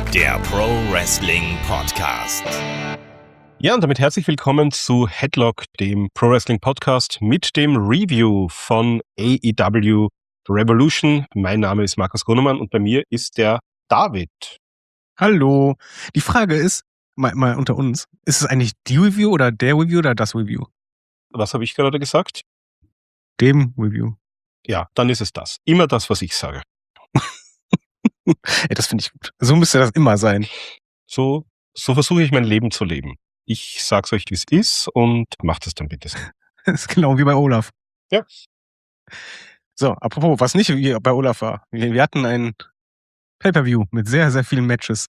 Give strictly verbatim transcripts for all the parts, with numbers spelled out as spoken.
der Pro Wrestling Podcast. Ja, und damit herzlich willkommen zu Headlock, dem Pro Wrestling Podcast mit dem Review von A E W Revolution. Mein Name ist Markus Grunemann und bei mir ist der David. Hallo. Die Frage ist, mal, mal unter uns, ist es eigentlich die Review oder der Review oder das Review? Was habe ich gerade gesagt? Dem Review. Ja, dann ist es das. Immer das, was ich sage. Ey, das finde ich gut. So müsste das immer sein. So, so versuche ich mein Leben zu leben. Ich sag's euch, wie es ist und macht es dann bitte so. Das ist genau wie bei Olaf. Ja. So, apropos, was nicht wie bei Olaf war. Wir, wir hatten ein Pay-Per-View mit sehr, sehr vielen Matches.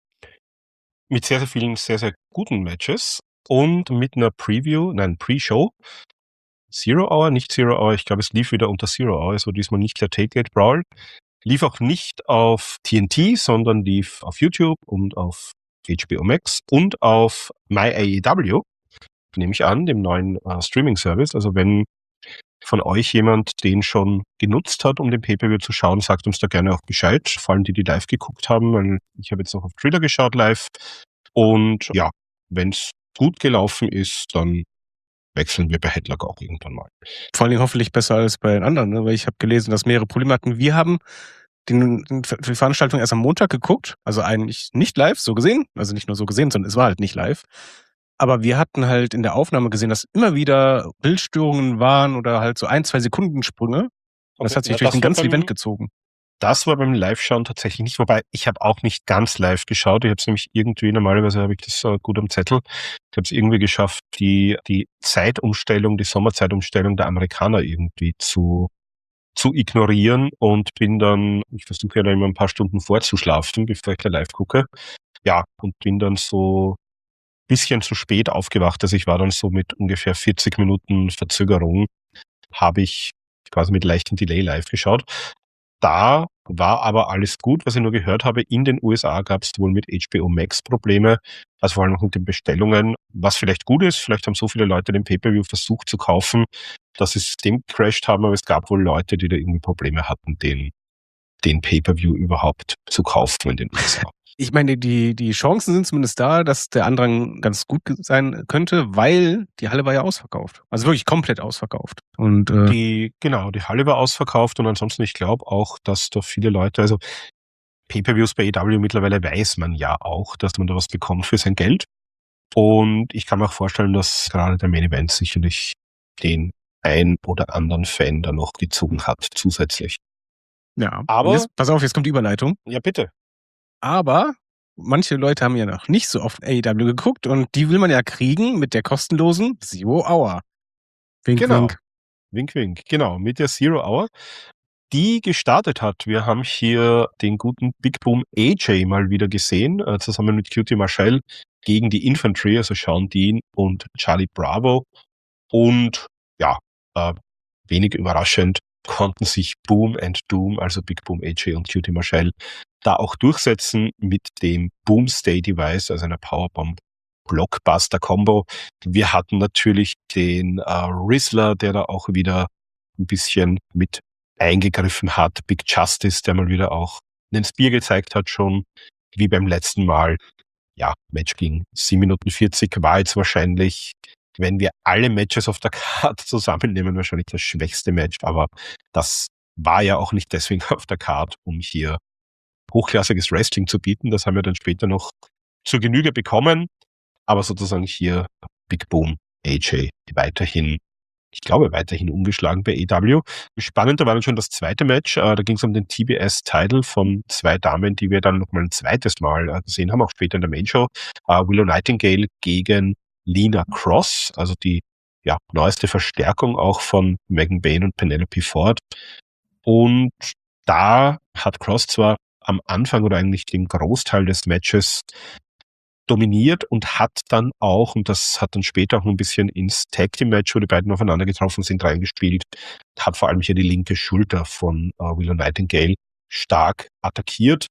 Mit sehr, sehr vielen, sehr, sehr guten Matches und mit einer Preview, nein, Pre-Show. Zero Hour, nicht Zero Hour, ich glaube, es lief wieder unter Zero Hour, also diesmal nicht der Tailgate Brawl. Lief auch nicht auf T N T, sondern lief auf YouTube und auf H B O Max und auf My A E W, nehme ich an, dem neuen äh, Streaming-Service. Also wenn von euch jemand den schon genutzt hat, um den Pay-Per-View zu schauen, sagt uns da gerne auch Bescheid. Vor allem die, die live geguckt haben, weil ich habe jetzt noch auf Twitter geschaut live. Und ja, wenn es gut gelaufen ist, dann wechseln wir bei Headlock auch irgendwann mal. Vor allem hoffentlich besser als bei den anderen, ne? Weil ich habe gelesen, dass mehrere Probleme hatten. Wir haben den, den, die Veranstaltung erst am Montag geguckt, also eigentlich nicht live, so gesehen. Also nicht nur so gesehen, sondern es war halt nicht live. Aber wir hatten halt in der Aufnahme gesehen, dass immer wieder Bildstörungen waren oder halt so ein, zwei Sekundensprünge. Und das hat sich Ja, durch das den war ganzen beim- Event gezogen. Das war beim Live-Schauen tatsächlich nicht, wobei ich habe auch nicht ganz live geschaut. Ich habe es nämlich irgendwie, normalerweise habe ich das äh, gut am Zettel, ich habe es irgendwie geschafft, die die Zeitumstellung, die Sommerzeitumstellung der Amerikaner irgendwie zu zu ignorieren und bin dann, ich versuche ja da immer ein paar Stunden vorzuschlafen, bevor ich da live gucke. Ja, und bin dann so ein bisschen zu spät aufgewacht. Also ich war dann so mit ungefähr vierzig Minuten Verzögerung, habe ich quasi mit leichtem Delay live geschaut. Da war aber alles gut, was ich nur gehört habe. In den U S A gab es wohl mit H B O Max Probleme, also vor allem auch mit den Bestellungen, was vielleicht gut ist. Vielleicht haben so viele Leute den Pay-Per-View versucht zu kaufen, dass sie das System gecrashed haben, aber es gab wohl Leute, die da irgendwie Probleme hatten, den, den Pay-Per-View überhaupt zu kaufen in den U S A. Ich meine, die, die Chancen sind zumindest da, dass der Andrang ganz gut sein könnte, weil die Halle war ja ausverkauft. Also wirklich komplett ausverkauft. Und äh, Die, genau, die Halle war ausverkauft und ansonsten, ich glaube auch, dass da viele Leute, also Pay-Per-Views bei A E W mittlerweile weiß man ja auch, dass man da was bekommt für sein Geld. Und ich kann mir auch vorstellen, dass gerade der Main Event sicherlich den ein oder anderen Fan da noch gezogen hat, zusätzlich. ja, Aber- Und jetzt, pass auf, jetzt kommt die Überleitung. Ja, bitte. Aber manche Leute haben ja noch nicht so oft A E W geguckt und die will man ja kriegen mit der kostenlosen Zero Hour. Wink, Genau. wink. Wink, wink. Genau, mit der Zero Hour, die gestartet hat. Wir haben hier den guten Big Boom A J mal wieder gesehen, äh, zusammen mit Q T Marshall gegen die Infantry, also Sean Dean und Charlie Bravo. Und ja, äh, wenig überraschend konnten sich Boom and Doom, also Big Boom A J und Q T Marshall, da auch durchsetzen mit dem Boomstay Device, also einer Powerbomb Blockbuster Combo. Wir hatten natürlich den äh, Rizzler, der da auch wieder ein bisschen mit eingegriffen hat. Big Justice, der mal wieder auch einen Spear gezeigt hat, schon wie beim letzten Mal. Ja, Match ging sieben Minuten vierzig, war jetzt wahrscheinlich, wenn wir alle Matches auf der Card zusammennehmen, wahrscheinlich das schwächste Match, aber das war ja auch nicht deswegen auf der Card, um hier hochklassiges Wrestling zu bieten. Das haben wir dann später noch zur Genüge bekommen, aber sozusagen hier Big Boom A J weiterhin, ich glaube weiterhin ungeschlagen bei A E W. Spannender war dann schon das zweite Match, äh, da ging es um den T B S-Title von zwei Damen, die wir dann noch mal ein zweites Mal äh, gesehen haben, auch später in der Main-Show. Äh, Willow Nightingale gegen Lina Cross, also die ja, neueste Verstärkung auch von Megan Bayne und Penelope Ford. Und da hat Cross zwar am Anfang oder eigentlich den Großteil des Matches dominiert und hat dann auch, und das hat dann später auch ein bisschen ins Tag Team Match, wo die beiden aufeinander getroffen sind, reingespielt, hat vor allem hier die linke Schulter von äh, Willow Nightingale stark attackiert,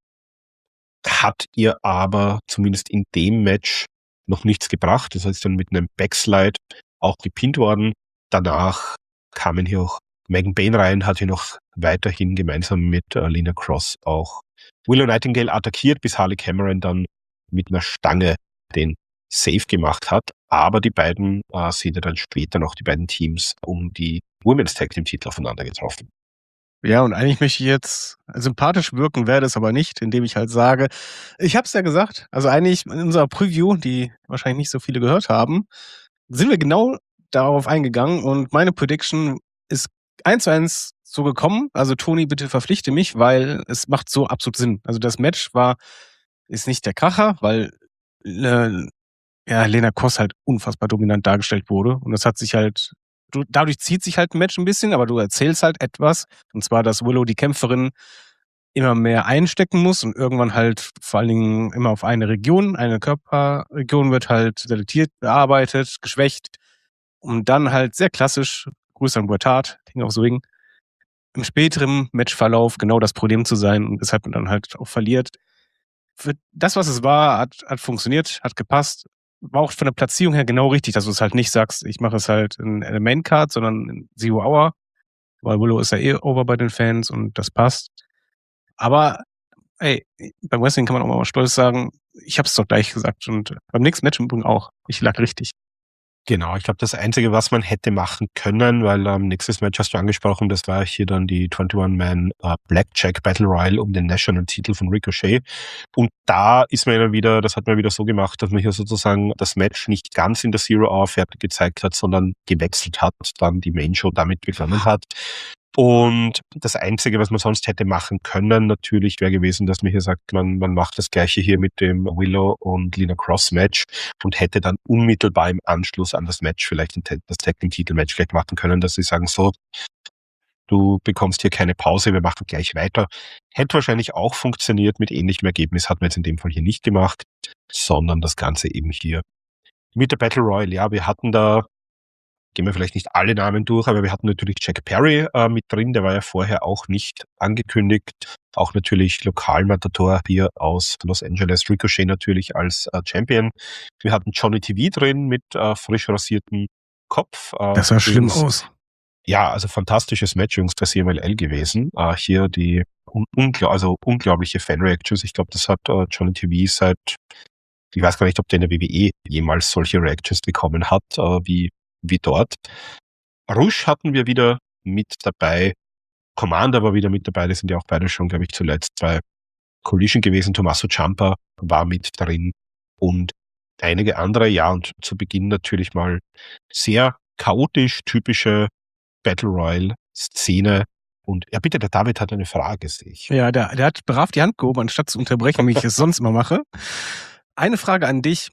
hat ihr aber zumindest in dem Match noch nichts gebracht. Das heißt dann mit einem Backslide auch gepinnt worden. Danach kamen hier auch Megan Bayne rein, hat hier noch weiterhin gemeinsam mit äh, Lina Cross auch Willow Nightingale attackiert, bis Harley Cameron dann mit einer Stange den Save gemacht hat. Aber die beiden äh, sind ja dann später noch die beiden Teams um die Women's Tag Team Titel aufeinander getroffen. Ja, und eigentlich möchte ich jetzt sympathisch wirken, werde es aber nicht, indem ich halt sage, ich habe es ja gesagt, also eigentlich in unserer Preview, die wahrscheinlich nicht so viele gehört haben, sind wir genau darauf eingegangen und meine Prediction ist eins zu eins so gekommen. Also Toni, bitte verpflichte mich, weil es macht so absolut Sinn. Also das Match war, ist nicht der Kracher, weil äh, ja, Lena Koss halt unfassbar dominant dargestellt wurde und das hat sich halt, du, dadurch zieht sich halt ein Match ein bisschen, aber du erzählst halt etwas, und zwar, dass Willow die Kämpferin immer mehr einstecken muss und irgendwann halt vor allen Dingen immer auf eine Region, eine Körperregion wird halt selektiert, bearbeitet, geschwächt, um dann halt sehr klassisch, Grüße an Boitard, King of Swing, im späteren Matchverlauf genau das Problem zu sein und weshalb man dann halt auch verliert. Für das, was es war, hat, hat funktioniert, hat gepasst. War auch von der Platzierung her genau richtig, dass du es halt nicht sagst, ich mache es halt in der Main Card, sondern in Zero Hour, weil Willow ist ja eh over bei den Fans und das passt. Aber ey, beim Wrestling kann man auch mal stolz sagen, ich hab's doch gleich gesagt und beim nächsten Match im Übrigen auch. Ich lag richtig. Genau, ich glaube, das Einzige, was man hätte machen können, weil ähm, nächstes Match hast du angesprochen, das war hier dann die einundzwanzig Man äh, Blackjack Battle Royale um den National-Titel von Ricochet. Und da ist man ja wieder, das hat man wieder so gemacht, dass man hier sozusagen das Match nicht ganz in der Zero Hour fertig gezeigt hat, sondern gewechselt hat, dann die Main Show damit begonnen hat. Und das Einzige, was man sonst hätte machen können, natürlich wäre gewesen, dass man hier sagt, man, man macht das Gleiche hier mit dem Willow und Lina Cross Match und hätte dann unmittelbar im Anschluss an das Match vielleicht das Tag Team Titel Match gleich machen können, dass sie sagen, so, du bekommst hier keine Pause, wir machen gleich weiter. Hätte wahrscheinlich auch funktioniert mit ähnlichem Ergebnis, hat man jetzt in dem Fall hier nicht gemacht, sondern das Ganze eben hier mit der Battle Royale. Ja, wir hatten da, gehen wir vielleicht nicht alle Namen durch, aber wir hatten natürlich Jack Perry äh, mit drin, der war ja vorher auch nicht angekündigt. Auch natürlich Lokalmatador hier aus Los Angeles, Ricochet natürlich als äh, Champion. Wir hatten Johnny T V drin mit äh, frisch rasiertem Kopf. Äh, Das sah schlimm übrigens- aus. Ja, also fantastisches Match übrigens bei C M L L gewesen. Äh, hier die un ungl also unglaubliche Fan-Reactions. Ich glaube, das hat äh, Johnny T V seit, ich weiß gar nicht, ob der in der W W E jemals solche Reactions bekommen hat, äh, wie wie dort. Rush hatten wir wieder mit dabei. Commander war wieder mit dabei. Die sind ja auch beide schon, glaube ich, zuletzt bei Collision gewesen. Tommaso Ciampa war mit drin und einige andere. Ja, und zu Beginn natürlich mal sehr chaotisch, typische Battle Royale Szene. Und ja, bitte, der David hat eine Frage, sehe ich. Ja, der, der hat brav die Hand gehoben, anstatt zu unterbrechen, wie ich es sonst immer mache. Eine Frage an dich,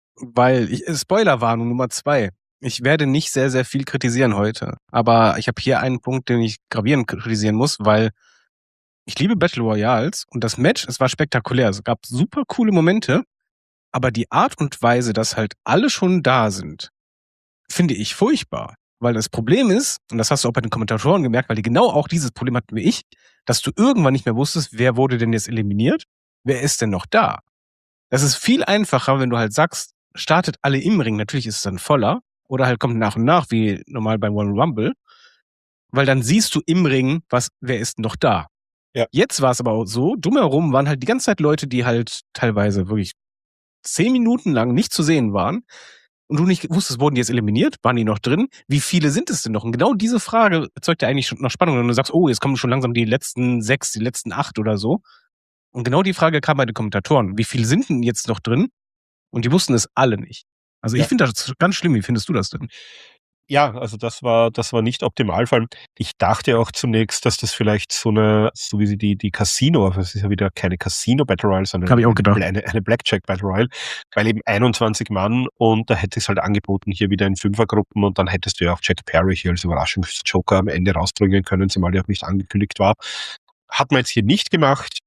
weil ich, Spoilerwarnung Nummer zwei. Ich werde nicht sehr, sehr viel kritisieren heute. Aber ich habe hier einen Punkt, den ich gravierend kritisieren muss, weil ich liebe Battle Royals und das Match, es war spektakulär. Es gab super coole Momente, aber die Art und Weise, dass halt alle schon da sind, finde ich furchtbar. Weil das Problem ist, und das hast du auch bei den Kommentatoren gemerkt, weil die genau auch dieses Problem hatten wie ich, dass du irgendwann nicht mehr wusstest, wer wurde denn jetzt eliminiert, wer ist denn noch da. Das ist viel einfacher, wenn du halt sagst, startet alle im Ring, natürlich ist es dann voller, oder halt kommt nach und nach, wie normal beim Royal Rumble, weil dann siehst du im Ring, was, wer ist noch da. Ja. Jetzt war es aber auch so, drumherum waren halt die ganze Zeit Leute, die halt teilweise wirklich zehn Minuten lang nicht zu sehen waren und du nicht wusstest, wurden die jetzt eliminiert, waren die noch drin, wie viele sind es denn noch? Und genau diese Frage erzeugt ja eigentlich schon noch Spannung, wenn du sagst, oh, jetzt kommen schon langsam die letzten sechs, die letzten acht oder so. Und genau die Frage kam bei den Kommentatoren, wie viele sind denn jetzt noch drin? Und die wussten es alle nicht. Also ich Ja. finde das ganz schlimm. Wie findest du das denn? Ja, also das war, das war nicht optimal. Vor allem, ich dachte auch zunächst, dass das vielleicht so eine, so wie sie die, die Casino, also es ist ja wieder keine Casino Battle Royale, sondern Hab ich auch gedacht. eine, eine Blackjack Battle Royale, weil eben einundzwanzig Mann und da hätte es halt angeboten, hier wieder in Fünfergruppen und dann hättest du ja auch Jack Perry hier als Überraschungsjoker am Ende rausbringen können, zumal der auch nicht angekündigt war. Hat man jetzt hier nicht gemacht,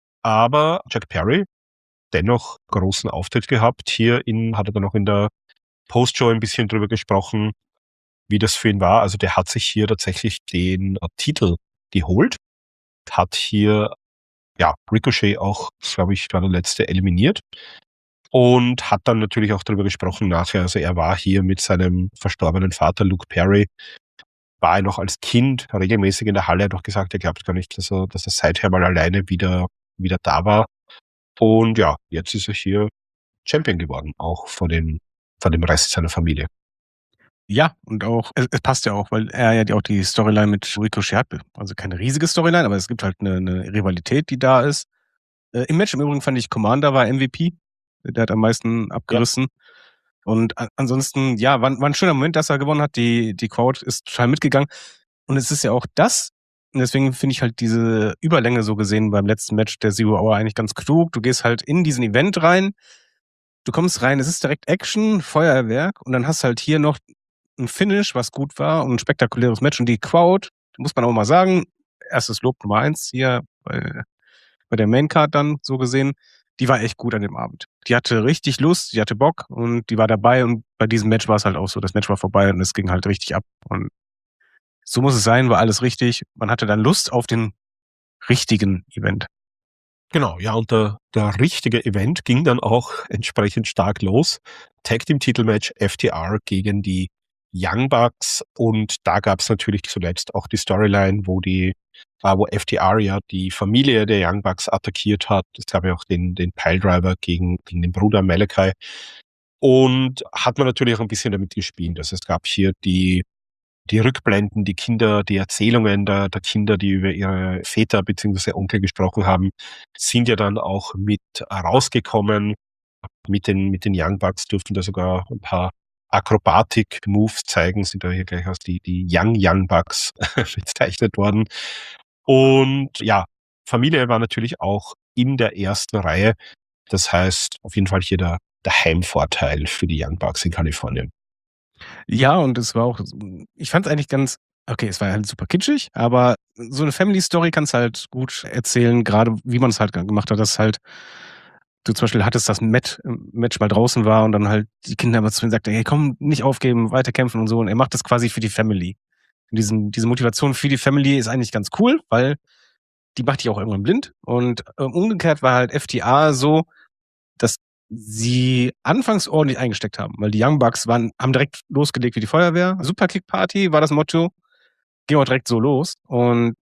aber Jack Perry dennoch großen Auftritt gehabt. Hier in, hat er dann auch in der Postshow ein bisschen drüber gesprochen, wie das für ihn war. Also der hat sich hier tatsächlich den äh, Titel geholt, hat hier, ja, Ricochet auch, glaube ich, war der letzte, eliminiert und hat dann natürlich auch darüber gesprochen nachher. Also er war hier mit seinem verstorbenen Vater Luke Perry, war er noch als Kind regelmäßig in der Halle, hat auch gesagt, er glaubt gar nicht, dass er, dass er seither mal alleine wieder, wieder da war. Und ja, jetzt ist er hier Champion geworden, auch vor dem, vor dem Rest seiner Familie. Ja, und auch, es, es passt ja auch, weil er ja die- auch die Storyline mit Ricochet hat. Also keine riesige Storyline, aber es gibt halt eine, eine Rivalität, die da ist. Äh, Im Match im Übrigen fand ich Commander war M V P. Der hat am meisten abgerissen. Und a- ansonsten, ja, war, war ein schöner Moment, dass er gewonnen hat. Die, die Crowd ist total mitgegangen. Und es ist ja auch das, und deswegen finde ich halt diese Überlänge so gesehen beim letzten Match der Zero Hour eigentlich ganz klug. Du gehst halt in diesen Event rein, du kommst rein, es ist direkt Action, Feuerwerk und dann hast halt hier noch ein Finish, was gut war und ein spektakuläres Match. Und die Crowd, muss man auch mal sagen, erstes Lob Nummer eins hier bei, bei der Maincard dann so gesehen, die war echt gut an dem Abend. Die hatte richtig Lust, die hatte Bock und die war dabei und bei diesem Match war es halt auch so, das Match war vorbei und es ging halt richtig ab und so muss es sein, war alles richtig. Man hatte dann Lust auf den richtigen Event. Genau, ja, und der, der richtige Event ging dann auch entsprechend stark los. Tag Team Titelmatch F T R gegen die Young Bucks und da gab es natürlich zuletzt auch die Storyline, wo die, äh, wo F T R ja die Familie der Young Bucks attackiert hat. Es gab ja auch den, den Piledriver gegen, gegen den Bruder Malachi. Und hat man natürlich auch ein bisschen damit gespielt. Also es gab hier die die Rückblenden, die Kinder, die Erzählungen der, der Kinder, die über ihre Väter bzw. Onkel gesprochen haben, sind ja dann auch mit rausgekommen. Mit den, mit den Young Bucks durften da sogar ein paar Akrobatik-Moves zeigen, sind da hier gleich als die, die Young Young Bucks bezeichnet worden. Und ja, Familie war natürlich auch in der ersten Reihe. Das heißt, auf jeden Fall hier der, der Heimvorteil für die Young Bucks in Kalifornien. Ja, und es war auch, ich fand es eigentlich ganz, okay, es war halt super kitschig, aber so eine Family-Story kannst du halt gut erzählen, gerade wie man es halt gemacht hat, dass halt du zum Beispiel hattest, dass ein Match, Match mal draußen war und dann halt die Kinder immer zu ihm sagten, hey, komm, nicht aufgeben, weiter kämpfen und so. Und er macht das quasi für die Family. Und diesen, diese Motivation für die Family ist eigentlich ganz cool, weil die macht dich auch irgendwann blind. Und äh, umgekehrt war halt F T A so, dass sie anfangs ordentlich eingesteckt haben, weil die Young Bucks waren, haben direkt losgelegt wie die Feuerwehr. Superkick-Party war das Motto. Ging auch direkt so los. Und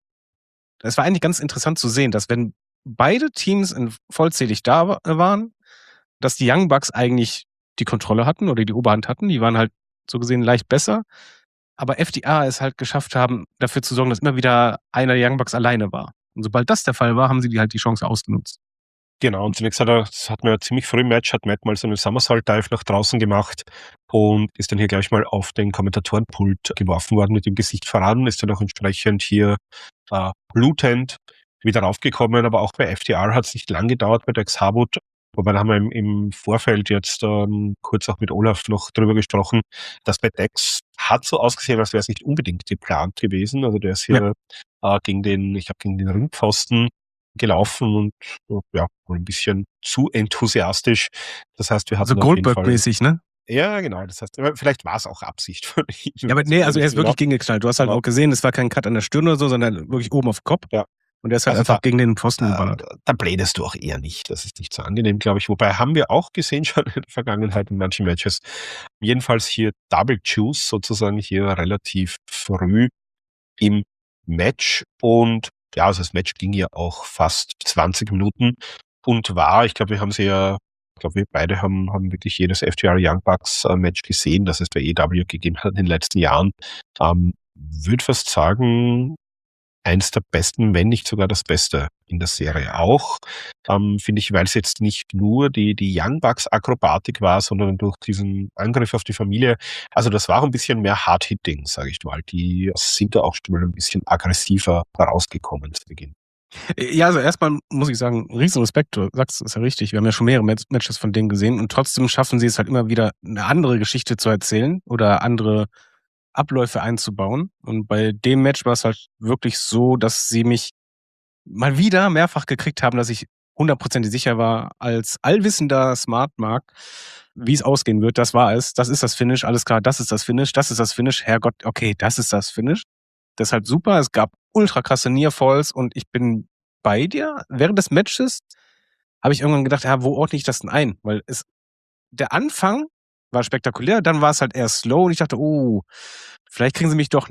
es war eigentlich ganz interessant zu sehen, dass wenn beide Teams in vollzählig da wa- waren, dass die Young Bucks eigentlich die Kontrolle hatten oder die Oberhand hatten. Die waren halt so gesehen leicht besser. Aber F D A es halt geschafft haben, dafür zu sorgen, dass immer wieder einer der Young Bucks alleine war. Und sobald das der Fall war, haben sie die halt die Chance ausgenutzt. Genau, und zunächst hat er, das hat man ja ziemlich früh im Match, hat Matt mal so einen Somersault Dive nach draußen gemacht und ist dann hier gleich mal auf den Kommentatorenpult geworfen worden, mit dem Gesicht voran, ist dann auch entsprechend hier äh, blutend wieder raufgekommen, aber auch bei F T R hat es nicht lang gedauert bei Dex Harwood, wobei da haben wir im, im Vorfeld jetzt ähm, kurz auch mit Olaf noch drüber gesprochen, dass bei Dex hat so ausgesehen, als wäre es nicht unbedingt geplant gewesen, also der ist hier ja. äh, gegen den, ich habe gegen den Ringpfosten gelaufen und ja, wohl ein bisschen zu enthusiastisch. Das heißt, wir hatten Also auf jeden Fall... Goldberg-mäßig, ne? Ja, genau. Das heißt, vielleicht war es auch Absicht von ihm. Ja, aber nee, also er ist wirklich gegengeknallt. Du hast halt Aber- auch gesehen, es war kein Cut an der Stirn oder so, sondern wirklich oben auf den Kopf. Ja. Und er ist halt Also einfach da- gegen den Pfosten Äh, geballert. da blädest du auch eher nicht. Das ist nicht so angenehm, glaube ich. Wobei haben wir auch gesehen schon in der Vergangenheit in manchen Matches. Jedenfalls hier Double Juice sozusagen hier relativ früh im Match und ja, also das Match ging ja auch fast zwanzig Minuten und war, ich glaube, wir haben sie ja, ich glaube, wir beide haben, haben wirklich jedes F T R Young Bucks äh, Match gesehen, das es bei E W gegeben hat in den letzten Jahren. Ähm, würde fast sagen, eins der besten, wenn nicht sogar das Beste in der Serie. Auch, ähm, finde ich, weil es jetzt nicht nur die, die Young Bucks Akrobatik war, sondern durch diesen Angriff auf die Familie. Also das war ein bisschen mehr Hard-Hitting, sage ich mal. Die sind da auch schon mal ein bisschen aggressiver rausgekommen zu Beginn. Ja, also erstmal muss ich sagen, riesen Respekt, du sagst es ja richtig. Wir haben ja schon mehrere Match- Matches von denen gesehen und trotzdem schaffen sie es halt immer wieder, eine andere Geschichte zu erzählen oder andere Abläufe einzubauen. Und bei dem Match war es halt wirklich so, dass sie mich mal wieder mehrfach gekriegt haben, dass ich hundertprozentig sicher war, als allwissender Smart Mark, wie es ausgehen wird. Das war es. Das ist das Finish. Alles klar, das ist das Finish. Das ist das Finish. Herrgott, okay, das ist das Finish. Deshalb super. Es gab ultra krasse Nearfalls und ich bin bei dir. Während des Matches habe ich irgendwann gedacht, ja, wo ordne ich das denn ein? Weil es, der Anfang war spektakulär, dann war es halt eher slow und ich dachte, oh, vielleicht kriegen sie mich doch nicht.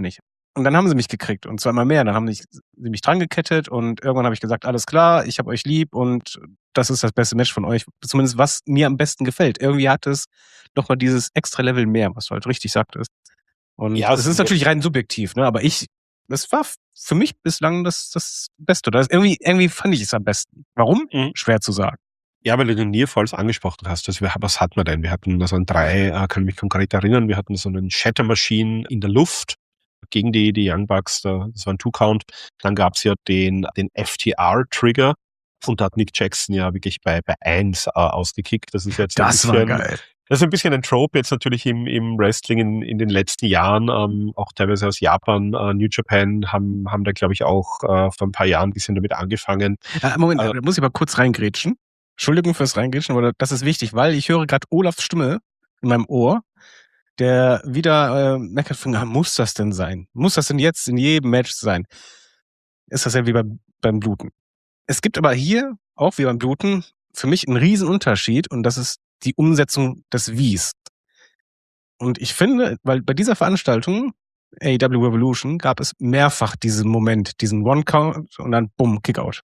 Und dann haben sie mich gekriegt und zweimal mehr. Dann haben sie mich dran gekettet und irgendwann habe ich gesagt, alles klar, ich habe euch lieb und das ist das beste Match von euch. Zumindest was mir am besten gefällt. Irgendwie hat es nochmal dieses extra Level mehr, was du halt richtig sagtest. Und Ja, es ist natürlich rein subjektiv, ne? Aber ich, das war für mich bislang das, das Beste. Das irgendwie, irgendwie fand ich es am besten. Warum? Mhm. Schwer zu sagen. Ja, weil du den Nearfalls angesprochen hast. Also wir, was hatten wir denn? Wir hatten so ein drei, äh, kann ich mich konkret erinnern, wir hatten so einen Shatter Machine in der Luft gegen die, die Young Bucks, da, das war ein Two-Count. Dann gab's ja den, den F T R-Trigger und da hat Nick Jackson ja wirklich bei, bei eins äh, ausgekickt. Das ist jetzt Das ein war bisschen, geil. das ist ein bisschen ein Trope jetzt natürlich im, im Wrestling in, in den letzten Jahren, ähm, auch teilweise aus Japan. Äh, New Japan haben, haben da, glaube ich, auch äh, vor ein paar Jahren ein bisschen damit angefangen. Äh, Moment, Also- da muss ich mal kurz reingrätschen. Entschuldigung fürs Reingrätschen, aber das ist wichtig, weil ich höre gerade Olafs Stimme in meinem Ohr, der wieder äh, meckert von, ah, muss das denn sein? Muss das denn jetzt in jedem Match sein? Ist das ja wie beim, beim Bluten. Es gibt aber hier, auch wie beim Bluten, für mich einen riesen Unterschied und das ist die Umsetzung des Wies. Und ich finde, weil bei dieser Veranstaltung, A E W Revolution, gab es mehrfach diesen Moment, diesen One-Count und dann bumm, Kickout.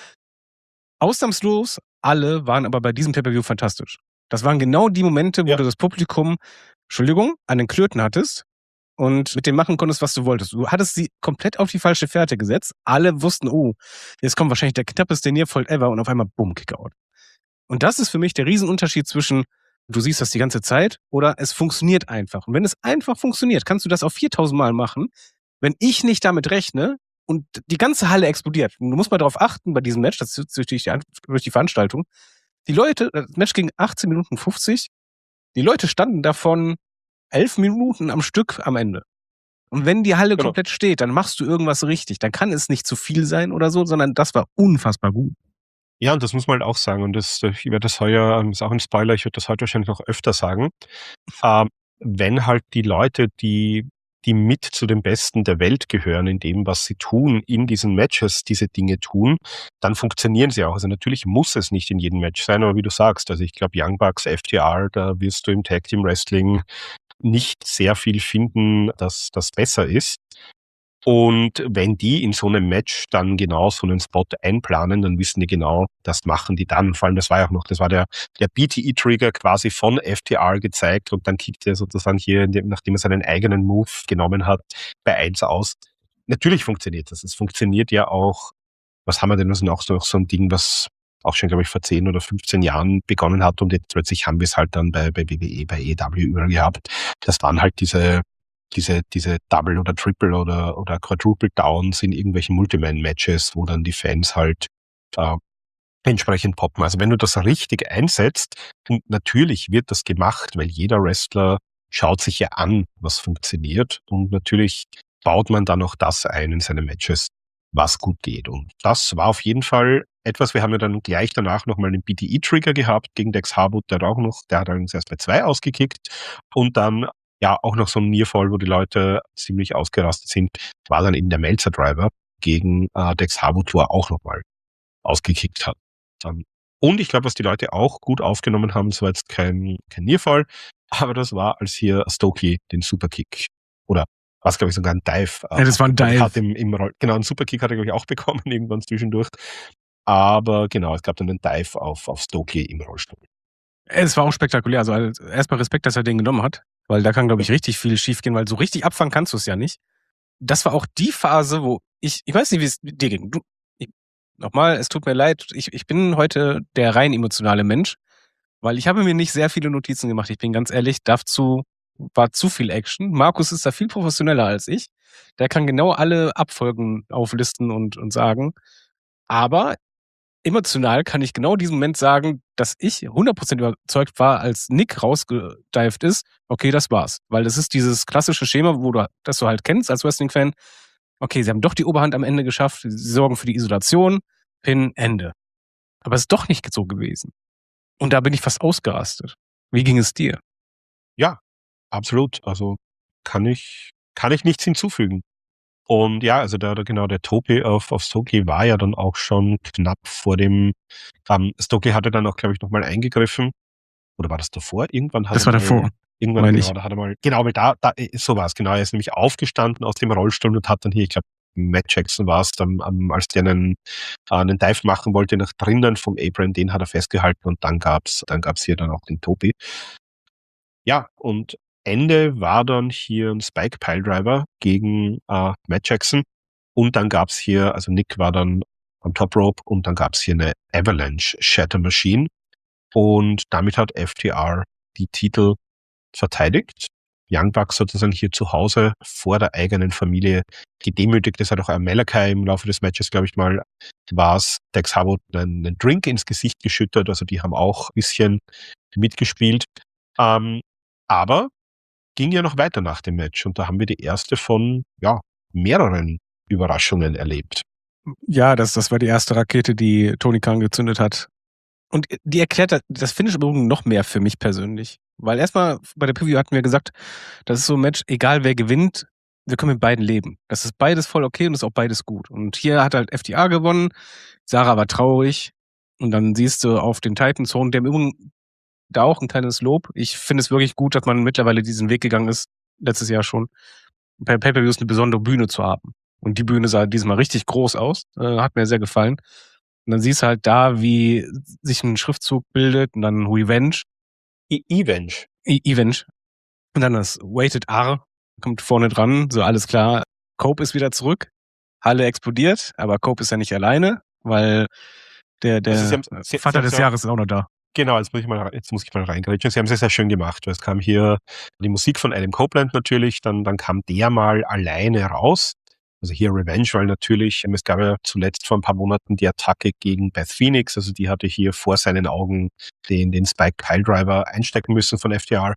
Ausnahmslos alle waren aber bei diesem Pay-Per-View fantastisch. Das waren genau die Momente, wo Ja. du das Publikum, Entschuldigung, an den Klöten hattest und mit dem machen konntest, was du wolltest. Du hattest sie komplett auf die falsche Fährte gesetzt. Alle wussten, oh, jetzt kommt wahrscheinlich der knappeste Nearfall ever und auf einmal bumm, Kickout. Und das ist für mich der Riesenunterschied zwischen, du siehst das die ganze Zeit oder es funktioniert einfach. Und wenn es einfach funktioniert, kannst du das auf viertausend Mal machen. Wenn ich nicht damit rechne und die ganze Halle explodiert, du musst mal darauf achten bei diesem Match, das ist durch die, durch die Veranstaltung, die Leute, das Match ging achtzehn Minuten fünfzig, die Leute standen davon elf Minuten am Stück am Ende. Und wenn die Halle Genau. komplett steht, dann machst du irgendwas richtig. Dann kann es nicht zu viel sein oder so, sondern das war unfassbar gut. Ja, und das muss man halt auch sagen. Und das, ich werde das heuer, ähm, ist auch ein Spoiler, ich werde das heute wahrscheinlich noch öfter sagen. Ähm, wenn halt die Leute, die, die mit zu den Besten der Welt gehören, in dem, was sie tun, in diesen Matches diese Dinge tun, dann funktionieren sie auch. Also natürlich muss es nicht in jedem Match sein, aber wie du sagst, also ich glaube Young Bucks, F T R, da wirst du im Tag Team Wrestling nicht sehr viel finden, dass das besser ist. Und wenn die in so einem Match dann genau so einen Spot einplanen, dann wissen die genau, das machen die dann. Vor allem, das war ja auch noch, das war der, der B T E-Trigger quasi von F T R gezeigt und dann kickt er sozusagen hier, nachdem er seinen eigenen Move genommen hat, bei eins aus. Natürlich funktioniert das. Es funktioniert ja auch, was haben wir denn, das ist auch so, so ein Ding, was auch schon, glaube ich, vor zehn oder fünfzehn Jahren begonnen hat und jetzt plötzlich haben wir es halt dann bei, bei W W E, bei E W überall gehabt. Das waren halt diese diese, diese Double oder Triple oder, oder Quadruple Downs in irgendwelchen Multiman-Matches, wo dann die Fans halt äh, entsprechend poppen. Also wenn du das richtig einsetzt, und natürlich wird das gemacht, weil jeder Wrestler schaut sich ja an, was funktioniert und natürlich baut man dann auch das ein in seine Matches, was gut geht. Und das war auf jeden Fall etwas, wir haben ja dann gleich danach nochmal den B T E-Trigger gehabt gegen Dex Harwood, der hat auch noch, der hat uns erst bei zwei ausgekickt und dann ja, auch noch so ein Nearfall, wo die Leute ziemlich ausgerastet sind, war dann eben der Meltzer Driver gegen äh, Dex Harwood, wo er auch nochmal ausgekickt hat. Dann, und ich glaube, was die Leute auch gut aufgenommen haben, das war jetzt kein, kein Nearfall, aber das war, als hier Stokely den Superkick oder was, glaube ich, sogar ein Dive. Ja, das war ein Dive. Hat im, im Roll, genau, einen Superkick hat er, glaube ich, auch bekommen, irgendwann zwischendurch. Aber genau, es gab dann einen Dive auf, auf Stokely im Rollstuhl. Es war auch spektakulär. Also erstmal Respekt, dass er den genommen hat. Weil da kann, glaube ich, richtig viel schiefgehen, weil so richtig abfangen kannst du es ja nicht. Das war auch die Phase, wo ich, ich weiß nicht, wie es dir ging. Du, ich, nochmal, es tut mir leid, ich, ich bin heute der rein emotionale Mensch, weil ich habe mir nicht sehr viele Notizen gemacht. Ich bin ganz ehrlich, dazu war zu viel Action. Markus ist da viel professioneller als ich. Der kann genau alle Abfolgen auflisten und, und sagen. Aber emotional kann ich genau diesen Moment sagen, dass ich hundert Prozent überzeugt war, als Nick rausgedived ist, okay, das war's. Weil das ist dieses klassische Schema, wo du das du halt kennst als Wrestling-Fan. Okay, sie haben doch die Oberhand am Ende geschafft, sie sorgen für die Isolation, Pin, Ende. Aber es ist doch nicht so gewesen. Und da bin ich fast ausgerastet. Wie ging es dir? Ja, absolut. Also kann ich, kann ich nichts hinzufügen. Und ja, also der, der genau, der Tope auf, auf Stokely war ja dann auch schon knapp vor dem, ähm, Stokely hatte dann auch, glaube ich, nochmal eingegriffen. Oder war das davor? Irgendwann hat Das er war mal, davor. Irgendwann, Meine genau, ich. da hat er mal, genau, weil da, da, so war es, genau, er ist nämlich aufgestanden aus dem Rollstuhl und hat dann hier, ich glaube, Matt Jackson war es, dann, um, als der einen, äh, einen Dive machen wollte nach drinnen vom Apron, den hat er festgehalten und dann gab's, dann gab's hier dann auch den Tobi. Ja, und Ende war dann hier ein Spike Piledriver gegen äh, Matt Jackson und dann gab's hier, also Nick war dann am Top Rope und dann gab's hier eine Avalanche Shatter Machine und damit hat F T R die Titel verteidigt. Young Bucks sozusagen hier zu Hause vor der eigenen Familie gedemütigt. Das hat auch Malachi im Laufe des Matches, glaube ich mal, war es Dax Harwood einen, einen Drink ins Gesicht geschüttet. Also die haben auch ein bisschen mitgespielt. Ähm, aber ging ja noch weiter nach dem Match und da haben wir die erste von ja mehreren Überraschungen erlebt. Ja, das, das war die erste Rakete, die Tony Khan gezündet hat. Und die erklärt das, das Finish übrigens noch mehr für mich persönlich. Weil erstmal bei der Preview hatten wir gesagt, das ist so ein Match, egal wer gewinnt, wir können mit beiden leben. Das ist beides voll okay und ist auch beides gut. Und hier hat halt F T R gewonnen, Sarah war traurig und dann siehst du auf den Titans-Horn, der im Übrigen da auch ein kleines Lob. Ich finde es wirklich gut, dass man mittlerweile diesen Weg gegangen ist, letztes Jahr schon, bei Pay-Per-Views eine besondere Bühne zu haben. Und die Bühne sah diesmal richtig groß aus, äh, hat mir sehr gefallen. Und dann siehst du halt da, wie sich ein Schriftzug bildet und dann Revenge. E- Evenge. E- Evenge. Und dann das Weighted R kommt vorne dran, so alles klar. Cope ist wieder zurück. Halle explodiert, aber Cope ist ja nicht alleine, weil der, der Also sie haben, sie, Vater sie haben des ja, Jahres ist auch noch da. Genau, jetzt muss ich mal, jetzt muss ich mal reingrätschen. Sie haben es ja sehr schön gemacht. Es kam hier die Musik von Adam Copeland natürlich, dann, dann kam der mal alleine raus. Also hier Revenge, weil natürlich, es gab ja zuletzt vor ein paar Monaten die Attacke gegen Beth Phoenix, also die hatte hier vor seinen Augen den, den Spike Piledriver einstecken müssen von F T R.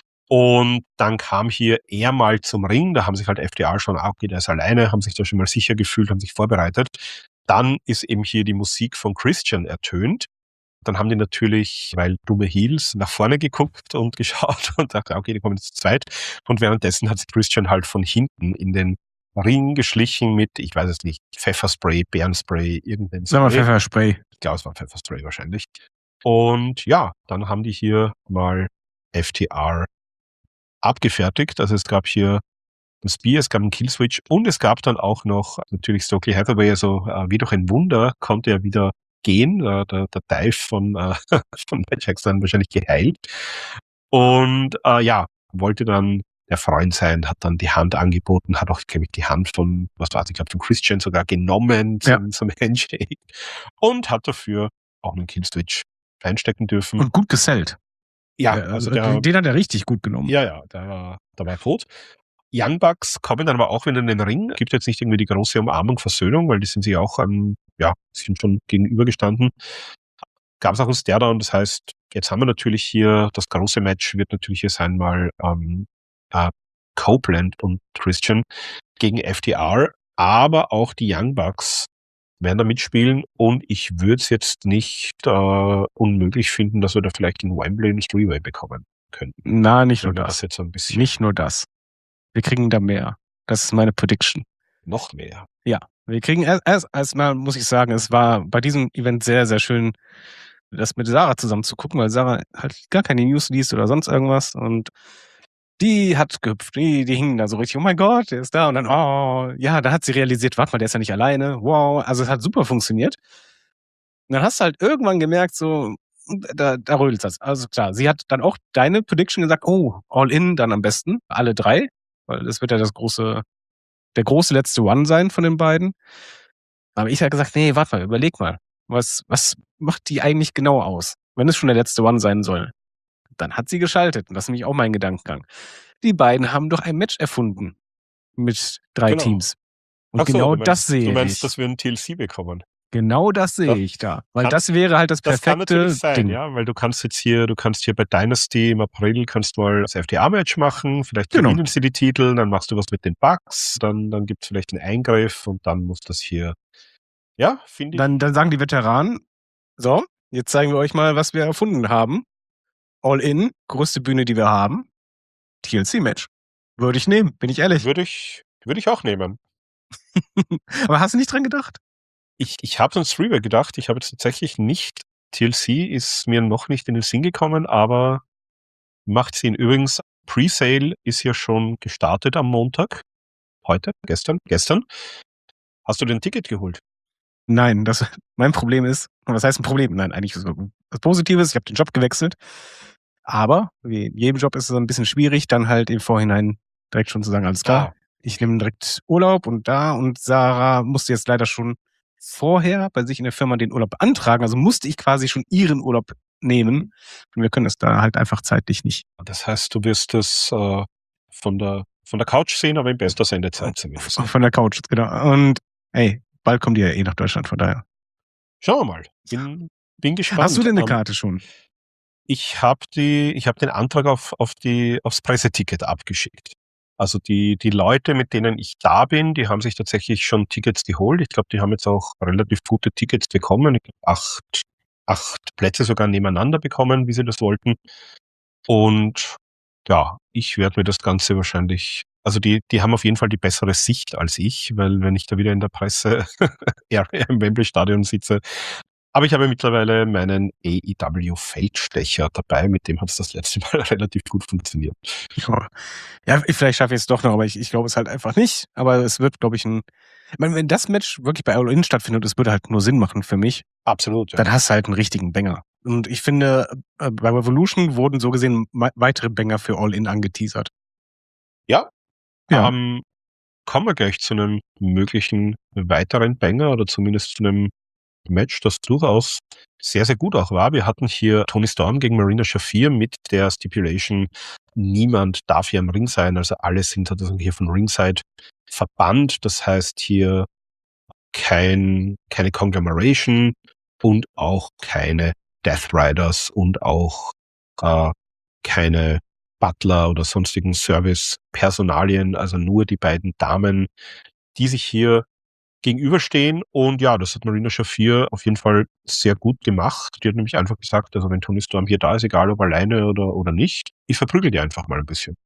Und dann kam hier er mal zum Ring, da haben sich halt F T R schon, ah, okay, der ist alleine, haben sich da schon mal sicher gefühlt, haben sich vorbereitet. Dann ist eben hier die Musik von Christian ertönt. Dann haben die natürlich, weil dumme Heels, nach vorne geguckt und geschaut und dachte, okay, die kommen jetzt zu zweit. Und währenddessen hat sich Christian halt von hinten in den Ring geschlichen mit, ich weiß es nicht, Pfefferspray, Bärenspray, irgendein Sag mal Spray. Pfefferspray. Ich glaube, es war Pfefferspray wahrscheinlich. Und ja, dann haben die hier mal F T R abgefertigt. Also es gab hier ein Spear, es gab einen Killswitch und es gab dann auch noch natürlich Stokely Hathaway, also äh, wie durch ein Wunder konnte er wieder gehen. Äh, der, der Dive von, äh, von Matt Jackson wahrscheinlich geheilt. Und äh, ja, wollte dann der Freund sein, hat dann die Hand angeboten, hat auch, glaube ich, die Hand von, was war es, ich glaube, von Christian sogar genommen zum, Ja. zum Handshake und hat dafür auch einen Killswitch einstecken dürfen. Und gut gesellt. ja, Ja, also also der, den hat er richtig gut genommen. ja, ja, der war, der war tot. Young Bucks kommen dann aber auch wieder in den Ring. Gibt jetzt nicht irgendwie die große Umarmung, Versöhnung, weil die sind sich auch, ähm, ja, sind schon gegenübergestanden. Gab es auch einen Stare-Down, das heißt, jetzt haben wir natürlich hier, das große Match wird natürlich hier sein mal ähm, äh, Copeland und Christian gegen F T R, aber auch die Young Bucks werden da mitspielen und ich würde es jetzt nicht äh, unmöglich finden, dass wir da vielleicht in Wembley einen Three-Way bekommen könnten. Na, nicht nur Wenn wir das. das jetzt so ein bisschen Nicht nur das. Wir kriegen da mehr. Das ist meine Prediction. noch mehr. Ja, wir kriegen erst, erst erstmal muss ich sagen, es war bei diesem Event sehr, sehr schön, das mit Sarah zusammen zu gucken, weil Sarah halt gar keine News liest oder sonst irgendwas und die hat gehüpft, die, die hingen da so richtig, oh mein Gott, der ist da und dann, oh, ja, da hat sie realisiert, warte mal, der ist ja nicht alleine, wow, also es hat super funktioniert. Und dann hast du halt irgendwann gemerkt, so, da, da rödelt das. Also klar, sie hat dann auch deine Prediction gesagt, oh, all in dann am besten, alle drei, weil das wird ja das große, der große letzte One sein von den beiden. Aber ich habe gesagt, nee, warte mal, überleg mal, was, was macht die eigentlich genau aus, wenn es schon der letzte One sein soll? Dann hat sie geschaltet und das ist nämlich auch mein Gedankengang. Die beiden haben doch ein Match erfunden mit drei Genau. Teams. Und Ach so, genau du meinst, das sehe Du meinst, ich. dass wir ein T L C bekommen? Genau das sehe Das ich da. Weil kann- das wäre halt das Das kann perfekte natürlich sein, Ding. ja, weil du kannst jetzt hier, du kannst hier bei Dynasty im April kannst du mal das F T A-Match machen, vielleicht Genau. gewinnen sie die Titel, dann machst du was mit den Bucks, dann, dann gibt es vielleicht einen Eingriff und dann muss das hier, ja, finde ich. Dann, dann sagen die Veteranen, so, jetzt zeigen wir euch mal, was wir erfunden haben. All in, größte Bühne, die wir haben. T L C-Match. Würde ich nehmen, bin ich ehrlich. Würde ich, würde ich auch nehmen. Aber hast du nicht dran gedacht? Ich, ich habe ans Three-Way gedacht, ich habe jetzt tatsächlich nicht, T L C ist mir noch nicht in den Sinn gekommen, aber macht Sinn. Übrigens, Presale ist ja schon gestartet am Montag. Heute? Gestern? Gestern. Hast du dir ein Ticket geholt? Nein, das mein Problem ist, was heißt ein Problem? Nein, eigentlich ist es was Positives. Ich habe den Job gewechselt. Aber wie in jedem Job ist es ein bisschen schwierig, dann halt im Vorhinein direkt schon zu sagen, alles klar, Ah, ich nehme direkt Urlaub und da und Sarah musste jetzt leider schon vorher bei sich in der Firma den Urlaub beantragen. Also musste ich quasi schon ihren Urlaub nehmen. Und wir können es da halt einfach zeitlich nicht. Das heißt, du wirst es äh, von der von der Couch sehen, aber in bester Sendezeit zumindest. Von der Couch, genau. Und ey, bald kommt ihr ja eh nach Deutschland, von daher. Schauen wir mal. Bin, bin gespannt. Hast du denn eine Ähm, Karte schon? Ich habe die, ich habe den Antrag auf, auf die, aufs Presseticket abgeschickt. Also die, die Leute, mit denen ich da bin, die haben sich tatsächlich schon Tickets geholt. Ich glaube, die haben jetzt auch relativ gute Tickets bekommen. Ich glaube, acht, acht Plätze sogar nebeneinander bekommen, wie sie das wollten. Und ja, ich werde mir das Ganze wahrscheinlich, also die, die haben auf jeden Fall die bessere Sicht als ich, weil wenn ich da wieder in der Presse im Wembley-Stadion sitze. Aber ich habe mittlerweile meinen A E W-Feldstecher dabei, mit dem hat es das letzte Mal relativ gut funktioniert. Ja, ja vielleicht schaffe ich es doch noch, aber ich, ich glaube es halt einfach nicht. Aber es wird, glaube ich, ein. Ich meine, wenn das Match wirklich bei All In stattfindet, es würde halt nur Sinn machen für mich, Absolut, ja. dann hast du halt einen richtigen Banger. Und ich finde, äh, bei Revolution wurden so gesehen ma- weitere Banger für All In angeteasert. Ja, Ja. Ähm, kommen wir gleich zu einem möglichen weiteren Banger oder zumindest zu einem Match, das durchaus sehr, sehr gut auch war. Wir hatten hier Toni Storm gegen Marina Shafir mit der Stipulation, niemand darf hier am Ring sein, also alle sind sozusagen hier von Ringside verbannt. Das heißt hier kein, keine Conglomeration und auch keine Death Riders und auch äh, keine Butler oder sonstigen Service-Personalien, also nur die beiden Damen, die sich hier gegenüberstehen. Und ja, das hat Marina Shafir auf jeden Fall sehr gut gemacht. Die hat nämlich einfach gesagt, also wenn Toni Storm hier da ist, egal ob alleine oder, oder nicht, ich verprügel die einfach mal ein bisschen.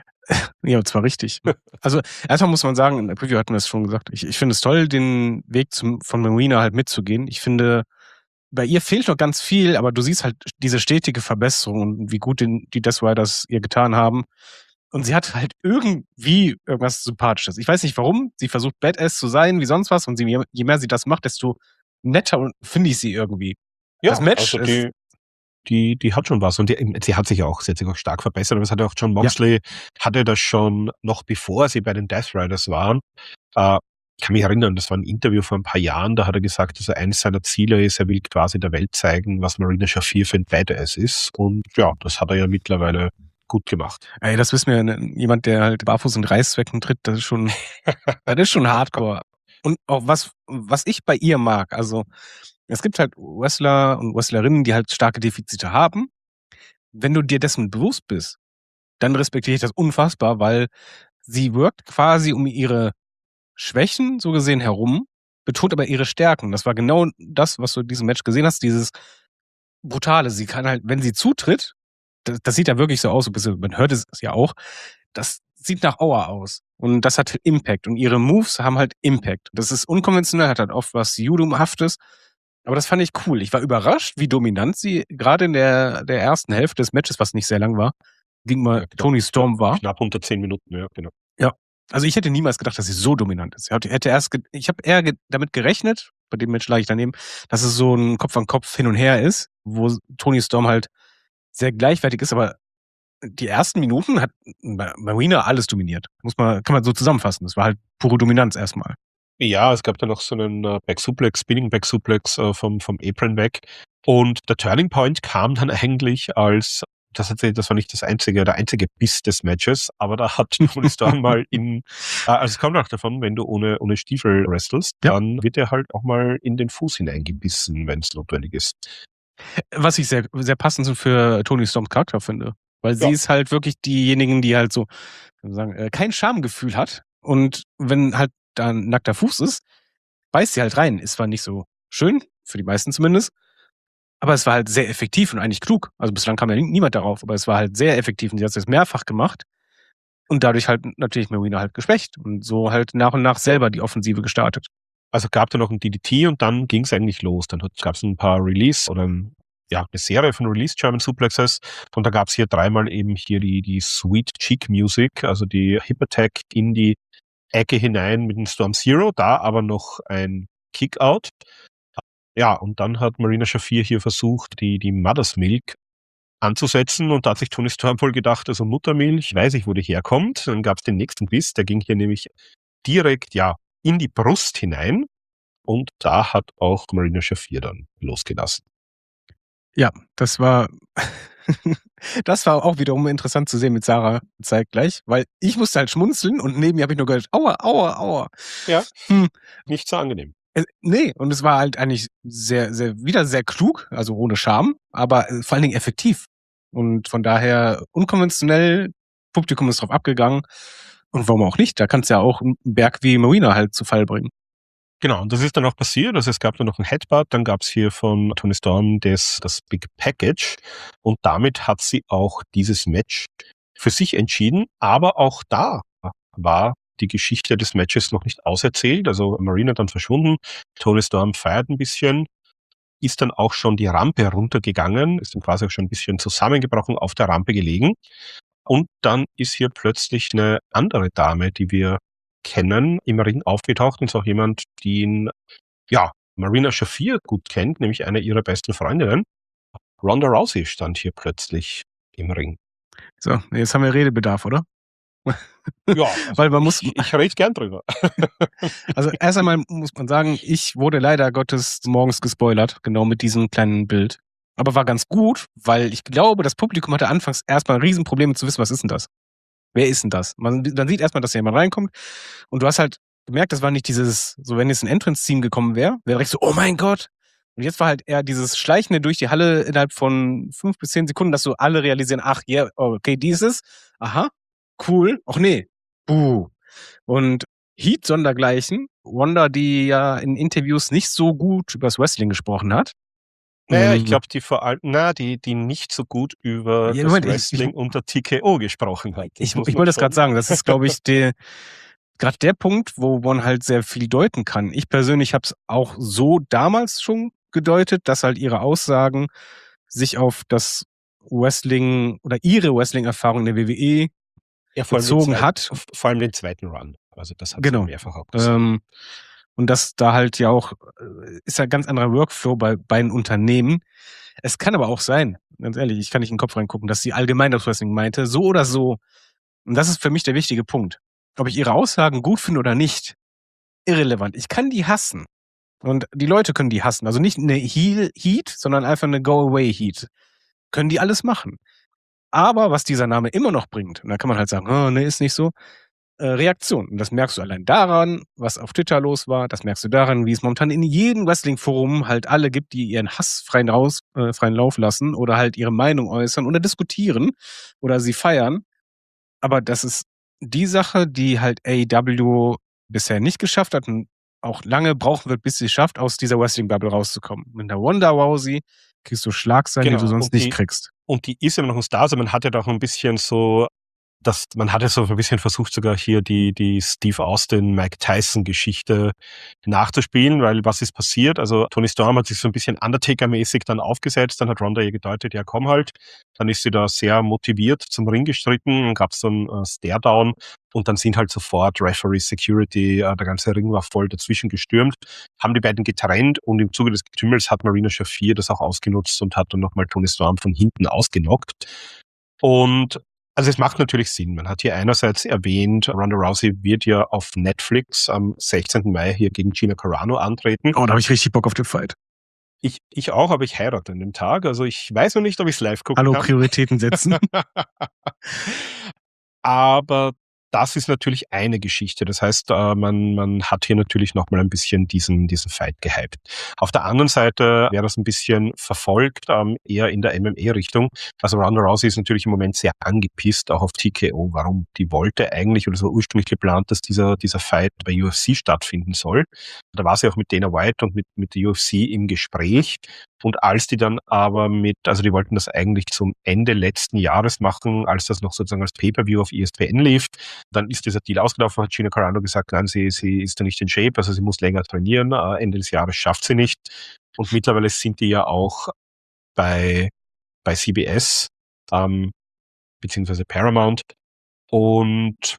Ja, und zwar richtig. Also erstmal muss man sagen, in der Preview hatten wir es schon gesagt, ich, ich finde es toll, den Weg zum, von Marina halt mitzugehen. Ich finde, bei ihr fehlt noch ganz viel, aber du siehst halt diese stetige Verbesserung und wie gut den, die Death Riders ihr getan haben. Und sie hat halt irgendwie irgendwas Sympathisches. Ich weiß nicht warum. Sie versucht Badass zu sein, wie sonst was. Und sie, je mehr sie das macht, desto netter finde ich sie irgendwie. Ja, das Match also ist, die, die, die hat schon was. Und die, sie hat sich auch, sie hat sich auch stark verbessert. Aber es hat ja auch John Moxley, ja. hatte das schon noch bevor sie bei den Death Riders waren. Äh, ich kann mich erinnern, das war ein Interview vor ein paar Jahren, da hat er gesagt, also eines seiner Ziele ist, er will quasi der Welt zeigen, was Marina Shafir für ein Badass ist. Und ja, das hat er ja mittlerweile gut gemacht. Ey, das wissen wir, ne, jemand, der halt barfuß in Reißzwecken tritt, das ist schon, das ist schon hardcore. Und auch was, was ich bei ihr mag, also es gibt halt Wrestler und Wrestlerinnen, die halt starke Defizite haben. Wenn du dir dessen bewusst bist, dann respektiere ich das unfassbar, weil sie wirkt quasi um ihre Schwächen so gesehen herum, betont aber ihre Stärken. Das war genau das, was du in diesem Match gesehen hast, dieses Brutale. Sie kann halt, wenn sie zutritt, das, das sieht ja wirklich so aus, man hört es ja auch, das sieht nach Aua aus. Und das hat Impact. Und ihre Moves haben halt Impact. Das ist unkonventionell, hat halt oft was Judo-haftes. Aber das fand ich cool. Ich war überrascht, wie dominant sie gerade in der, der ersten Hälfte des Matches, was nicht sehr lang war, gegen mal ja, Toni Storm war. Knapp unter zehn Minuten, ja, genau. Ja. Also ich hätte niemals gedacht, dass sie so dominant ist. Ich hätte erst, ge- ich habe eher ge- damit gerechnet, bei dem Match lag ich daneben, dass es so ein Kopf an Kopf hin und her ist, wo Toni Storm halt sehr gleichwertig ist, aber die ersten Minuten hat Marina alles dominiert. Muss man, kann man so zusammenfassen. Das war halt pure Dominanz erstmal. Ja, es gab da noch so einen äh, Back-Suplex, Spinning-Back-Suplex äh, vom, vom Apron weg. Und der Turning Point kam dann eigentlich als, das, hat, das war nicht das einzige, der einzige Biss des Matches, aber da hat Toni Storm mal in, äh, also es kommt auch davon, wenn du ohne, ohne Stiefel wrestelst, ja. dann wird er halt auch mal in den Fuß hineingebissen, wenn es notwendig ist. Was ich sehr, sehr passend für Toni Storms Charakter finde. Weil sie ja. ist halt wirklich diejenigen, die halt so, sagen, äh, kein Schamgefühl hat. Und wenn halt da ein nackter Fuß ist, beißt sie halt rein. Ist zwar nicht so schön, für die meisten zumindest, aber es war halt sehr effektiv und eigentlich klug. Also bislang kam ja niemand darauf, aber es war halt sehr effektiv und sie hat es jetzt mehrfach gemacht und dadurch halt natürlich Marina halt geschwächt und so halt nach und nach selber die Offensive gestartet. Also gab da noch ein D D T und dann ging es eigentlich los. Dann gab es ein paar Release oder ein ja, eine Serie von Released German Suplexes. Und da gab es hier dreimal eben hier die, die Sweet Cheek Music, also die Hip Attack in die Ecke hinein mit dem Storm Zero, da aber noch ein Kickout. Ja, und dann hat Marina Shafir hier versucht, die, die Mother's Milk anzusetzen, und da hat sich Toni Storm wohl gedacht, also Muttermilch, weiß ich, wo die herkommt. Dann gab es den nächsten Biss, der ging hier nämlich direkt, ja, in die Brust hinein, und da hat auch Marina Shafir dann losgelassen. Ja, das war das war auch wiederum interessant zu sehen mit Sarah zeitgleich, weil ich musste halt schmunzeln und neben mir habe ich nur gehört, aua, aua, aua. Ja, Hm. nicht so angenehm. Äh, nee, und es war halt eigentlich sehr, sehr, wieder sehr klug, also ohne Scham, aber äh, vor allen Dingen effektiv. Und von daher unkonventionell, Publikum ist drauf abgegangen. Und warum auch nicht? Da kannst du ja auch einen Berg wie Marina halt zu Fall bringen. Genau, und das ist dann auch passiert. Also es gab dann noch ein Headbutt, dann gab es hier von Toni Storm das, das Big Package, und damit hat sie auch dieses Match für sich entschieden. Aber auch da war die Geschichte des Matches noch nicht auserzählt. Also Marina dann verschwunden, Toni Storm feiert ein bisschen, ist dann auch schon die Rampe runtergegangen, ist dann quasi auch schon ein bisschen zusammengebrochen, auf der Rampe gelegen. Und dann ist hier plötzlich eine andere Dame, die wir kennen, im Ring aufgetaucht, und ist auch jemand, den, ja, Marina Shafir gut kennt, nämlich eine ihrer besten Freundinnen. Ronda Rousey stand hier plötzlich im Ring. So, jetzt haben wir Redebedarf, oder? Ja, Weil man muss, ich, ich rede gern drüber. also erst einmal muss man sagen, ich wurde leider Gottes morgens gespoilert, genau mit diesem kleinen Bild. Aber war ganz gut, weil ich glaube, das Publikum hatte anfangs erstmal Riesenprobleme zu wissen, was ist denn das? Wer ist denn das? Man, dann sieht erstmal, dass jemand reinkommt, und du hast halt gemerkt, das war nicht dieses, so wenn jetzt ein Entrance-Team gekommen wäre, wäre direkt so, oh mein Gott. Und jetzt war halt eher dieses Schleichende durch die Halle innerhalb von fünf bis zehn Sekunden, dass so alle realisieren, ach, ja, yeah, okay, dieses, aha, cool, ach nee, buh. Und Heat sondergleichen, Wanda, die ja in Interviews nicht so gut übers Wrestling gesprochen hat. Naja, ich Mhm. glaube, die vor allem, na, die, die nicht so gut über Ja, das Moment, ich- Wrestling ich- unter T K O gesprochen hat. Das Ich, muss ich man wollte das schon- gerade sagen, das ist, glaube ich, der gerade der Punkt, wo man halt sehr viel deuten kann. Ich persönlich habe es auch so damals schon gedeutet, dass halt ihre Aussagen sich auf das Wrestling oder ihre Wrestling-Erfahrung in der W W E ja, vor allem den bezogen zweiten- hat. Vor allem den zweiten Run. Also das hat Genau. sie mehrfach auch gesagt. Ähm, und dass da halt ja auch, äh, ist ja ein ganz anderer Workflow bei beiden Unternehmen. Es kann aber auch sein, ganz ehrlich, ich kann nicht in den Kopf reingucken, dass sie allgemein das Wrestling meinte, so oder so. Und das ist für mich der wichtige Punkt. Ob ich ihre Aussagen gut finde oder nicht, irrelevant. Ich kann die hassen. Und die Leute können die hassen. Also nicht eine Heel-Heat, sondern einfach eine Go-Away-Heat. Können die alles machen. Aber was dieser Name immer noch bringt, und da kann man halt sagen, oh, ne, ist nicht so, äh, Reaktion. Und das merkst du allein daran, was auf Twitter los war. Das merkst du daran, wie es momentan in jedem Wrestling-Forum halt alle gibt, die ihren Hass freien, Raus, äh, freien Lauf lassen oder halt ihre Meinung äußern oder diskutieren oder sie feiern. Aber das ist die Sache, die halt A E W bisher nicht geschafft hat und auch lange brauchen wird, bis sie es schafft, aus dieser Wrestling-Bubble rauszukommen. Mit der Ronda Rousey kriegst du Schlagzeilen, Genau, die du sonst und nicht die- kriegst. Und die ist immer noch ein Star. Also man hat ja doch ein bisschen so, das, man hat ja so ein bisschen versucht, sogar hier die, die Steve Austin, Mike Tyson Geschichte nachzuspielen, weil was ist passiert? Also Toni Storm hat sich so ein bisschen Undertaker-mäßig dann aufgesetzt, dann hat Ronda ihr gedeutet, ja komm halt. Dann ist sie da sehr motiviert zum Ring gestritten, dann gab es so einen äh, Stare-Down, und dann sind halt sofort Referee, Security, äh, der ganze Ring war voll dazwischen gestürmt, haben die beiden getrennt, und im Zuge des Getümmels hat Marina Shafir das auch ausgenutzt und hat dann nochmal Toni Storm von hinten ausgenockt. Und also es macht natürlich Sinn. Man hat hier einerseits erwähnt, Ronda Rousey wird ja auf Netflix am sechzehnten Mai hier gegen Gina Carano antreten. Oh, da habe ich richtig Bock auf den Fight. Ich, ich auch, aber ich heirate an dem Tag. Also ich weiß noch nicht, ob ich es live gucken Hallo, kann. Prioritäten setzen. Aber das ist natürlich eine Geschichte. Das heißt, äh, man, man hat hier natürlich nochmal ein bisschen diesen, diesen Fight gehypt. Auf der anderen Seite wäre das ein bisschen verfolgt, ähm, eher in der M M A-Richtung. Also Ronda Rousey ist natürlich im Moment sehr angepisst, auch auf T K O. Warum? Die wollte eigentlich, oder so ursprünglich geplant, dass dieser, dieser Fight bei U F C stattfinden soll. Da war sie auch mit Dana White und mit, mit der U F C im Gespräch. Und als die dann aber mit, also die wollten das eigentlich zum Ende letzten Jahres machen, als das noch sozusagen als Pay-Per-View auf E S P N lief, dann ist dieser Deal ausgelaufen, hat Gina Carano gesagt, nein, sie, sie ist da nicht in Shape, also sie muss länger trainieren, äh, Ende des Jahres schafft sie nicht. Und mittlerweile sind die ja auch bei, bei C B S, ähm, beziehungsweise Paramount. Und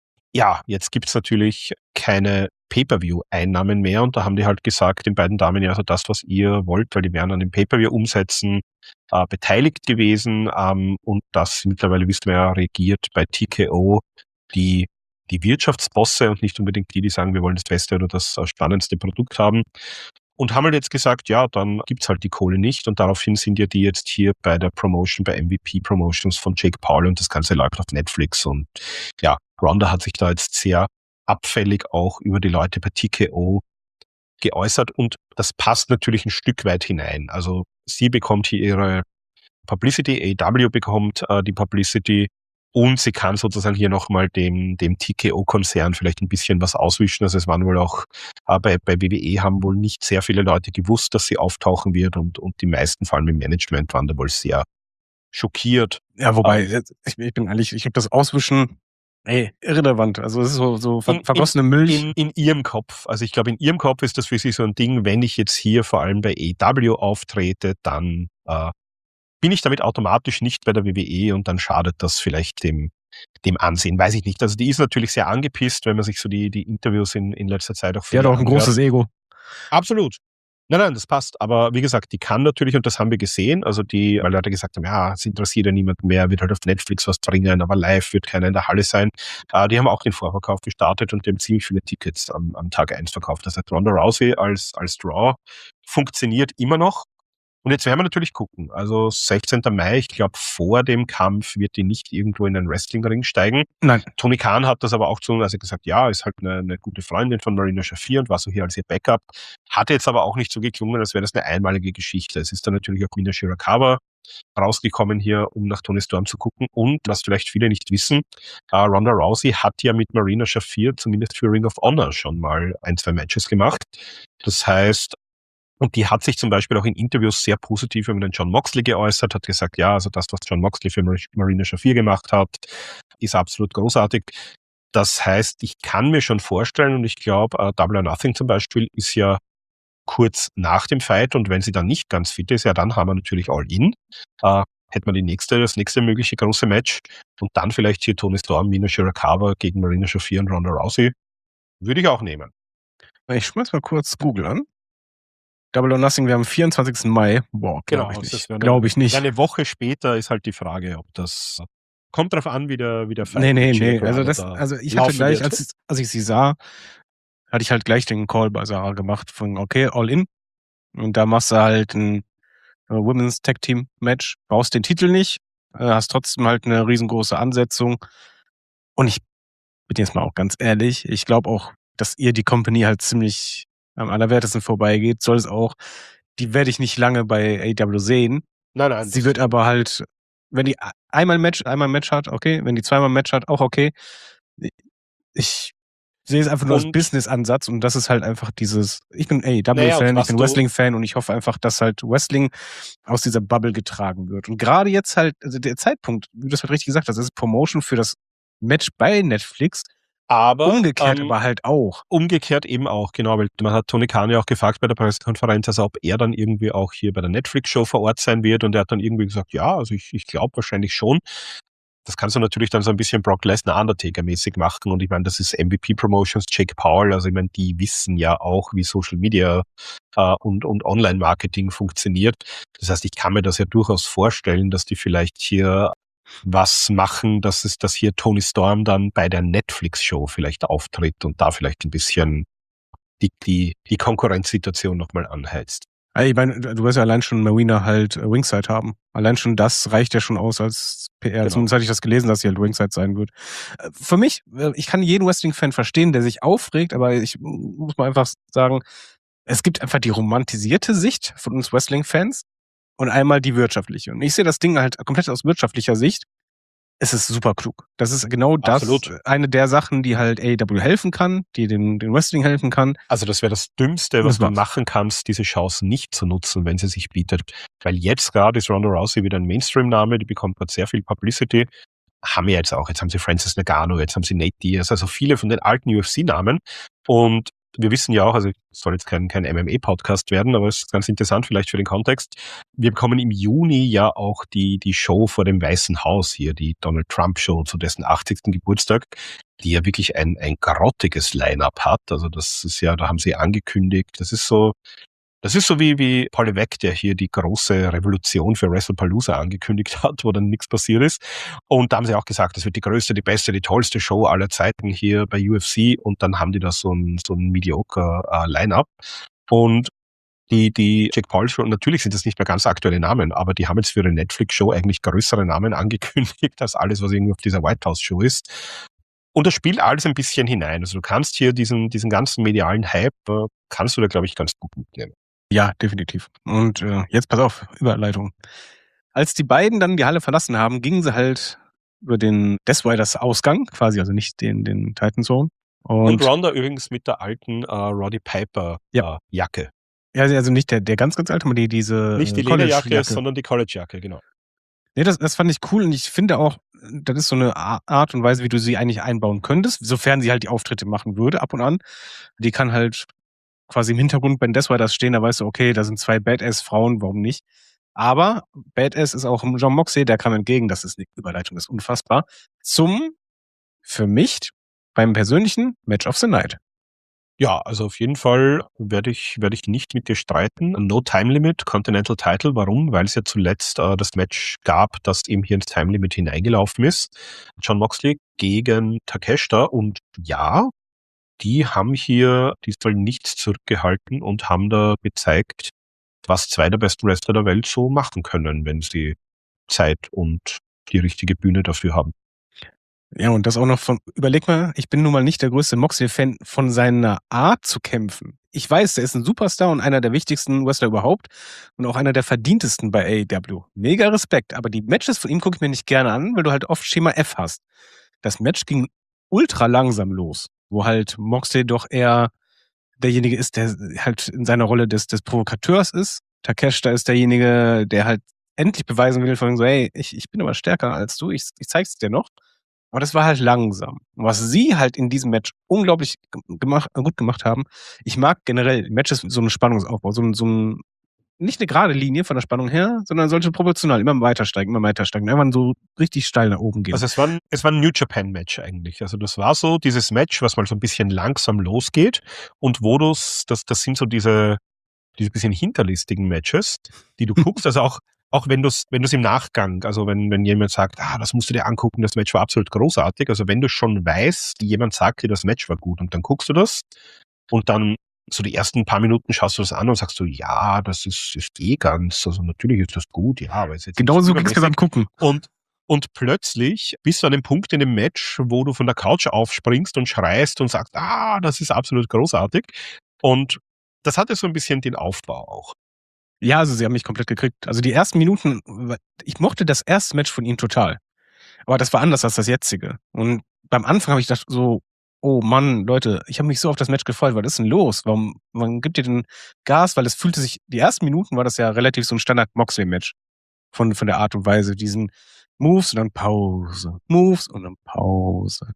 ja, jetzt gibt's natürlich keine Pay-Per-View-Einnahmen mehr und da haben die halt gesagt, den beiden Damen, ja, also das, was ihr wollt, weil die wären an den Pay-Per-View-Umsätzen äh, beteiligt gewesen ähm, und das mittlerweile, wisst ihr ja, regiert bei T K O die, die Wirtschaftsbosse und nicht unbedingt die, die sagen, wir wollen das beste oder das äh, spannendste Produkt haben. Und haben halt jetzt gesagt, ja, dann gibt's halt die Kohle nicht und daraufhin sind ja die jetzt hier bei der Promotion, bei M V P Promotions von Jake Paul und das Ganze läuft auf Netflix und ja, Ronda hat sich da jetzt sehr abfällig auch über die Leute bei T K O geäußert und das passt natürlich ein Stück weit hinein. Also sie bekommt hier ihre Publicity, A E W bekommt äh, die Publicity und sie kann sozusagen hier nochmal dem, dem T K O-Konzern vielleicht ein bisschen was auswischen. Also es waren wohl auch, äh, bei, bei W W E haben wohl nicht sehr viele Leute gewusst, dass sie auftauchen wird und, und die meisten, vor allem im Management, waren da wohl sehr schockiert. Ja, wobei, ähm, ich, ich bin ehrlich, ich habe das Auswischen, ey, irrelevant. Also es ist so, so ver in, vergossene in, Milch. In, in ihrem Kopf. Also ich glaube, in ihrem Kopf ist das für sie so ein Ding, wenn ich jetzt hier vor allem bei A E W auftrete, dann äh, bin ich damit automatisch nicht bei der W W E und dann schadet das vielleicht dem, dem Ansehen. Weiß ich nicht. Also die ist natürlich sehr angepisst, wenn man sich so die, die Interviews in, in letzter Zeit auch von Die hat ihr auch ein anhört. großes Ego. Absolut. Nein, nein, das passt. Aber wie gesagt, die kann natürlich, und das haben wir gesehen, also die, weil Leute gesagt haben, ja, es interessiert ja niemand mehr, wird halt auf Netflix was bringen, aber live wird keiner in der Halle sein. Äh, die haben auch den Vorverkauf gestartet und die haben ziemlich viele Tickets am, am Tag eins verkauft. Das heißt, Ronda Rousey als, als Draw funktioniert immer noch. Und jetzt werden wir natürlich gucken. Also sechzehnten Mai, ich glaube, vor dem Kampf wird die nicht irgendwo in einen Wrestlingring steigen. Nein. Tony Khan hat das aber auch zu, also gesagt, ja, ist halt eine, eine gute Freundin von Marina Shafir und war so hier als ihr Backup. Hat jetzt aber auch nicht so geklungen, als wäre das eine einmalige Geschichte. Es ist dann natürlich auch Mina Shirakawa rausgekommen hier, um nach Toni Storm zu gucken. Und was vielleicht viele nicht wissen, äh, Ronda Rousey hat ja mit Marina Shafir zumindest für Ring of Honor schon mal ein, zwei Matches gemacht. Das heißt, und die hat sich zum Beispiel auch in Interviews sehr positiv über den John Moxley geäußert, hat gesagt, ja, also das, was John Moxley für Marina Shafir gemacht hat, ist absolut großartig. Das heißt, ich kann mir schon vorstellen, und ich glaube, uh, Double or Nothing zum Beispiel ist ja kurz nach dem Fight, und wenn sie dann nicht ganz fit ist, ja, dann haben wir natürlich All-In. Uh, hätte man die nächste, das nächste mögliche große Match und dann vielleicht hier Toni Storm, Mina Shirakawa gegen Marina Shafir und Ronda Rousey. Würde ich auch nehmen. Ich schmeiß mal kurz Google an. Double or Nothing, wir haben vierundzwanzigsten Mai. Boah, glaube Genau, ich nicht. Eine, Glaube ich nicht. Eine Woche später ist halt die Frage, ob das... Kommt drauf an, wie der, wie der Fight Nee, nee, nee. Jericho also, das, da also ich hatte gleich, als ich, als ich sie sah, hatte ich halt gleich den Call bei Sarah gemacht von, okay, all in. Und da machst du halt ein Women's Tag Team Match, brauchst den Titel nicht, hast trotzdem halt eine riesengroße Ansetzung. Und ich bin jetzt mal auch ganz ehrlich, ich glaube auch, dass ihr die Company halt ziemlich am allerwertesten vorbeigeht, soll es auch. Die werde ich nicht lange bei A E W sehen. Nein, nein. Sie wird aber halt, wenn die einmal ein Match, einmal ein Match hat, okay. Wenn die zweimal ein Match hat, auch okay. Ich sehe es einfach nur und als Business-Ansatz und das ist halt einfach dieses, ich bin A E W-Fan, naja, ich bin Wrestling-Fan und ich hoffe einfach, dass halt Wrestling aus dieser Bubble getragen wird. Und gerade jetzt halt, also der Zeitpunkt, wie du das halt richtig gesagt hast, das ist Promotion für das Match bei Netflix. Aber umgekehrt ähm, aber halt auch. Umgekehrt eben auch, genau, weil man hat Tony Khan ja auch gefragt bei der Pressekonferenz, also ob er dann irgendwie auch hier bei der Netflix-Show vor Ort sein wird und er hat dann irgendwie gesagt, ja, also ich, ich glaube wahrscheinlich schon. Das kannst du natürlich dann so ein bisschen Brock Lesnar Undertaker-mäßig machen und ich meine, das ist M V P Promotions, Jake Paul, also ich meine, die wissen ja auch, wie Social Media äh, und, und Online-Marketing funktioniert. Das heißt, ich kann mir das ja durchaus vorstellen, dass die vielleicht hier was machen, dass es, dass hier Toni Storm dann bei der Netflix-Show vielleicht auftritt und da vielleicht ein bisschen die, die, die Konkurrenzsituation nochmal anheizt. Ich meine, du wirst ja allein schon Marina halt äh, Ringside haben. Allein schon das reicht ja schon aus als P R. Genau. Zumindest hatte ich das gelesen, dass sie halt Ringside sein wird. Äh, für mich, äh, ich kann jeden Wrestling-Fan verstehen, der sich aufregt, aber ich muss mal einfach sagen, es gibt einfach die romantisierte Sicht von uns Wrestling-Fans und einmal die wirtschaftliche. Und ich sehe das Ding halt komplett aus wirtschaftlicher Sicht. Es ist super klug. Das ist genau das, Absolut. eine der Sachen, die halt A E W helfen kann, die dem, dem Wrestling helfen kann. Also das wäre das Dümmste, was du machen kannst, diese Chance nicht zu nutzen, wenn sie sich bietet. Weil jetzt gerade ist Ronda Rousey wieder ein Mainstream-Name, die bekommt gerade sehr viel Publicity. Haben wir jetzt auch. Jetzt haben sie Francis Ngannou, jetzt haben sie Nate Diaz, also viele von den alten U F C-Namen. Und wir wissen ja auch, also es soll jetzt kein, kein M M A-Podcast werden, aber es ist ganz interessant vielleicht für den Kontext. Wir bekommen im Juni ja auch die, die Show vor dem Weißen Haus hier, die Donald Trump Show zu dessen achtzigsten Geburtstag, die ja wirklich ein, ein grottiges Line-Up hat. Also das ist ja, da haben sie angekündigt, das ist so, das ist so wie, wie Paul Levesque, der hier die große Revolution für WrestlePalooza angekündigt hat, wo dann nichts passiert ist. Und da haben sie auch gesagt, das wird die größte, die beste, die tollste Show aller Zeiten hier bei U F C. Und dann haben die da so ein, so ein mediocre äh, Line-Up. Und die, die Jake Paul Show, natürlich sind das nicht mehr ganz aktuelle Namen, aber die haben jetzt für ihre Netflix-Show eigentlich größere Namen angekündigt als alles, was irgendwie auf dieser White House Show ist. Und das spielt alles ein bisschen hinein. Also du kannst hier diesen, diesen ganzen medialen Hype, äh, kannst du da, glaube ich, ganz gut mitnehmen. Ja, definitiv. Und äh, jetzt pass auf, Überleitung. Als die beiden dann die Halle verlassen haben, gingen sie halt über den Death Riders Ausgang, quasi, also nicht den, den Titan Zone. Und, und Ronda übrigens mit der alten äh, Roddy Piper ja. äh, Jacke. Ja, also nicht der, der ganz, ganz alte, aber die, diese Nicht die Lederjacke, sondern die College-Jacke, genau. Nee, das, das fand ich cool und ich finde auch, das ist so eine Art und Weise, wie du sie eigentlich einbauen könntest, sofern sie halt die Auftritte machen würde, ab und an. Die kann halt quasi im Hintergrund bei den Death Riders stehen, da weißt du, okay, da sind zwei Badass-Frauen, warum nicht? Aber Badass ist auch John Moxley, der kam entgegen, das ist eine Überleitung, das ist unfassbar, zum, für mich, beim persönlichen Match of the Night. Ja, also auf jeden Fall werde ich, werde ich nicht mit dir streiten. No Time Limit, Continental Title. Warum? Weil es ja zuletzt äh, das Match gab, das eben hier ins Time Limit hineingelaufen ist. John Moxley gegen Takeshita. Und ja, die haben hier diesmal nichts zurückgehalten und haben da gezeigt, was zwei der besten Wrestler der Welt so machen können, wenn sie Zeit und die richtige Bühne dafür haben. Ja, und das auch noch von, überleg mal, ich bin nun mal nicht der größte Moxley-Fan von seiner Art zu kämpfen. Ich weiß, er ist ein Superstar und einer der wichtigsten Wrestler überhaupt und auch einer der verdientesten bei A E W. Mega Respekt, aber die Matches von ihm gucke ich mir nicht gerne an, weil du halt oft Schema F hast. Das Match ging ultra langsam los, wo halt Moxley doch eher derjenige ist, der halt in seiner Rolle des, des Provokateurs ist. Takeshita ist derjenige, der halt endlich beweisen will, von so, hey, ich, ich bin aber stärker als du, ich, ich zeig's dir noch. Aber das war halt langsam. Und was sie halt in diesem Match unglaublich gemacht, gut gemacht haben, ich mag generell Matches so einen Spannungsaufbau, so ein, so ein, nicht eine gerade Linie von der Spannung her, sondern solche proportional, immer weiter steigen, immer weiter steigen, irgendwann so richtig steil nach oben gehen. Also es war ein, es war ein New Japan Match eigentlich. Also das war so dieses Match, was mal so ein bisschen langsam losgeht und wo du das, das sind so diese, diese bisschen hinterlistigen Matches, die du guckst, also auch Auch wenn du es wenn du's im Nachgang, also wenn, wenn jemand sagt, ah, das musst du dir angucken, das Match war absolut großartig, also wenn du schon weißt, jemand sagt dir, das Match war gut und dann guckst du das und dann so die ersten paar Minuten schaust du das an und sagst du, ja, das ist, ist eh ganz, also natürlich ist das gut, ja, aber ist jetzt genau so ging's gesamt gucken. Und, und plötzlich bist du an dem Punkt in dem Match, wo du von der Couch aufspringst und schreist und sagst, ah, das ist absolut großartig und das hatte so ein bisschen den Aufbau auch. Ja, also sie haben mich komplett gekriegt. Also die ersten Minuten, ich mochte das erste Match von ihm total. Aber das war anders als das jetzige. Und beim Anfang habe ich gedacht so, oh Mann, Leute, ich habe mich so auf das Match gefreut. Was ist denn los? Warum, warum gibt ihr den Gas? Weil es fühlte sich, die ersten Minuten war das ja relativ so ein Standard-Moxley-Match. Von, von der Art und Weise. Diesen Moves und dann Pause. Moves und dann Pause.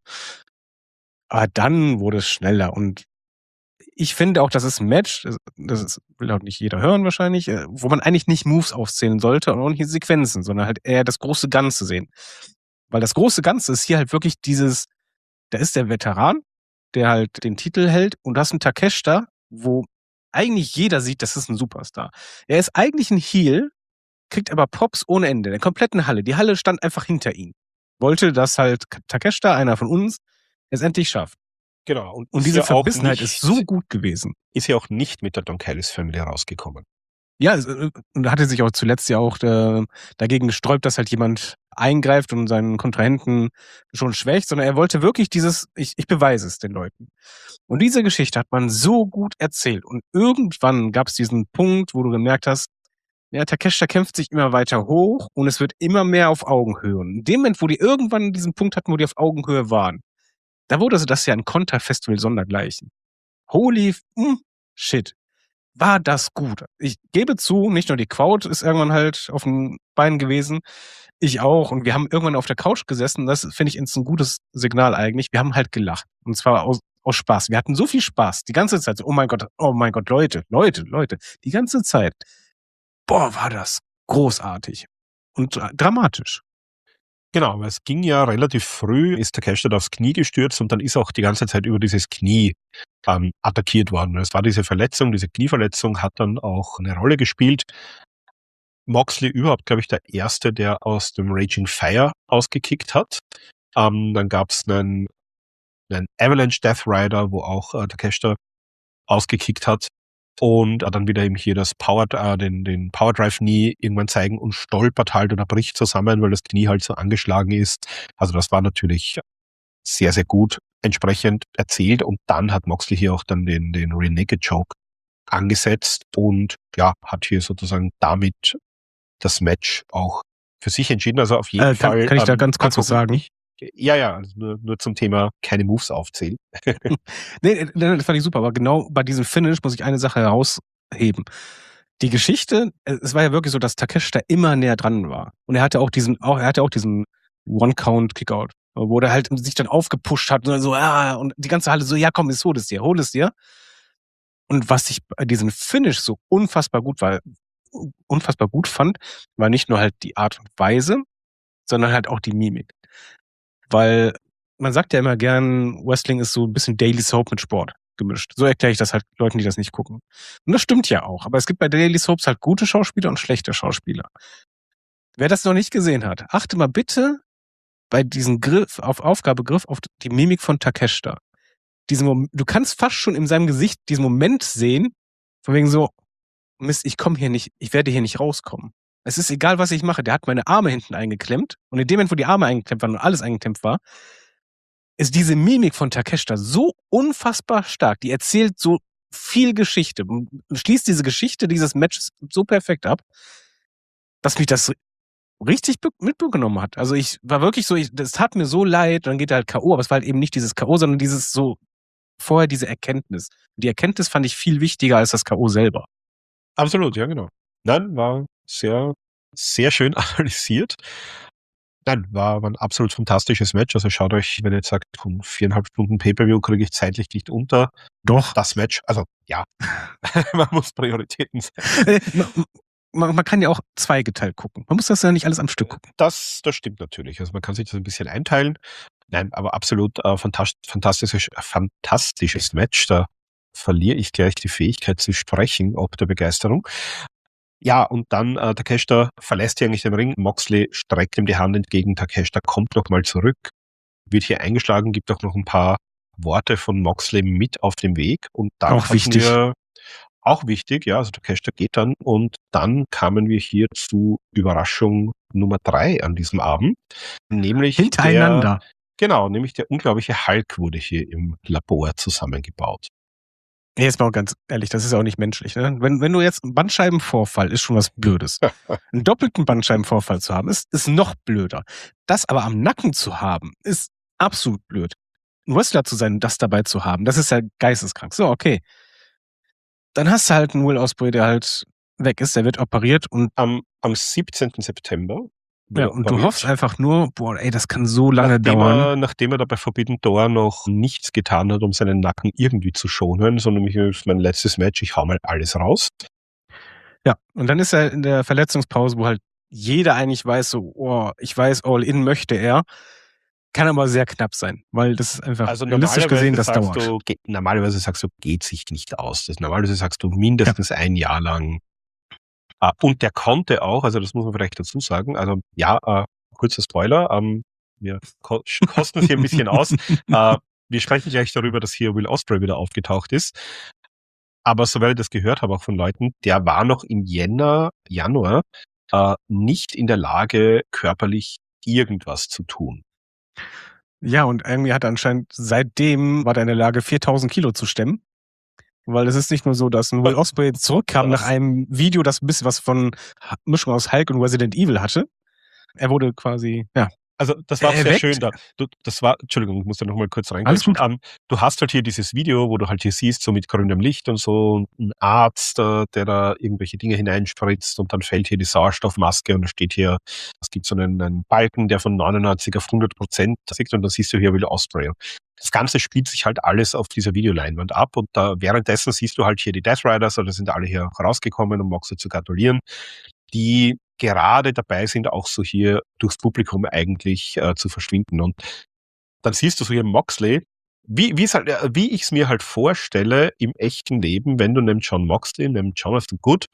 Aber dann wurde es schneller und ich finde auch, das ist ein Match, das ist, will auch nicht jeder hören wahrscheinlich, wo man eigentlich nicht Moves aufzählen sollte und auch nicht Sequenzen, sondern halt eher das große Ganze sehen. Weil das große Ganze ist hier halt wirklich dieses, da ist der Veteran, der halt den Titel hält und du hast einen Takeshita, wo eigentlich jeder sieht, das ist ein Superstar. Er ist eigentlich ein Heel, kriegt aber Pops ohne Ende, in der kompletten Halle. Die Halle stand einfach hinter ihm. Wollte, dass halt Takeshita, einer von uns, es endlich schafft. Genau. Und, und diese ja Verbissenheit nicht, ist so gut gewesen. Ist ja auch nicht mit der Don Callis Family rausgekommen. Ja, und hatte sich auch zuletzt ja auch äh, dagegen gesträubt, dass halt jemand eingreift und seinen Kontrahenten schon schwächt, sondern er wollte wirklich dieses, ich, ich beweise es den Leuten. Und diese Geschichte hat man so gut erzählt. Und irgendwann gab es diesen Punkt, wo du gemerkt hast, ja, Takeshita kämpft sich immer weiter hoch und es wird immer mehr auf Augenhöhe. Und in dem Moment, wo die irgendwann diesen Punkt hatten, wo die auf Augenhöhe waren, da wurde also das ja ein Konterfestival sondergleichen. Holy mm, shit. War das gut. Ich gebe zu, nicht nur die Crowd ist irgendwann halt auf den Beinen gewesen, ich auch. Und wir haben irgendwann auf der Couch gesessen, das finde ich jetzt ein gutes Signal eigentlich. Wir haben halt gelacht. Und zwar aus, aus Spaß. Wir hatten so viel Spaß, die ganze Zeit. So, oh mein Gott, oh mein Gott, Leute, Leute, Leute. Die ganze Zeit. Boah, war das großartig. Und äh, dramatisch. Genau, weil es ging ja relativ früh, ist Takeshita da aufs Knie gestürzt und dann ist auch die ganze Zeit über dieses Knie ähm, attackiert worden. Es war diese Verletzung, diese Knieverletzung hat dann auch eine Rolle gespielt. Moxley überhaupt, glaube ich, der Erste, der aus dem Raging Fire ausgekickt hat. Ähm, dann gab es einen, einen Avalanche Death Rider, wo auch äh, Takeshita ausgekickt hat. Und äh, dann wieder eben hier das Power, äh, den, den Power Drive Knee irgendwann zeigen und stolpert halt oder bricht zusammen, weil das Knie halt so angeschlagen ist. Also das war natürlich sehr, sehr gut entsprechend erzählt. Und dann hat Moxley hier auch dann den, den Rear Naked Choke angesetzt und ja, hat hier sozusagen damit das Match auch für sich entschieden. Also auf jeden Äh, kann, Fall. kann ich da ähm, ganz kurz was sagen? Ja, ja, also nur, nur zum Thema keine Moves aufzählen. nee, nee, das fand ich super, aber genau bei diesem Finish muss ich eine Sache herausheben. Die Geschichte, es war ja wirklich so, dass Takeshita immer näher dran war. Und er hatte auch diesen, auch, er hatte auch diesen One-Count-Kickout, wo er halt sich dann aufgepusht hat und so, ja, und die ganze Halle so, ja komm, jetzt hol es dir, hol es dir. Und was ich bei diesem Finish so unfassbar gut war, unfassbar gut fand, war nicht nur halt die Art und Weise, sondern halt auch die Mimik. Weil man sagt ja immer gern, Wrestling ist so ein bisschen Daily Soap mit Sport gemischt. So erkläre ich das halt Leuten, die das nicht gucken. Und das stimmt ja auch. Aber es gibt bei Daily Soaps halt gute Schauspieler und schlechte Schauspieler. Wer das noch nicht gesehen hat, achte mal bitte bei diesem Griff, auf Aufgabegriff, auf die Mimik von Takeshita. Diesen Moment, du kannst fast schon in seinem Gesicht diesen Moment sehen, von wegen so, Mist, ich komme hier nicht, ich werde hier nicht rauskommen. Es ist egal, was ich mache. Der hat meine Arme hinten eingeklemmt. Und in dem Moment, wo die Arme eingeklemmt waren und alles eingeklemmt war, ist diese Mimik von Takeshita so unfassbar stark. Die erzählt so viel Geschichte. Schließt diese Geschichte dieses Matches so perfekt ab, dass mich das richtig mitbekommen hat. Also ich war wirklich so, es tat mir so leid, dann geht er halt K O, aber es war halt eben nicht dieses K O, sondern dieses so, vorher diese Erkenntnis. Die Erkenntnis fand ich viel wichtiger als das K O selber. Absolut, ja, genau. Nein, war sehr, sehr schön analysiert. Nein, war, war ein absolut fantastisches Match. Also schaut euch, wenn ihr jetzt sagt, von viereinhalb Stunden Pay-Per-View kriege ich zeitlich nicht unter. Doch. Das Match, also ja, man muss Prioritäten setzen. Man, man kann ja auch zweigeteilt gucken. Man muss das ja nicht alles am Stück gucken. Das, das stimmt natürlich. Also man kann sich das ein bisschen einteilen. Nein, aber absolut äh, fantast- fantastisches, fantastisches Match. Da verliere ich gleich die Fähigkeit zu sprechen, ob der Begeisterung. Ja, und dann äh, Takeshita verlässt hier eigentlich den Ring. Moxley streckt ihm die Hand entgegen. Takeshita kommt nochmal zurück, wird hier eingeschlagen, gibt auch noch ein paar Worte von Moxley mit auf dem Weg. Und dann auch wichtig. Wir, auch wichtig, ja, also Takeshita geht dann. Und dann kamen wir hier zu Überraschung Nummer drei an diesem Abend. Nämlich hintereinander. Der, genau, nämlich der unglaubliche Hulk wurde hier im Labor zusammengebaut. Nee, jetzt mal ganz ehrlich, das ist ja auch nicht menschlich. Ne? Wenn, wenn du jetzt einen Bandscheibenvorfall, ist schon was Blödes. Einen doppelten Bandscheibenvorfall zu haben, ist, ist noch blöder. Das aber am Nacken zu haben, ist absolut blöd. Ein Wrestler zu sein und das dabei zu haben, das ist ja geisteskrank. So, okay. Dann hast du halt einen Will Ospreay, der halt weg ist, der wird operiert und am, am siebzehnten September. Ja, und du hoffst einfach nur, boah, ey, das kann so lange nachdem dauern. Er, nachdem er da bei Forbidden Door noch nichts getan hat, um seinen Nacken irgendwie zu schonen, sondern mich ist mein letztes Match, ich hau mal alles raus. Ja, und dann ist er in der Verletzungspause, wo halt jeder eigentlich weiß, so, oh, ich weiß, All-In möchte er, kann aber sehr knapp sein, weil das ist einfach also realistisch gesehen, das sagst dauert. Du, ge- normalerweise sagst du, geht sich nicht aus. Das, normalerweise sagst du mindestens ja. ein Jahr lang. Uh, und der konnte auch, also das muss man vielleicht dazu sagen, also ja, uh, kurzer Spoiler, um, wir ko- kosten es hier ein bisschen aus. Uh, wir sprechen gleich darüber, dass hier Will Ospreay wieder aufgetaucht ist. Aber soweit ich das gehört habe, auch von Leuten, der war noch im Jänner, Januar uh, nicht in der Lage, körperlich irgendwas zu tun. Ja, und irgendwie hat er anscheinend seitdem, war er in der Lage, viertausend Kilo zu stemmen. Weil es ist nicht nur so, dass ein Will Ospreay zurückkam nach einem Video, das ein bisschen was von Mischung aus Hulk und Resident Evil hatte. Er wurde quasi, ja, Also das war auch sehr Erweckt. schön. Da, du, das war, Entschuldigung, ich muss da nochmal kurz reingehen. Alles gut. Um, du hast halt hier dieses Video, wo du halt hier siehst, so mit grünem Licht und so, und ein Arzt, äh, der da irgendwelche Dinge hineinspritzt und dann fällt hier die Sauerstoffmaske und da steht hier, es gibt so einen, einen Balken, der von neunundneunzig auf hundert Prozent sieht und dann siehst du hier Will Ospreay. Das Ganze spielt sich halt alles auf dieser Videoleinwand ab und da währenddessen siehst du halt hier die Death Riders, oder sind alle hier rausgekommen, um Moxley zu gratulieren, die gerade dabei sind, auch so hier durchs Publikum eigentlich äh, zu verschwinden. Und dann siehst du so hier Moxley, wie, wie's halt, äh, wie ich es mir halt vorstelle im echten Leben, wenn du neben John Moxley, neben Jonathan Good,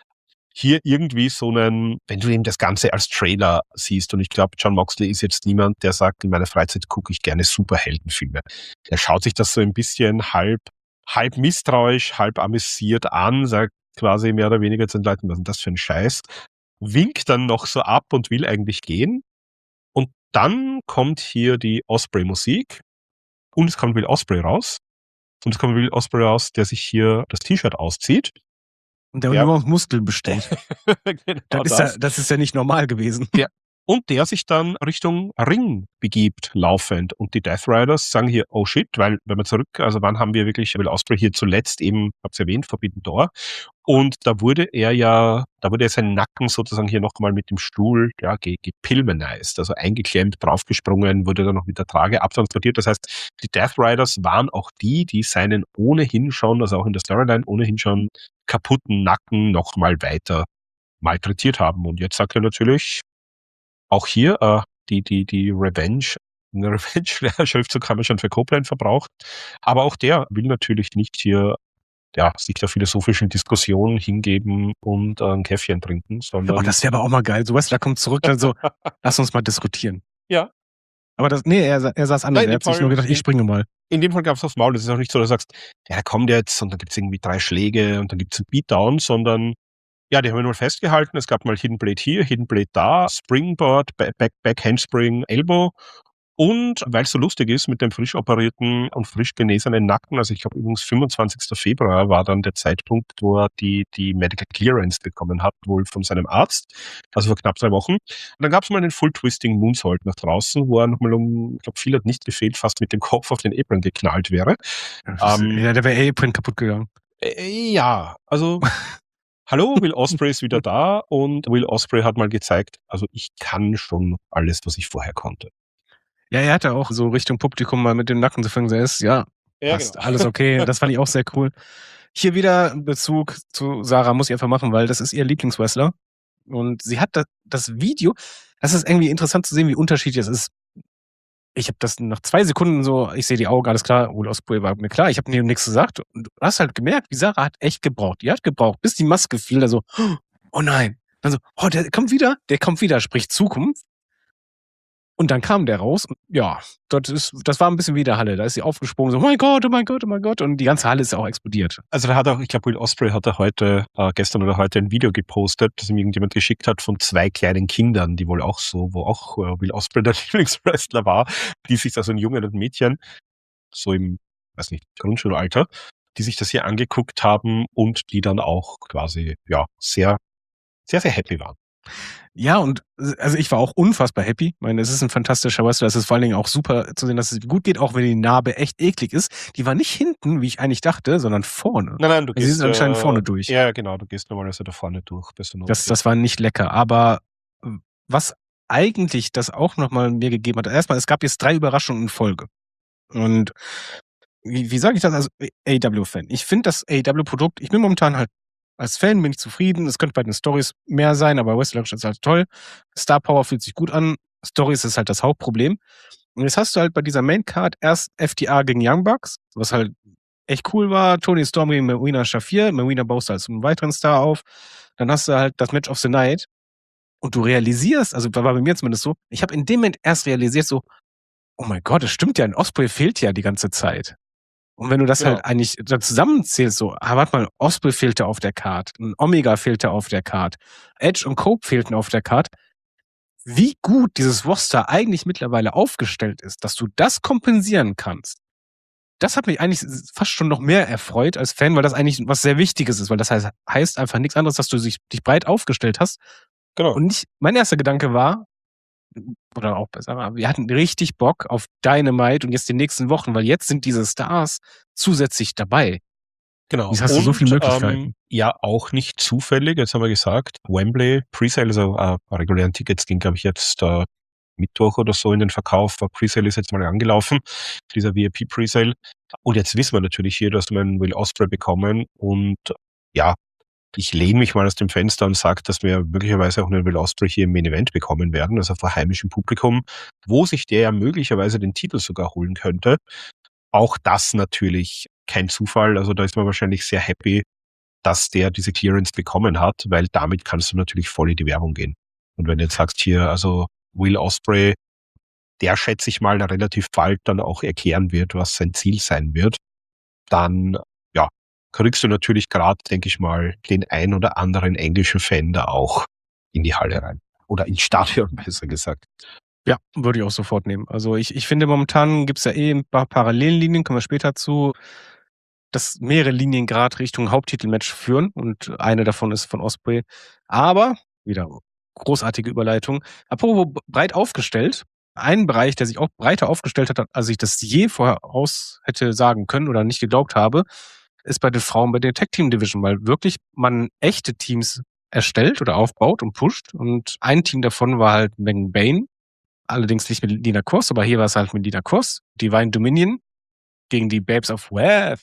hier irgendwie so einen, wenn du eben das Ganze als Trailer siehst, und ich glaube, John Moxley ist jetzt niemand, der sagt, in meiner Freizeit gucke ich gerne Superheldenfilme. Der schaut sich das so ein bisschen halb, halb misstrauisch, halb amüsiert an, sagt quasi mehr oder weniger zu den Leuten, was ist denn das für ein Scheiß? Winkt dann noch so ab und will eigentlich gehen. Und dann kommt hier die Ospreay-Musik und es kommt Will Ospreay raus. Und es kommt Will Ospreay raus, der sich hier das T-Shirt auszieht. Und der Ja. nur aus Muskeln besteht. Genau das, ist ja, das ist ja nicht normal gewesen. Ja. Und der sich dann Richtung Ring begibt, laufend. Und die Death Riders sagen hier, oh shit, weil, wenn wir zurück, also wann haben wir wirklich Will Ospreay hier zuletzt eben, hab's erwähnt, Forbidden Door. Und da wurde er ja, da wurde er sein Nacken sozusagen hier nochmal mit dem Stuhl, ja, gepilmenized, also eingeklemmt, draufgesprungen, wurde dann noch mit der Trage abtransportiert. Das heißt, die Death Riders waren auch die, die seinen ohnehin schon, also auch in der Storyline, ohnehin schon kaputten Nacken nochmal weiter malträtiert haben. Und jetzt sagt er natürlich, auch hier, äh, die, die, die Revenge, eine Revenge-Schriftzug haben wir schon für Copeland verbraucht. Aber auch der will natürlich nicht hier, ja, sich der philosophischen Diskussion hingeben und äh, ein Käffchen trinken, sondern. Oh, das wäre aber auch mal geil. So Wrestler kommt zurück, dann so, lass uns mal diskutieren. Ja. Aber das, nee, er, er saß anders. Er hat sich nur gedacht, ich springe mal. In dem Fall gab es aufs Maul. Das ist auch nicht so, dass du sagst, ja, der kommt jetzt und dann gibt's irgendwie drei Schläge und dann gibt's einen Beatdown, sondern ja, die haben wir nur festgehalten. Es gab mal Hidden Blade hier, Hidden Blade da, Springboard, Back, Back, Back Handspring, Elbow. Und weil es so lustig ist mit dem frisch operierten und frisch genesenen Nacken, also ich glaube übrigens fünfundzwanzigster Februar war dann der Zeitpunkt, wo er die, die Medical Clearance bekommen hat, wohl von seinem Arzt, also vor knapp drei Wochen. Und dann gab es mal einen Full-Twisting Moonsault nach draußen, wo er nochmal um, ich glaube, viel hat nicht gefehlt, fast mit dem Kopf auf den Apron geknallt wäre. Ja, ähm, ja der wäre Apron kaputt gegangen. Äh, ja, also hallo, Will Ospreay ist wieder da und Will Ospreay hat mal gezeigt, also ich kann schon alles, was ich vorher konnte. Ja, er hatte auch so Richtung Publikum mal mit dem Nacken zu fangen, so ist, ja, ja passt, genau. Alles okay. Das fand ich auch sehr cool. Hier wieder Bezug zu Sarah, muss ich einfach machen, weil das ist ihr Lieblingswrestler. Und sie hat das, das Video, das ist irgendwie interessant zu sehen, wie unterschiedlich es ist. Ich habe das nach zwei Sekunden so, ich sehe die Augen, alles klar, Will Ospreay war mir klar, ich habe nichts gesagt. Und du hast halt gemerkt, wie Sarah hat echt gebraucht. Die hat gebraucht, bis die Maske fiel, da so, oh nein. Dann so, oh, der kommt wieder, der kommt wieder, sprich Zukunft. Und dann kam der raus und ja, das, ist, das war ein bisschen wie der Halle. Da ist sie aufgesprungen, so, oh mein Gott, oh mein Gott, oh mein Gott. Und die ganze Halle ist ja auch explodiert. Also da hat auch, ich glaube, Will Ospreay hat er heute, äh, gestern oder heute ein Video gepostet, das ihm irgendjemand geschickt hat von zwei kleinen Kindern, die wohl auch so, wo auch äh, Will Ospreay der Lieblingswrestler war, die sich, also ein Junge und ein Mädchen, so im, weiß nicht, Grundschulalter, die sich das hier angeguckt haben und die dann auch quasi, ja, sehr, sehr, sehr happy waren. Ja, und also ich war auch unfassbar happy. Ich meine, es ist ein fantastischer Wrestler. Es ist vor allen Dingen auch super zu sehen, dass es gut geht, auch wenn die Narbe echt eklig ist. Die war nicht hinten, wie ich eigentlich dachte, sondern vorne. Nein, nein, du also gehst... Sie sind anscheinend äh, vorne durch. Ja, genau, du gehst normalerweise da vorne durch. Das, das war nicht lecker. Aber was eigentlich das auch nochmal mir gegeben hat, erstmal, es gab jetzt drei Überraschungen in Folge. Und wie, wie sage ich das als A E W-Fan? Ich finde das A E W-Produkt, ich bin momentan halt als Fan bin ich zufrieden. Es könnte bei den Storys mehr sein, aber wrestlerisch ist halt toll. Star Power fühlt sich gut an. Storys ist halt das Hauptproblem. Und jetzt hast du halt bei dieser Main-Card erst F T R gegen Young Bucks, was halt echt cool war. Tony Storm gegen Marina Shafir. Marina baust du als einen weiteren Star auf. Dann hast du halt das Match of the Night. Und du realisierst, also war bei mir zumindest so, ich habe in dem Moment erst realisiert so, oh mein Gott, das stimmt ja, ein Ospreay fehlt ja die ganze Zeit. Und wenn du das genau. halt eigentlich da zusammenzählst, so, ah, warte mal, Ospreay fehlte auf der Card, ein Omega fehlte auf der Card, Edge und Cope fehlten auf der Card. Wie gut dieses Roster eigentlich mittlerweile aufgestellt ist, dass du das kompensieren kannst, das hat mich eigentlich fast schon noch mehr erfreut als Fan, weil das eigentlich was sehr Wichtiges ist, weil das heißt, heißt einfach nichts anderes, dass du dich, dich breit aufgestellt hast. Genau. Und nicht, mein erster Gedanke war, oder auch besser, aber wir hatten richtig Bock auf Dynamite und jetzt die nächsten Wochen, weil jetzt sind diese Stars zusätzlich dabei. Genau. Jetzt hast du so Und viele Möglichkeiten. ähm, ja, auch nicht zufällig, jetzt haben wir gesagt, Wembley Presale, also äh, regulären Tickets ging, glaube ich, jetzt äh, Mittwoch oder so in den Verkauf. Äh, Presale ist jetzt mal angelaufen, dieser V I P Presale. Und jetzt wissen wir natürlich hier, dass wir einen Will Ospreay bekommen. Und ja, ich lehne mich mal aus dem Fenster und sage, dass wir möglicherweise auch einen Will Ospreay hier im Main Event bekommen werden, also vor heimischem Publikum, wo sich der ja möglicherweise den Titel sogar holen könnte. Auch das natürlich kein Zufall, also da ist man wahrscheinlich sehr happy, dass der diese Clearance bekommen hat, weil damit kannst du natürlich voll in die Werbung gehen. Und wenn du jetzt sagst hier, also Will Ospreay, der schätze ich mal relativ bald dann auch erklären wird, was sein Ziel sein wird, dann ja, kriegst du natürlich gerade, denke ich mal, den ein oder anderen englischen Fan da auch in die Halle rein. Oder ins Stadion, besser gesagt. Ja, würde ich auch sofort nehmen. Also ich, ich finde, momentan gibt's ja eh ein paar Parallellinien, kommen wir später zu, dass mehrere Linien gerade Richtung Haupttitelmatch führen und eine davon ist von Ospreay. Aber, wieder großartige Überleitung, apropos breit aufgestellt, ein Bereich, der sich auch breiter aufgestellt hat, als ich das je voraus hätte sagen können oder nicht geglaubt habe, ist bei den Frauen bei der Tag Team Division, weil wirklich man echte Teams erstellt oder aufbaut und pusht. Und ein Team davon war halt Megan Bayne, allerdings nicht mit Lina Cross, aber hier war es halt mit Lina Cross, Divine Dominion gegen die Babes of Wrath.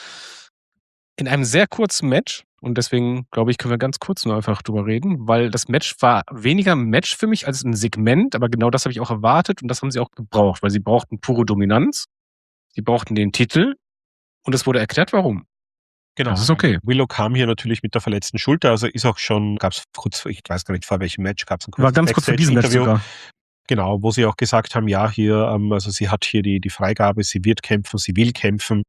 In einem sehr kurzen Match. Und deswegen, glaube ich, können wir ganz kurz nur einfach drüber reden, weil das Match war weniger ein Match für mich als ein Segment, aber genau das habe ich auch erwartet und das haben sie auch gebraucht, weil sie brauchten pure Dominanz, sie brauchten den Titel und es wurde erklärt, warum. Genau. Das ist okay. Willow kam hier natürlich mit der verletzten Schulter, also ist auch schon, gab es kurz, ich weiß gar nicht vor welchem Match, gab es ein kurzes War ganz kurz vor diesem Match sogar. Genau, wo sie auch gesagt haben, ja, hier, ähm, also sie hat hier die, die Freigabe, sie wird kämpfen, sie will kämpfen,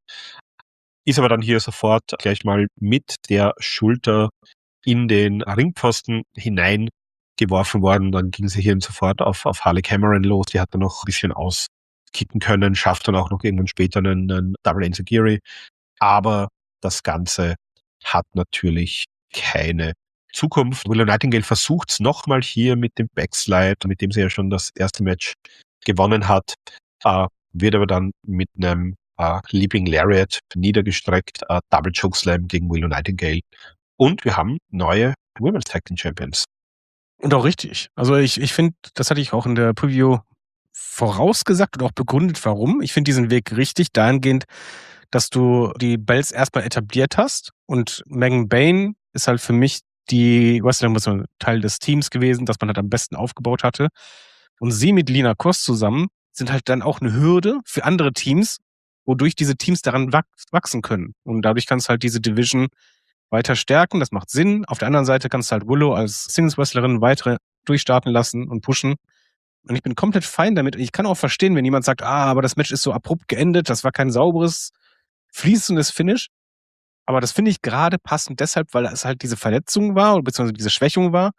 ist aber dann hier sofort gleich mal mit der Schulter in den Ringpfosten hineingeworfen worden. Dann ging sie hier sofort auf, auf Harley Cameron los, die hat dann noch ein bisschen auskicken können, schafft dann auch noch irgendwann später einen, einen Double Enziguri. Aber das Ganze hat natürlich keine Zukunft. Willow Nightingale versucht es nochmal hier mit dem Backslide, mit dem sie ja schon das erste Match gewonnen hat, äh, wird aber dann mit einem äh, Leaping Lariat niedergestreckt, äh, Double Chokeslam gegen Willow Nightingale. Und wir haben neue Women's Tag Team Champions. Und auch richtig. Also ich, ich finde, das hatte ich auch in der Preview vorausgesagt und auch begründet, warum. Ich finde diesen Weg richtig, dahingehend, dass du die Belts erstmal etabliert hast und Megan Bayne ist halt für mich die Wrestlerin muss ein Teil des Teams gewesen, das man halt am besten aufgebaut hatte. Und sie mit Lina Cross zusammen sind halt dann auch eine Hürde für andere Teams, wodurch diese Teams daran wachsen können. Und dadurch kannst du halt diese Division weiter stärken, das macht Sinn. Auf der anderen Seite kannst du halt Willow als Singles-Wrestlerin weiter durchstarten lassen und pushen. Und ich bin komplett fein damit. Ich kann auch verstehen, wenn jemand sagt, ah, aber das Match ist so abrupt geendet, das war kein sauberes, fließendes Finish. Aber das finde ich gerade passend deshalb, weil es halt diese Verletzung war, beziehungsweise diese Schwächung war.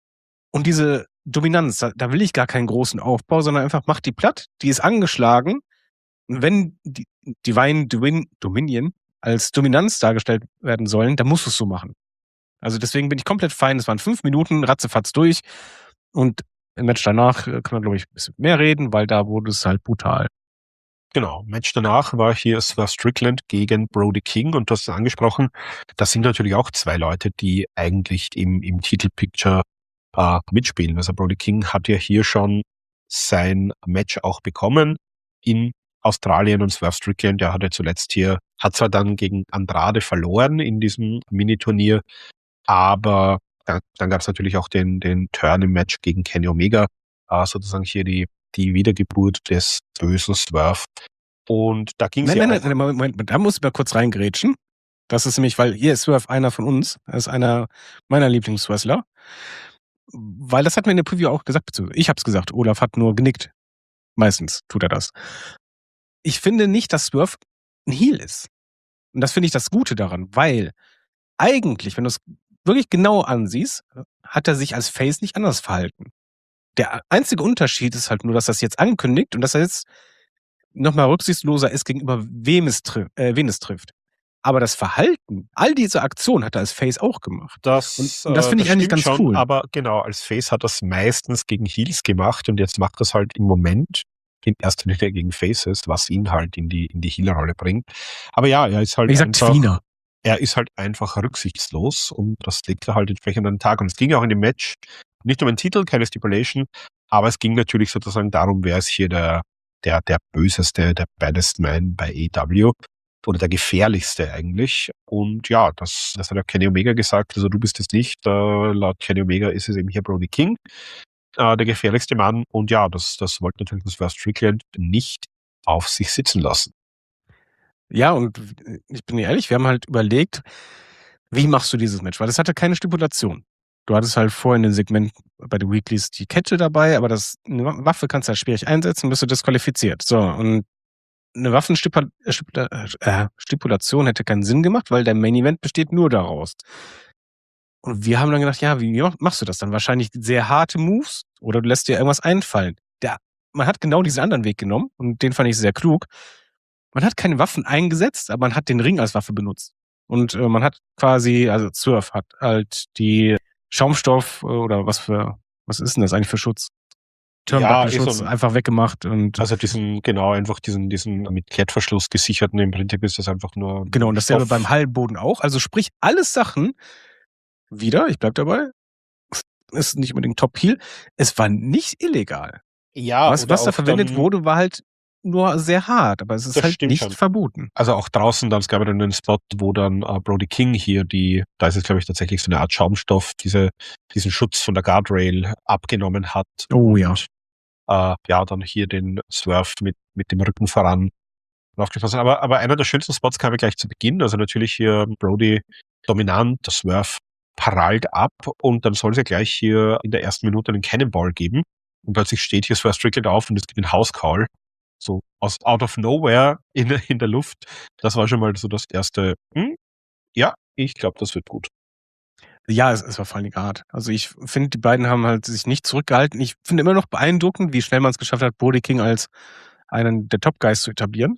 Und diese Dominanz, da, da will ich gar keinen großen Aufbau, sondern einfach mach die platt, die ist angeschlagen. Und wenn die Divine Dominion als Dominanz dargestellt werden sollen, dann musst du es so machen. Also deswegen bin ich komplett fein. Es waren fünf Minuten, ratzefatz durch. Und im Match danach können wir, glaube ich, ein bisschen mehr reden, weil da wurde es halt brutal. Genau, Match danach war hier Swerve Strickland gegen Brody King und du hast es angesprochen, das sind natürlich auch zwei Leute, die eigentlich im, im Titelpicture äh, mitspielen. Also Brody King hat ja hier schon sein Match auch bekommen in Australien und Swerve Strickland, der hat ja zuletzt hier, hat zwar dann gegen Andrade verloren in diesem Miniturnier, aber dann, dann gab es natürlich auch den, den Turn im Match gegen Kenny Omega, äh, sozusagen hier die die Wiedergeburt des bösen Swerve. Und da ging es ja Nein, auch... nein, nein, Moment, da muss ich mal kurz reingrätschen. Das ist nämlich, weil hier ist Swerve einer von uns. Er ist einer meiner Lieblingswrestler. Weil das hat mir in der Preview auch gesagt, ich hab's gesagt, Olaf hat nur genickt. Meistens tut er das. Ich finde nicht, dass Swerve ein Heel ist. Und das finde ich das Gute daran, weil eigentlich, wenn du es wirklich genau ansiehst, hat er sich als Face nicht anders verhalten. Der einzige Unterschied ist halt nur, dass er es jetzt ankündigt und dass er jetzt nochmal rücksichtsloser ist gegenüber wem es, tri- äh, wen es trifft. Aber das Verhalten, all diese Aktionen hat er als Face auch gemacht. Das, Und, und das finde äh, ich eigentlich stimmt ganz schon, cool. aber genau, als Face hat er es meistens gegen Heels gemacht und jetzt macht das halt im Moment in erster Linie gegen Faces, was ihn halt in die, in die Heel-Rolle bringt. Aber ja, er ist halt Ich sag einfach, Tweener. er ist halt einfach rücksichtslos und das legt er halt entsprechend an den Tag. Und es ging auch in dem Match nicht um einen Titel, keine Stipulation, aber es ging natürlich sozusagen darum, wer ist hier der, der, der böseste, der baddest man bei A E W oder der gefährlichste eigentlich. Und ja, das, das hat ja Kenny Omega gesagt, also du bist es nicht. Äh, laut Kenny Omega ist es eben hier Brody King, äh, der gefährlichste Mann. Und ja, das, das wollte natürlich das Swerve Strickland nicht auf sich sitzen lassen. Ja, und ich bin ehrlich, wir haben halt überlegt, wie machst du dieses Match? Weil das hatte keine Stipulation. Du hattest halt vorher in den Segment bei den Weeklies die Kette dabei, aber das, eine Waffe kannst du halt schwierig einsetzen, bist du disqualifiziert. So, und eine Waffenstipulation hätte keinen Sinn gemacht, weil der Main Event besteht nur daraus. Und wir haben dann gedacht, ja, wie machst du das dann? Wahrscheinlich sehr harte Moves oder du lässt dir irgendwas einfallen. Der, man hat genau diesen anderen Weg genommen und den fand ich sehr klug. Man hat keine Waffen eingesetzt, aber man hat den Ring als Waffe benutzt. Und äh, man hat quasi, also Swerve hat halt die Schaumstoff äh, oder was für, was ist denn das eigentlich für Schutz? Turnbuckle-Schutz so ein- einfach weggemacht und Also diesen, genau, einfach diesen, diesen mit Klettverschluss gesicherten, im Prinzip ist das einfach nur. genau, und dasselbe Stoff. beim Hallboden auch. Also sprich, alles Sachen, wieder, ich bleib dabei, ist nicht unbedingt Top-Heel, es war nicht illegal. Ja, Was, oder was da auch verwendet dann, wurde, war halt nur sehr hart, aber es ist Das halt stimmt nicht schon. verboten. Also auch draußen, dann es gab ja dann einen Spot, wo dann äh, Brody King hier die, da ist es glaube ich tatsächlich so eine Art Schaumstoff, diese, diesen Schutz von der Guardrail abgenommen hat. Oh ja. Und, äh, ja, dann hier den Swerve mit, mit dem Rücken voran aufgefasst. Aber, aber einer der schönsten Spots kam ja gleich zu Beginn. Also natürlich hier Brody dominant, der Swerve prallt ab und dann soll es ja gleich hier in der ersten Minute einen Cannonball geben. Und plötzlich steht hier Swerve Strickland auf und es gibt einen House Call. So aus out of nowhere in, in der Luft. Das war schon mal so das erste. Hm? Ja, ich glaube, das wird gut. Ja, es, es war vor allen Dingen hart. Also ich finde, die beiden haben halt sich nicht zurückgehalten. Ich finde immer noch beeindruckend, wie schnell man es geschafft hat, Brody King als einen der Top-Guys zu etablieren.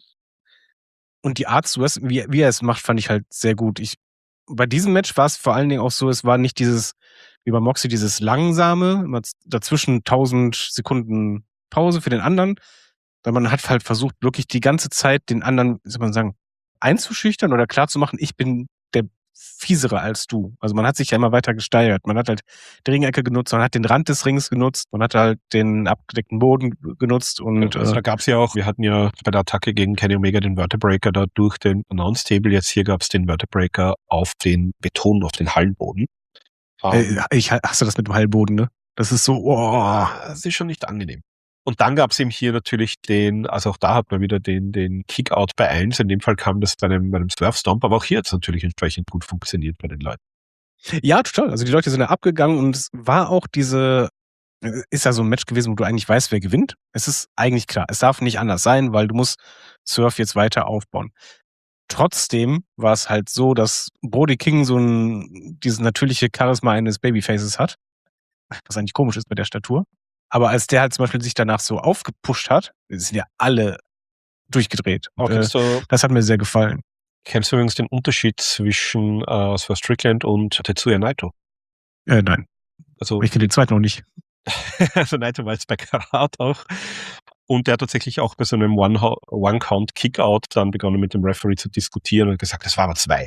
Und die Art, wie, wie er es macht, fand ich halt sehr gut. Ich, bei diesem Match war es vor allen Dingen auch so, es war nicht dieses, wie bei Moxie, dieses langsame, immer dazwischen tausend Sekunden Pause für den anderen, sondern man hat halt versucht, wirklich die ganze Zeit den anderen, wie soll man sagen, einzuschüchtern oder klarzumachen, ich bin der fiesere als du. Also man hat sich ja immer weiter gesteigert. Man hat halt die Ringecke genutzt, man hat den Rand des Rings genutzt, man hat halt den abgedeckten Boden genutzt und Also äh, da gab es ja auch, wir hatten ja bei der Attacke gegen Kenny Omega den Vertebreaker da durch den Announce Table, jetzt hier gab es den Vertebreaker auf den Beton, auf den Hallenboden. äh, ich hast du das mit dem Hallboden, ne? Das ist so, oh. Das ist schon nicht angenehm. Und dann gab es eben hier natürlich den, also auch da hat man wieder den, den Kickout bei eins. In dem Fall kam das bei einem, bei einem Swerve Stomp, aber auch hier hat es natürlich entsprechend gut funktioniert bei den Leuten. Ja, total. Also die Leute sind da abgegangen und es war auch diese, ist ja so ein Match gewesen, wo du eigentlich weißt, wer gewinnt. Es ist eigentlich klar. Es darf nicht anders sein, weil du musst Swerve jetzt weiter aufbauen. Trotzdem war es halt so, dass Brody King so ein, dieses natürliche Charisma eines Babyfaces hat. Was eigentlich komisch ist bei der Statur. Aber als der halt zum Beispiel sich danach so aufgepusht hat, sind ja alle durchgedreht. Auch Und, äh, du, das hat mir sehr gefallen. kennst du übrigens den Unterschied zwischen äh, Swerve Strickland und Tetsuya Naito? Äh, nein. Also, Ich kenne den zweiten noch nicht. also Naito war jetzt bei Karat auch. Und der hat tatsächlich auch bei so einem One-Count-Kickout dann begonnen mit dem Referee zu diskutieren und gesagt, das war aber zwei.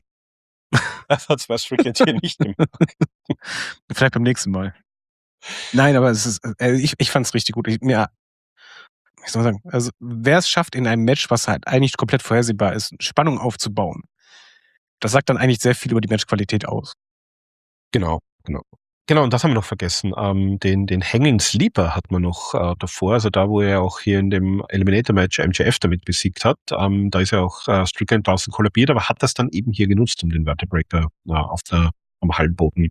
Das hat Swerve Strickland hier nicht gemacht. Vielleicht beim nächsten Mal. Nein, aber es ist, äh, ich, ich fand es richtig gut. Ich, mir, ich soll mal sagen, also wer es schafft, in einem Match, was halt eigentlich komplett vorhersehbar ist, Spannung aufzubauen, das sagt dann eigentlich sehr viel über die Matchqualität aus. Genau, genau. Genau, und das haben wir noch vergessen. Ähm, den, den Hanging Sleeper hat man noch äh, davor, also da, wo er auch hier in dem Eliminator-Match M J F damit besiegt hat. Ähm, da ist ja auch äh, Strickland draußen kollabiert, aber hat das dann eben hier genutzt, um den Vertebreaker äh, auf der, am Hallenboden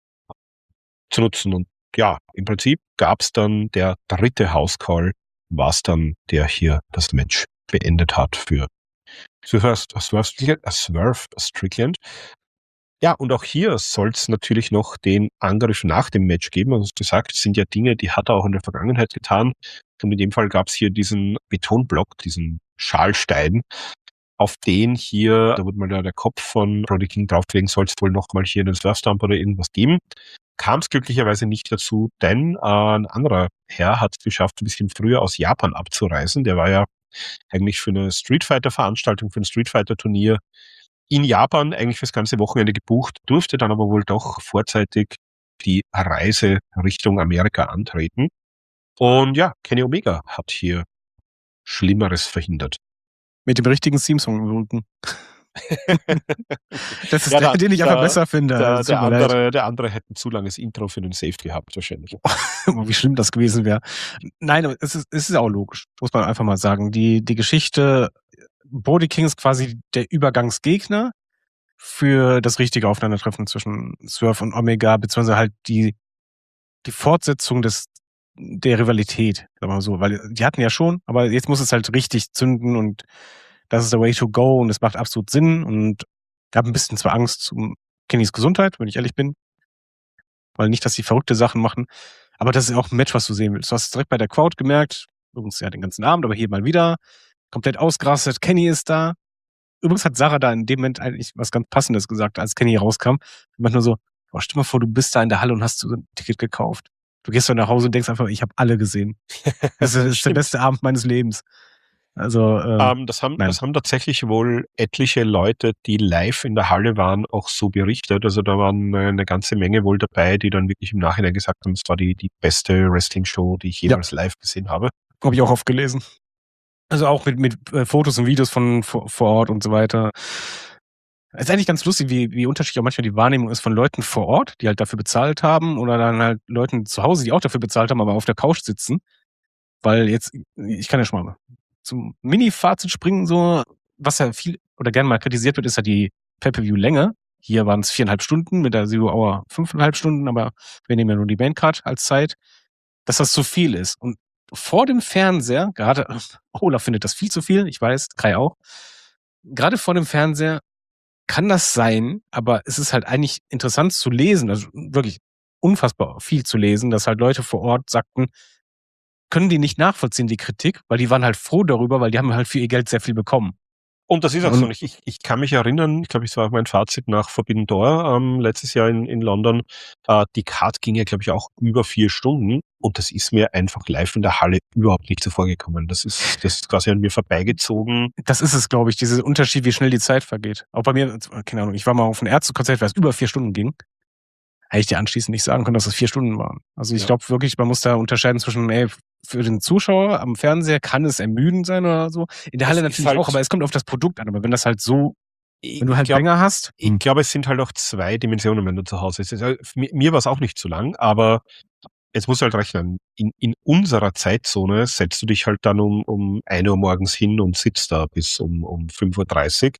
zu nutzen. Und ja, im Prinzip gab es dann der dritte House Call, war es dann, der hier das Match beendet hat für Swerve Strickland. Swerve Strickland. Ja, und auch hier soll es natürlich noch den Angriff nach dem Match geben. Also gesagt, das sind ja Dinge, die hat er auch in der Vergangenheit getan. Und in dem Fall gab es hier diesen Betonblock, diesen Schalstein, auf den hier, da wurde mal der, der Kopf von Brody King drauflegen, soll es wohl nochmal hier einen Swerve-Stomp oder irgendwas geben. Kam es glücklicherweise nicht dazu, denn äh, ein anderer Herr hat es geschafft, ein bisschen früher aus Japan abzureisen. Der war ja eigentlich für eine Street Fighter-Veranstaltung, für ein Street Fighter-Turnier in Japan eigentlich fürs ganze Wochenende gebucht, durfte dann aber wohl doch vorzeitig die Reise Richtung Amerika antreten. Und ja, Kenny Omega hat hier Schlimmeres verhindert. Mit dem richtigen Theme-Song im Rücken. Das ist Ja, der, da- den ich einfach da- besser finde. Der, Also, der, tut mir leid. andere, der andere hätte ein zu langes Intro für den Save gehabt, wahrscheinlich. Wie schlimm das gewesen wäre. Nein, aber es ist, es ist auch logisch, muss man einfach mal sagen. Die, die Geschichte, Brody King ist quasi der Übergangsgegner für das richtige Aufeinandertreffen zwischen Swerve und Omega, beziehungsweise halt die, die Fortsetzung des, der Rivalität, sagen wir mal so, weil die hatten ja schon, aber jetzt muss es halt richtig zünden und das ist der way to go und es macht absolut Sinn und ich habe ein bisschen zwar Angst um Kennys Gesundheit, wenn ich ehrlich bin, weil nicht, dass sie verrückte Sachen machen, aber das ist auch ein Match, was du sehen willst. Du hast es direkt bei der Crowd gemerkt, übrigens ja den ganzen Abend, aber hier mal wieder, komplett ausgerastet, Kenny ist da. Übrigens hat Sarah da in dem Moment eigentlich was ganz Passendes gesagt, als Kenny rauskam. Ich meinte nur so, oh, stell dir mal vor, du bist da in der Halle und hast so ein Ticket gekauft. Du gehst dann nach Hause und denkst einfach, ich habe alle gesehen. Das ist, das ist der Stimmt. beste Abend meines Lebens. Also, ähm, Ähm, das, haben, nein. das haben tatsächlich wohl etliche Leute, die live in der Halle waren, auch so berichtet. Also da waren äh, eine ganze Menge wohl dabei, die dann wirklich im Nachhinein gesagt haben, es war die, die beste Wrestling-Show, die ich jemals live gesehen habe. habe ich auch oft gelesen. Also auch mit, mit äh, Fotos und Videos von vor, vor Ort und so weiter. Es ist eigentlich ganz lustig, wie, wie unterschiedlich auch manchmal die Wahrnehmung ist von Leuten vor Ort, die halt dafür bezahlt haben, oder dann halt Leuten zu Hause, die auch dafür bezahlt haben, aber auf der Couch sitzen. Weil jetzt, ich kann ja schon mal zum Mini-Fazit springen, so, was ja viel oder gerne mal kritisiert wird, ist ja die Pay-Per-View-Länge. Hier waren es viereinhalb Stunden, mit der Zero Hour fünfeinhalb Stunden, aber wir nehmen ja nur die Maincard als Zeit, dass das zu viel ist. Und vor dem Fernseher, gerade, Olaf findet das viel zu viel, ich weiß, Kai auch, gerade vor dem Fernseher kann das sein, aber es ist halt eigentlich interessant zu lesen, also wirklich unfassbar viel zu lesen, dass halt Leute vor Ort sagten, können die nicht nachvollziehen, die Kritik, weil die waren halt froh darüber, weil die haben halt für ihr Geld sehr viel bekommen. Und das ist auch Und- so. Ich, ich, ich kann mich erinnern, ich glaube, es war auch mein Fazit nach Forbidden Door ähm, letztes Jahr in, in London. Äh, die Card ging ja, glaube ich, auch über vier Stunden und das ist mir einfach live in der Halle überhaupt nicht zuvor gekommen. Das ist, das ist quasi an mir vorbeigezogen. Das ist es, glaube ich, dieser Unterschied, wie schnell die Zeit vergeht. Auch bei mir, keine Ahnung, ich war mal auf einem Ärztekonzert, weil es über vier Stunden ging. Hätte ich dir anschließend nicht sagen können, dass es vier Stunden waren. Also ich Ja. glaube wirklich, man muss da unterscheiden zwischen, ey, für den Zuschauer am Fernseher kann es ermüdend sein oder so. In der Es Halle ist natürlich halt- auch, aber es kommt auf das Produkt an. Aber wenn das halt so, wenn du halt glaub, länger hast, Ich glaube, es sind halt auch zwei Dimensionen, wenn du zu Hause bist. Also, mir mir war es auch nicht zu lang, aber jetzt musst du halt rechnen. In, in unserer Zeitzone setzt du dich halt dann um, um ein Uhr morgens hin und sitzt da bis um, um fünf Uhr dreißig.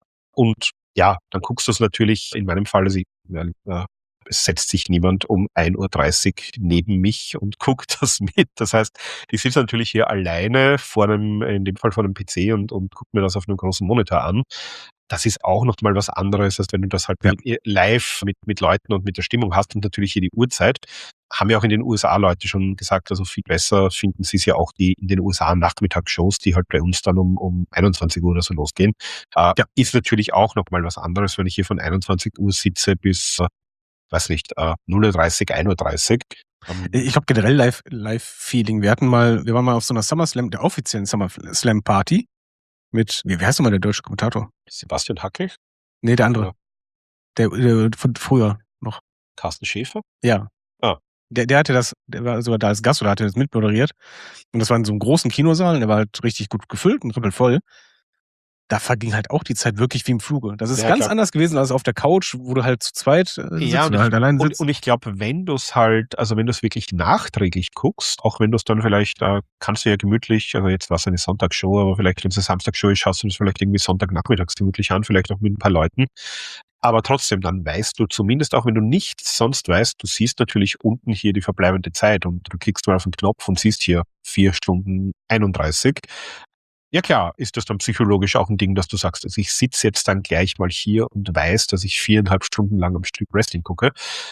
Und ja, dann guckst du es natürlich, in meinem Fall, also ich, äh, es setzt sich niemand um ein Uhr dreißig neben mich und guckt das mit. Das heißt, ich sitze natürlich hier alleine vor einem, in dem Fall vor einem P C und, und gucke mir das auf einem großen Monitor an. Das ist auch noch mal was anderes, als wenn du das halt Ja. mit, live mit, mit Leuten und mit der Stimmung hast und natürlich hier die Uhrzeit. Haben ja auch in den U S A Leute schon gesagt, also viel besser finden sie es ja auch die in den U S A Nachmittagsshows, die halt bei uns dann um, um einundzwanzig Uhr oder so losgehen. Äh, Ja. Ist natürlich auch noch mal was anderes, wenn ich hier von einundzwanzig Uhr sitze bis, äh, weiß nicht, äh, null Uhr dreißig, ein Uhr dreißig. Ähm, ich glaube generell Live, Live-Feeling. Wir hatten mal, wir waren mal auf so einer SummerSlam, der offiziellen SummerSlam-Party mit, wie, wie heißt nochmal der deutsche Kommentator? Sebastian Hackel, Nee, der andere. Ja. Der, der von früher noch. Carsten Schäfer. Ja. Ah. Der, der hatte das, der war sogar da als Gast oder hatte das mitmoderiert. Und das war in so einem großen Kinosaal und der war halt richtig gut gefüllt und rippelvoll. Da verging halt auch die Zeit wirklich wie im Fluge. Das ist Ja, ganz klar. anders gewesen als auf der Couch, wo du halt zu zweit äh, sitzt Ja, und oder ich, halt allein und, sitzt. und ich glaube, wenn du es halt, also wenn du es wirklich nachträglich guckst, auch wenn du es dann vielleicht, äh, kannst du ja gemütlich, also jetzt war es eine Sonntagsshow, aber vielleicht, wenn es eine Samstagshow ist, schaust du das vielleicht irgendwie Sonntagnachmittags gemütlich an, vielleicht auch mit ein paar Leuten. Aber trotzdem, dann weißt du zumindest, auch wenn du nichts sonst weißt, du siehst natürlich unten hier die verbleibende Zeit und du klickst mal auf den Knopf und siehst hier vier Stunden einunddreißig. Ja klar, ist das dann psychologisch auch ein Ding, dass du sagst, also ich sitze jetzt dann gleich mal hier und weiß, dass ich viereinhalb Stunden lang am Stück Wrestling gucke.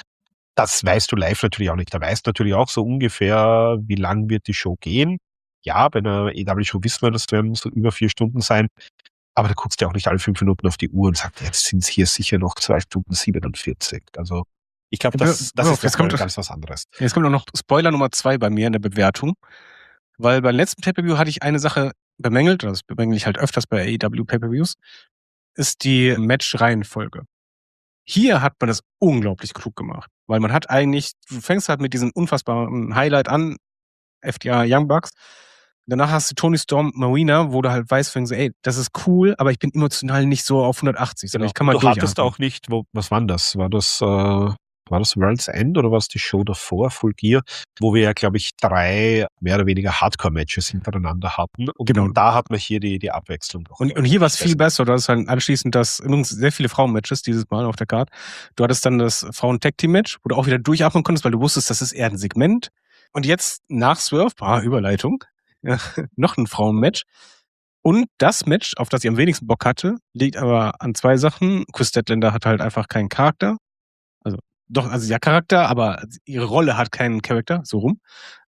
Das weißt du live natürlich auch nicht. Da weißt du natürlich auch so ungefähr, wie lang wird die Show gehen. Ja, bei einer E W-Show wissen wir, das werden so über vier Stunden sein. Aber da guckst du ja auch nicht alle fünf Minuten auf die Uhr und sagst, jetzt sind es hier sicher noch zwei Stunden siebenundvierzig. Also ich glaube, Ja, das, das pass ist auf, jetzt noch mal kommt- ganz was anderes. Jetzt kommt auch noch Spoiler Nummer zwei bei mir in der Bewertung. Weil beim letzten Pay-Per-View hatte ich eine Sache bemängelt, das bemängel ich halt öfters bei A E W Pay-Per-Views, ist die Match-Reihenfolge. Hier hat man das unglaublich klug gemacht. Weil man hat eigentlich, du fängst halt mit diesem unfassbaren Highlight an, F D R Young Bucks. Danach hast du Tony Storm Marina, wo du halt weißt, so, ey, das ist cool, aber ich bin emotional nicht so auf hundertachtzig, sondern ich kann mal du hattest durchatmen. auch nicht, wo, was war denn das? War das, äh, war das World's End oder war es die Show davor, Full Gear, wo wir ja, glaube ich, drei mehr oder weniger Hardcore-Matches hintereinander hatten. Und, Genau. und da hat man hier die, die Abwechslung. Noch Und, und hier war es viel besser. Du hattest halt anschließend das, übrigens sehr viele Frauen-Matches dieses Mal auf der Card. Du hattest dann das Frauen-Tag-Team-Match, wo du auch wieder durchatmen konntest, weil du wusstest, das ist eher ein Segment. Und jetzt nach Swerve, ah, Überleitung, ja, noch ein Frauen-Match. Und das Match, auf das ich am wenigsten Bock hatte, liegt aber an zwei Sachen. Chris Statlander hat halt einfach keinen Charakter. Also, doch, also ja Charakter, aber ihre Rolle hat keinen Charakter, so rum.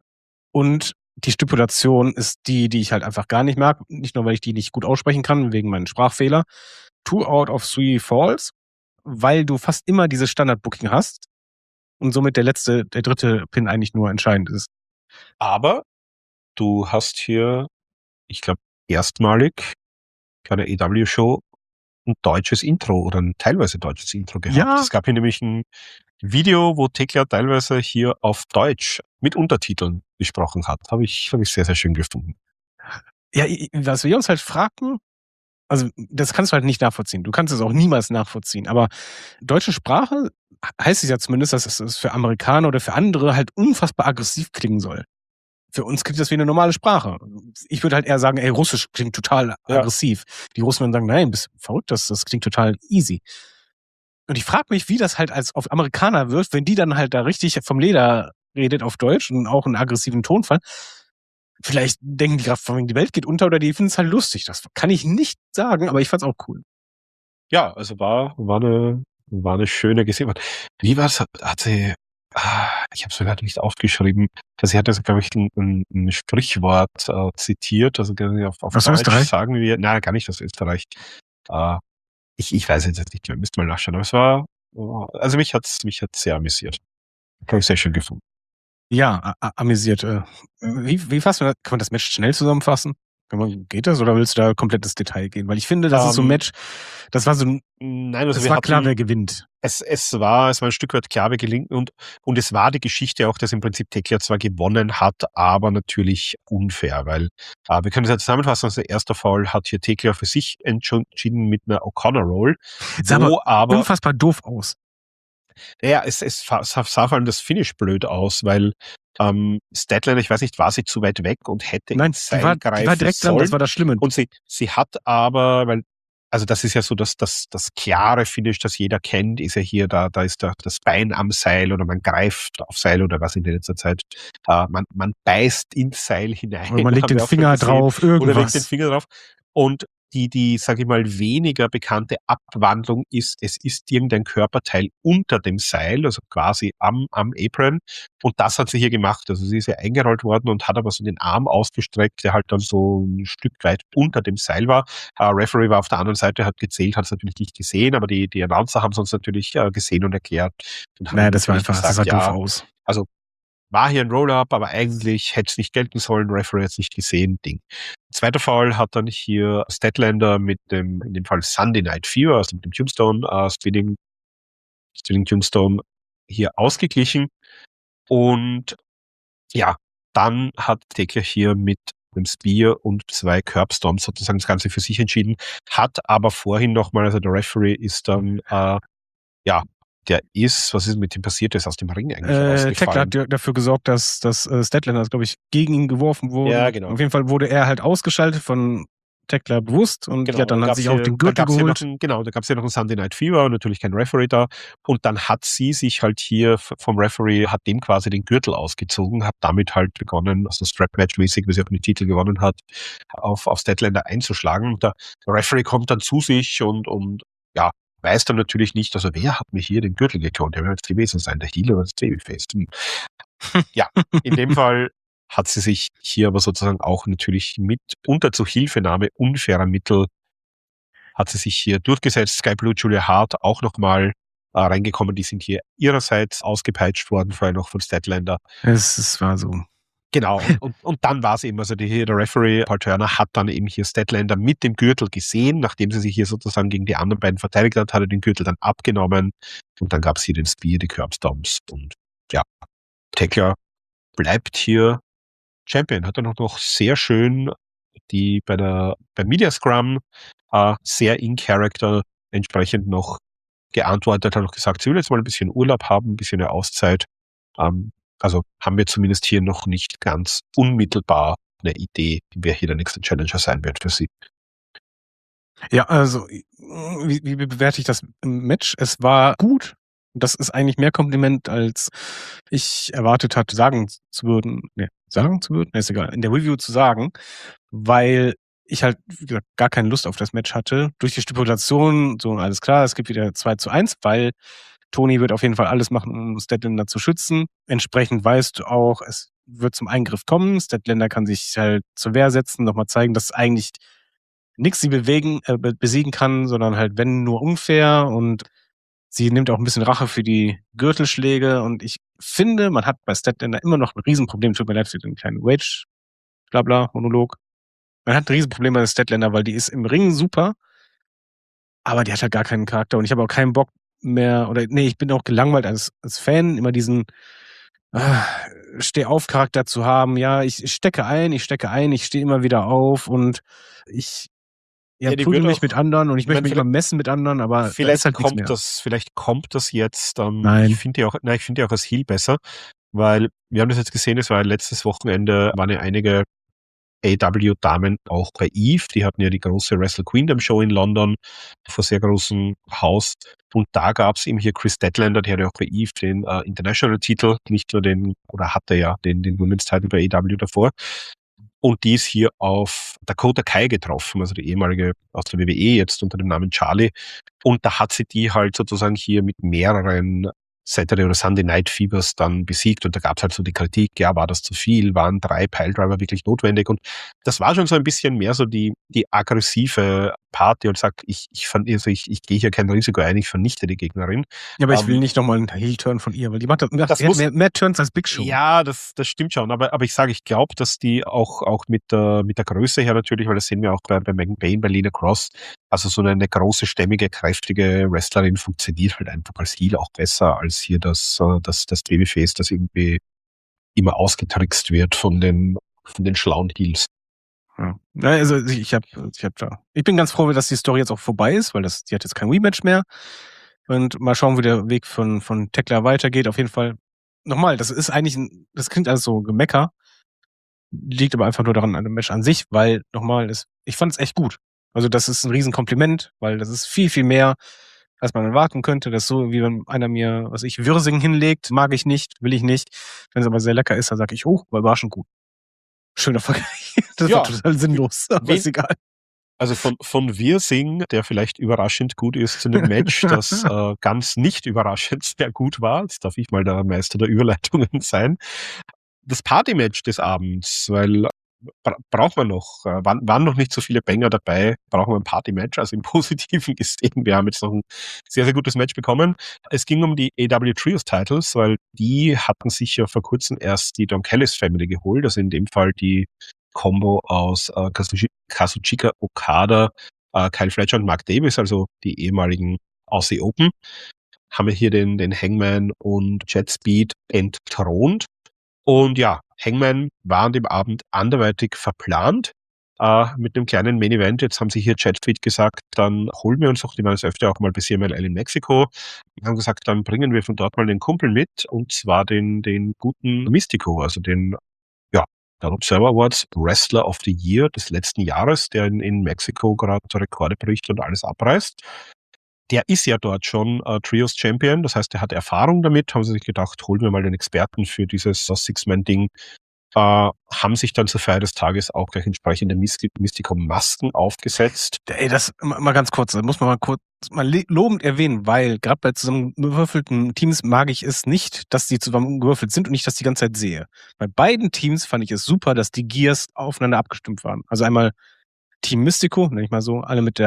Und die Stipulation ist die, die ich halt einfach gar nicht mag. Nicht nur, weil ich die nicht gut aussprechen kann, wegen meinen Sprachfehler. Two out of three falls, weil du fast immer dieses Standard-Booking hast und somit der letzte, der dritte Pin eigentlich nur entscheidend ist. Aber du hast hier, ich glaube, erstmalig bei einer A E W-Show ein deutsches Intro oder ein teilweise deutsches Intro gehabt. Ja. Es gab hier nämlich ein Video, wo Tekla teilweise hier auf Deutsch mit Untertiteln gesprochen hat. Habe ich, habe ich sehr, sehr schön gefunden. Ja, was wir uns halt fragten, also das kannst du halt nicht nachvollziehen. Du kannst es auch niemals nachvollziehen. Aber deutsche Sprache heißt es ja zumindest, dass es für Amerikaner oder für andere halt unfassbar aggressiv klingen soll. Für uns klingt das wie eine normale Sprache. Ich würde halt eher sagen, ey, Russisch klingt total Ja. aggressiv. Die Russen würden sagen, nein, bist verrückt, das, das klingt total easy. Und ich frage mich, wie das halt als auf Amerikaner wird, wenn die dann halt da richtig vom Leder redet auf Deutsch und auch einen aggressiven Tonfall. Vielleicht denken die gerade, die Welt geht unter oder die finden es halt lustig. Das kann ich nicht sagen, aber ich fand's auch cool. Ja, also war, war eine, war eine schöne Gesehen. Wie war's? Hat sie, ah, ich habe es mir gerade nicht aufgeschrieben, dass sie hat das, glaube ich, ein, ein, ein Sprichwort äh, zitiert. Also auf, auf Aus Deutsch Österreich? sagen wir, nein, gar nicht aus Österreich. Äh, ich, ich weiß jetzt nicht mehr, müsst mal nachschauen. Aber es war, also mich hat's, mich hat's sehr amüsiert. Habe ich sehr schön gefunden. Ja, a- amüsiert. Äh, Wie, wie fassen wir, kann man das Match schnell zusammenfassen? Kann man, geht das oder willst du da komplett ins Detail gehen? Weil ich finde, das ist so ein Ähm, Match, das war so ein, Nein, also es wir war hatten, klar, wer gewinnt. Es, es war, es war ein Stück weit klar, wer gelingt und, und es war die Geschichte auch, dass im Prinzip Tekla zwar gewonnen hat, aber natürlich unfair, weil, äh, wir können es ja zusammenfassen, also der erste Fall hat hier Tekla für sich entschieden mit einer O'Connor Roll, Sah wo aber, unfassbar doof aus. ja, es, es sah, sah vor allem das Finish blöd aus, weil, ähm, Statlander, ich weiß nicht, war sie zu weit weg und hätte Nein, ins die Seil war, die greifen war direkt dran, sollen. das war das Schlimme. Und sie, sie hat aber, weil, also das ist ja so das, das, das klare Finish, das jeder kennt, ist ja hier, da, da ist da das Bein am Seil oder man greift auf Seil oder was in letzter Zeit. Äh, man, man beißt ins Seil hinein. Oder man legt haben den wir auch schon Finger gesehen. drauf, Oder legt den irgendwas. Finger drauf. Und die, die, sage ich mal, weniger bekannte Abwandlung ist, es ist irgendein Körperteil unter dem Seil, also quasi am, am Apron. Und das hat sie hier gemacht. Also sie ist ja eingerollt worden und hat aber so den Arm ausgestreckt, der halt dann so ein Stück weit unter dem Seil war. Äh, Referee war auf der anderen Seite, hat gezählt, hat es natürlich nicht gesehen, aber die, die Announcer haben es uns natürlich äh, gesehen und erklärt. Und haben Naja, das war natürlich einfach, das sah gesagt, doof ja, aus. also war hier ein Roll-Up, aber eigentlich hätte es nicht gelten sollen, Referee hat es nicht gesehen, Ding. Zweiter Fall hat dann hier Statlander mit dem, in dem Fall Sunday Night Fever, also mit dem Tombstone, äh, Spinning, Spinning Tombstone hier ausgeglichen. Und ja, dann hat Tekla hier mit einem Spear und zwei Curbstorms sozusagen das Ganze für sich entschieden, hat aber vorhin nochmal, also der Referee ist dann, äh, ja, der ist, was ist mit ihm passiert, der ist aus dem Ring eigentlich Äh, Tekla rausgefallen. hat dafür gesorgt, dass, dass äh, Statlander, glaube ich, gegen ihn geworfen wurde. Ja, genau. Auf jeden Fall wurde er halt ausgeschaltet von Tekla bewusst und Genau, ja, dann dann hat gab's sich auch hier- den dann Gürtel gab's hier geholt. Noch ein, genau, da gab es ja noch ein Sunday Night Fever und natürlich kein Referee da. Und dann hat sie sich halt hier f- vom Referee, hat dem quasi den Gürtel ausgezogen, hat damit halt begonnen, also Strap-Match-mäßig, wie sie auch den Titel gewonnen hat, auf, auf Statlander einzuschlagen. Und der Referee kommt dann zu sich und, und ja, weiß dann natürlich nicht, also wer hat mir hier den Gürtel geklaut? Der wird jetzt gewesen sein, der Heel oder das Babyface. Hm. Ja, in dem Fall hat sie sich hier aber sozusagen auch natürlich mit unter Zuhilfenahme unfairer Mittel hat sie sich hier durchgesetzt. Sky Blue, Julia Hart auch nochmal äh, reingekommen. Die sind hier ihrerseits ausgepeitscht worden, vorher noch von Statlander. Es, es war so. Genau, und, und, und dann war es eben, also die, hier der Referee, Paul Turner, hat dann eben hier Statlander mit dem Gürtel gesehen, nachdem sie sich hier sozusagen gegen die anderen beiden verteidigt hat, hat er den Gürtel dann abgenommen und dann gab es hier den Spear, die Curbstomps und ja, Tekla bleibt hier Champion, hat er noch, noch sehr schön die bei der beim Media Scrum äh, sehr in Character entsprechend noch geantwortet, hat noch gesagt, sie will jetzt mal ein bisschen Urlaub haben, ein bisschen eine Auszeit. Ähm, also haben wir zumindest hier noch nicht ganz unmittelbar eine Idee, wer hier der nächste Challenger sein wird für sie. Ja, also wie, wie bewerte ich das Match? Es war gut. Das ist eigentlich mehr Kompliment, als ich erwartet hatte, sagen zu würden. Ne, sagen zu würden? Ne, ist egal. In der Review zu sagen, weil ich halt, wie gesagt, gar keine Lust auf das Match hatte. Durch die Stipulation, so alles klar, es gibt wieder zwei zu eins, weil Toni wird auf jeden Fall alles machen, um Statlander zu schützen. Entsprechend weißt du auch, es wird zum Eingriff kommen. Statlander kann sich halt zur Wehr setzen, nochmal zeigen, dass eigentlich nichts sie bewegen, äh, besiegen kann, sondern halt, wenn, nur unfair. Und sie nimmt auch ein bisschen Rache für die Gürtelschläge. Und ich finde, man hat bei Statlander immer noch ein Riesenproblem. Tut mir leid für den kleinen Wage, blabla, Monolog. Man hat ein Riesenproblem bei Statlander, weil die ist im Ring super, aber die hat halt gar keinen Charakter. Und ich habe auch keinen Bock mehr, oder nee, ich bin auch gelangweilt als, als Fan, immer diesen äh, Steh-auf-Charakter zu haben. Ja, ich, ich stecke ein, ich stecke ein, ich stehe immer wieder auf und ich ja, Ja, die prügel wird mich auch- mit anderen und ich ich möchte mein, mich immer messen mit anderen, aber da Vielleicht ist halt nichts kommt mehr. das, vielleicht kommt das jetzt. Ähm, Nein. Ich finde ja auch, nein, ich finde ja auch als Heel besser, weil wir haben das jetzt gesehen, es war letztes Wochenende, waren ja einige A E W-Damen auch bei Eve. Die hatten ja die große Wrestle Queendom Show in London vor sehr großem Haus. Und da gab es eben hier Chris Statlander, die hatte auch bei Eve den äh, International-Titel, nicht nur den, oder hatte ja den, den Women's-Titel bei A E W davor. Und die ist hier auf Dakota Kai getroffen, also die ehemalige aus der W W E, jetzt unter dem Namen Charlie. Und da hat sie die halt sozusagen hier mit mehreren Saturday oder Sunday Night Fevers dann besiegt. Und da gab es halt so die Kritik, ja, war das zu viel? Waren drei Piledriver wirklich notwendig? Und das war schon so ein bisschen mehr so die, die aggressive Party und sagt, ich, ich, fand, also ich, ich gehe hier kein Risiko ein, ich vernichte die Gegnerin. Ja, aber ich Ähm, will nicht nochmal einen Heel-Turn von ihr, weil die macht, das, Das die hat muss- mehr, mehr Turns als Big Show. Ja, das, das stimmt schon. Aber, aber ich sage, ich glaube, dass die auch, auch mit, der, mit der Größe her natürlich, weil das sehen wir auch bei, bei Megan Payne, bei Lena Cross, also so eine große, stämmige, kräftige Wrestlerin funktioniert halt einfach als Heel auch besser als hier das, äh, das, das Babyface, das irgendwie immer ausgetrickst wird von den, von den schlauen Heels. Ja. Ja, also ich hab, ich hab da. Ich bin ganz froh, dass die Story jetzt auch vorbei ist, weil das, die hat jetzt kein Rematch mehr. Und mal schauen, wie der Weg von, von Tekla weitergeht. Auf jeden Fall. Nochmal, das ist eigentlich ein, das klingt alles so Gemecker. Liegt aber einfach nur daran an dem Match an sich, weil, nochmal, das, ich fand es echt gut. Also das ist ein Riesenkompliment, weil das ist viel, viel mehr, als man erwarten könnte. Das ist so, wie wenn einer mir, was ich, Wirsing hinlegt, mag ich nicht, will ich nicht. Wenn es aber sehr lecker ist, dann sage ich, oh, war überraschend gut. Schöner Vergleich. Das Ja. war total sinnlos, aber Wen- ist egal. Also von, von Wirsing, der vielleicht überraschend gut ist, zu einem Match, das äh, ganz nicht überraschend sehr gut war. Jetzt darf ich mal der Meister der Überleitungen sein. Das Party-Match des Abends, weil bra braucht man noch, äh, waren, waren noch nicht so viele Banger dabei, brauchen wir ein Party-Match, also im Positiven gesehen. Wir haben jetzt noch ein sehr, sehr gutes Match bekommen. Es ging um die A E W Trios Titles, weil die hatten sich ja vor kurzem erst die Don Callis Family geholt, also in dem Fall die Combo aus äh, Kazuchi- Kazuchika Okada, äh, Kyle Fletcher und Mark Davis, also die ehemaligen Aussie Open, haben wir hier den, den Hangman und Jet Speed entthront. Und ja, Hangman war an dem Abend anderweitig verplant äh, mit einem kleinen Main Event. Jetzt haben sie hier Jet Speed gesagt, dann holen wir uns doch, die waren das öfter auch mal bei C M L L in Mexiko, haben gesagt, dann bringen wir von dort mal den Kumpel mit, und zwar den, den guten Mystico, also den, ja, der Observer Awards Wrestler of the Year des letzten Jahres, der in, in Mexiko gerade Rekorde bricht und alles abreißt. Der ist ja dort schon äh, Trios Champion, das heißt, er hat Erfahrung damit, haben sie sich gedacht, holen wir mal den Experten für dieses Six-Man-Ding, äh, haben sich dann zur Feier des Tages auch gleich entsprechende Mysti- Mystico-Masken aufgesetzt. Ey, das mal mal ganz kurz, das muss man mal kurz mal le- lobend erwähnen, weil gerade bei zusammengewürfelten Teams mag ich es nicht, dass die zusammengewürfelt sind und nicht, dass ich die ganze Zeit sehe. Bei beiden Teams fand ich es super, dass die Gears aufeinander abgestimmt waren. Also einmal Team Mystico, nenn ich mal so, alle mit der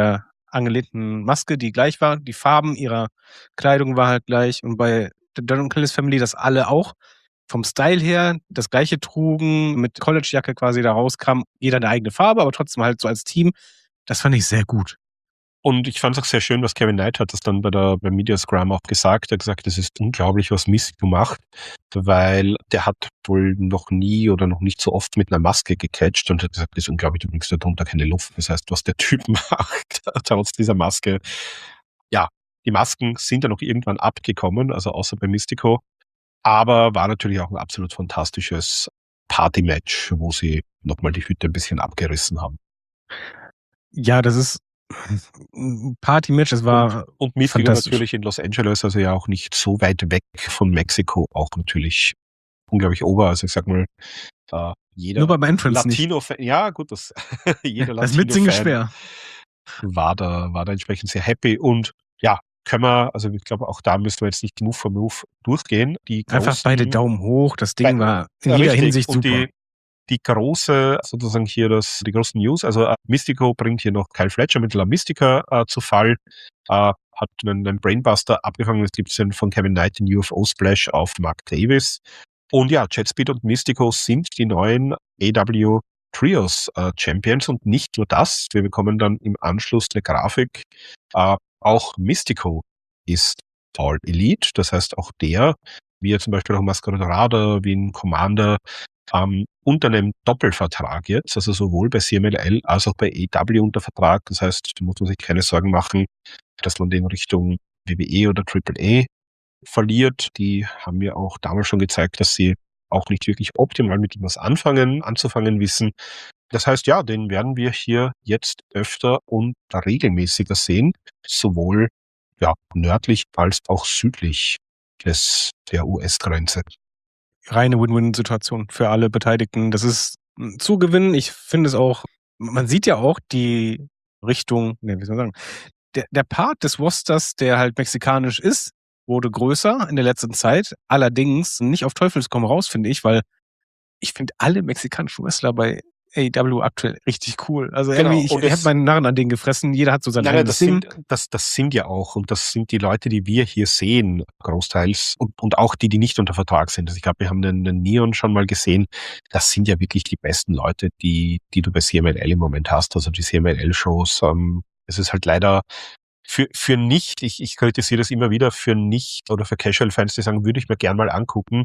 angelehnten Maske, die gleich war. Die Farben ihrer Kleidung war halt gleich. Und bei der Don Callis Family, dass alle auch vom Style her das gleiche trugen, mit College-Jacke quasi da rauskam. Jeder eine eigene Farbe, aber trotzdem halt so als Team. Das fand ich sehr gut. Und ich fand es auch sehr schön, was Kevin Knight hat das dann bei der beim Media Scrum auch gesagt. Er hat gesagt, es ist unglaublich, was Mystico macht, weil der hat wohl noch nie oder noch nicht so oft mit einer Maske gecatcht und hat gesagt, das ist unglaublich, du kriegst da drunter keine Luft. Das heißt, was der Typ macht, trotz dieser Maske. Ja, die Masken sind ja noch irgendwann abgekommen, also außer bei Mystico. Aber war natürlich auch ein absolut fantastisches Party-Match, wo sie nochmal die Hütte ein bisschen abgerissen haben. Ja, das ist ein Party-Match, das war Und, und Mystico fantastisch. natürlich in Los Angeles, also ja auch nicht so weit weg von Mexiko, auch natürlich unglaublich ober. Also ich sag mal, äh, jeder Nur beim Entrance nicht. Latino-Fan, ja gut, das jeder Das Mitsingen ist Latino-Fan schwer. war da, war da entsprechend sehr happy. Und ja, können wir, also ich glaube, auch da müssen wir jetzt nicht Move for Move durchgehen. Die Einfach großen- beide Daumen hoch. Das Ding Bei- war in Ja, jeder richtig. Hinsicht Und super. die, die große, sozusagen hier das, die großen News, also äh, Mystico bringt hier noch Kyle Fletcher mit La Mystica äh, zu Fall, äh, hat einen, einen Brainbuster abgefangen, es gibt den von Kevin Knight, den U F O-Splash auf Mark Davis. Und ja, Jetspeed und Mystico sind die neuen A E W Trios äh, Champions und nicht nur das, wir bekommen dann im Anschluss eine Grafik, äh, auch Mystico ist All Elite, das heißt auch der, wie zum Beispiel auch Masquerade, wie ein Commander, ähm, unter einem Doppelvertrag jetzt, also sowohl bei C M L L als auch bei A E W unter Vertrag. Das heißt, da muss man sich keine Sorgen machen, dass man den Richtung W W E oder Triple A verliert. Die haben mir auch damals schon gezeigt, dass sie auch nicht wirklich optimal mit etwas anfangen, anzufangen wissen. Das heißt, ja, den werden wir hier jetzt öfter und regelmäßiger sehen, sowohl ja, nördlich als auch südlich des, der U S-Grenze. Reine Win-Win-Situation für alle Beteiligten. Das ist ein Zugewinn. Ich finde es auch, man sieht ja auch die Richtung, ne, wie soll man sagen, der, der Part des Rosters, der halt mexikanisch ist, wurde größer in der letzten Zeit. Allerdings nicht auf Teufels komm raus, finde ich, weil ich finde alle mexikanischen Wrestler bei A E W aktuell richtig cool. Also Genau, irgendwie, ich, und ich es- habe meinen Narren an denen gefressen. Jeder hat so sein Nein, nein, eigenes das Ding. sind, das, das sind ja auch, und das sind die Leute, die wir hier sehen, großteils, und, und auch die, die nicht unter Vertrag sind. Also ich glaube, wir haben den, den Neon schon mal gesehen. Das sind ja wirklich die besten Leute, die, die du bei C M L L im Moment hast. Also die C M L L-Shows. Ähm, es ist halt leider für, für nicht, ich, ich kritisiere das immer wieder, für nicht oder für Casual-Fans, die sagen, würde ich mir gern mal angucken.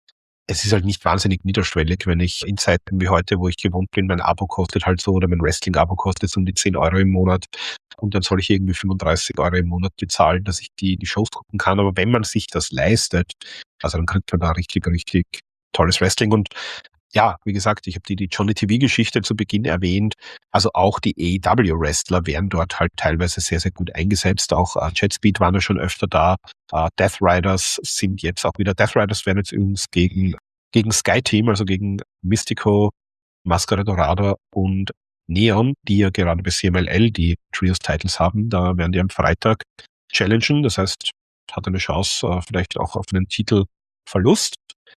Es ist halt nicht wahnsinnig niederschwellig, wenn ich in Zeiten wie heute, wo ich gewohnt bin, mein Abo kostet halt so, oder mein Wrestling-Abo kostet so um die zehn Euro im Monat, und dann soll ich irgendwie fünfunddreißig Euro im Monat bezahlen, dass ich die, die Shows gucken kann. Aber wenn man sich das leistet, also dann kriegt man da richtig, richtig tolles Wrestling. Und ja, wie gesagt, ich habe die, die Johnny T V-Geschichte zu Beginn erwähnt. Also auch die A E W-Wrestler werden dort halt teilweise sehr, sehr gut eingesetzt. Auch äh, Jetspeed waren ja schon öfter da. Äh, Death Riders sind jetzt auch wieder. Death Riders werden jetzt übrigens gegen, gegen Sky Team, also gegen Mystico, Masquerade und Neon, die ja gerade bei C M L L die Trios-Titles haben. Da werden die am Freitag challengen. Das heißt, hat eine Chance äh, vielleicht auch auf einen Titelverlust.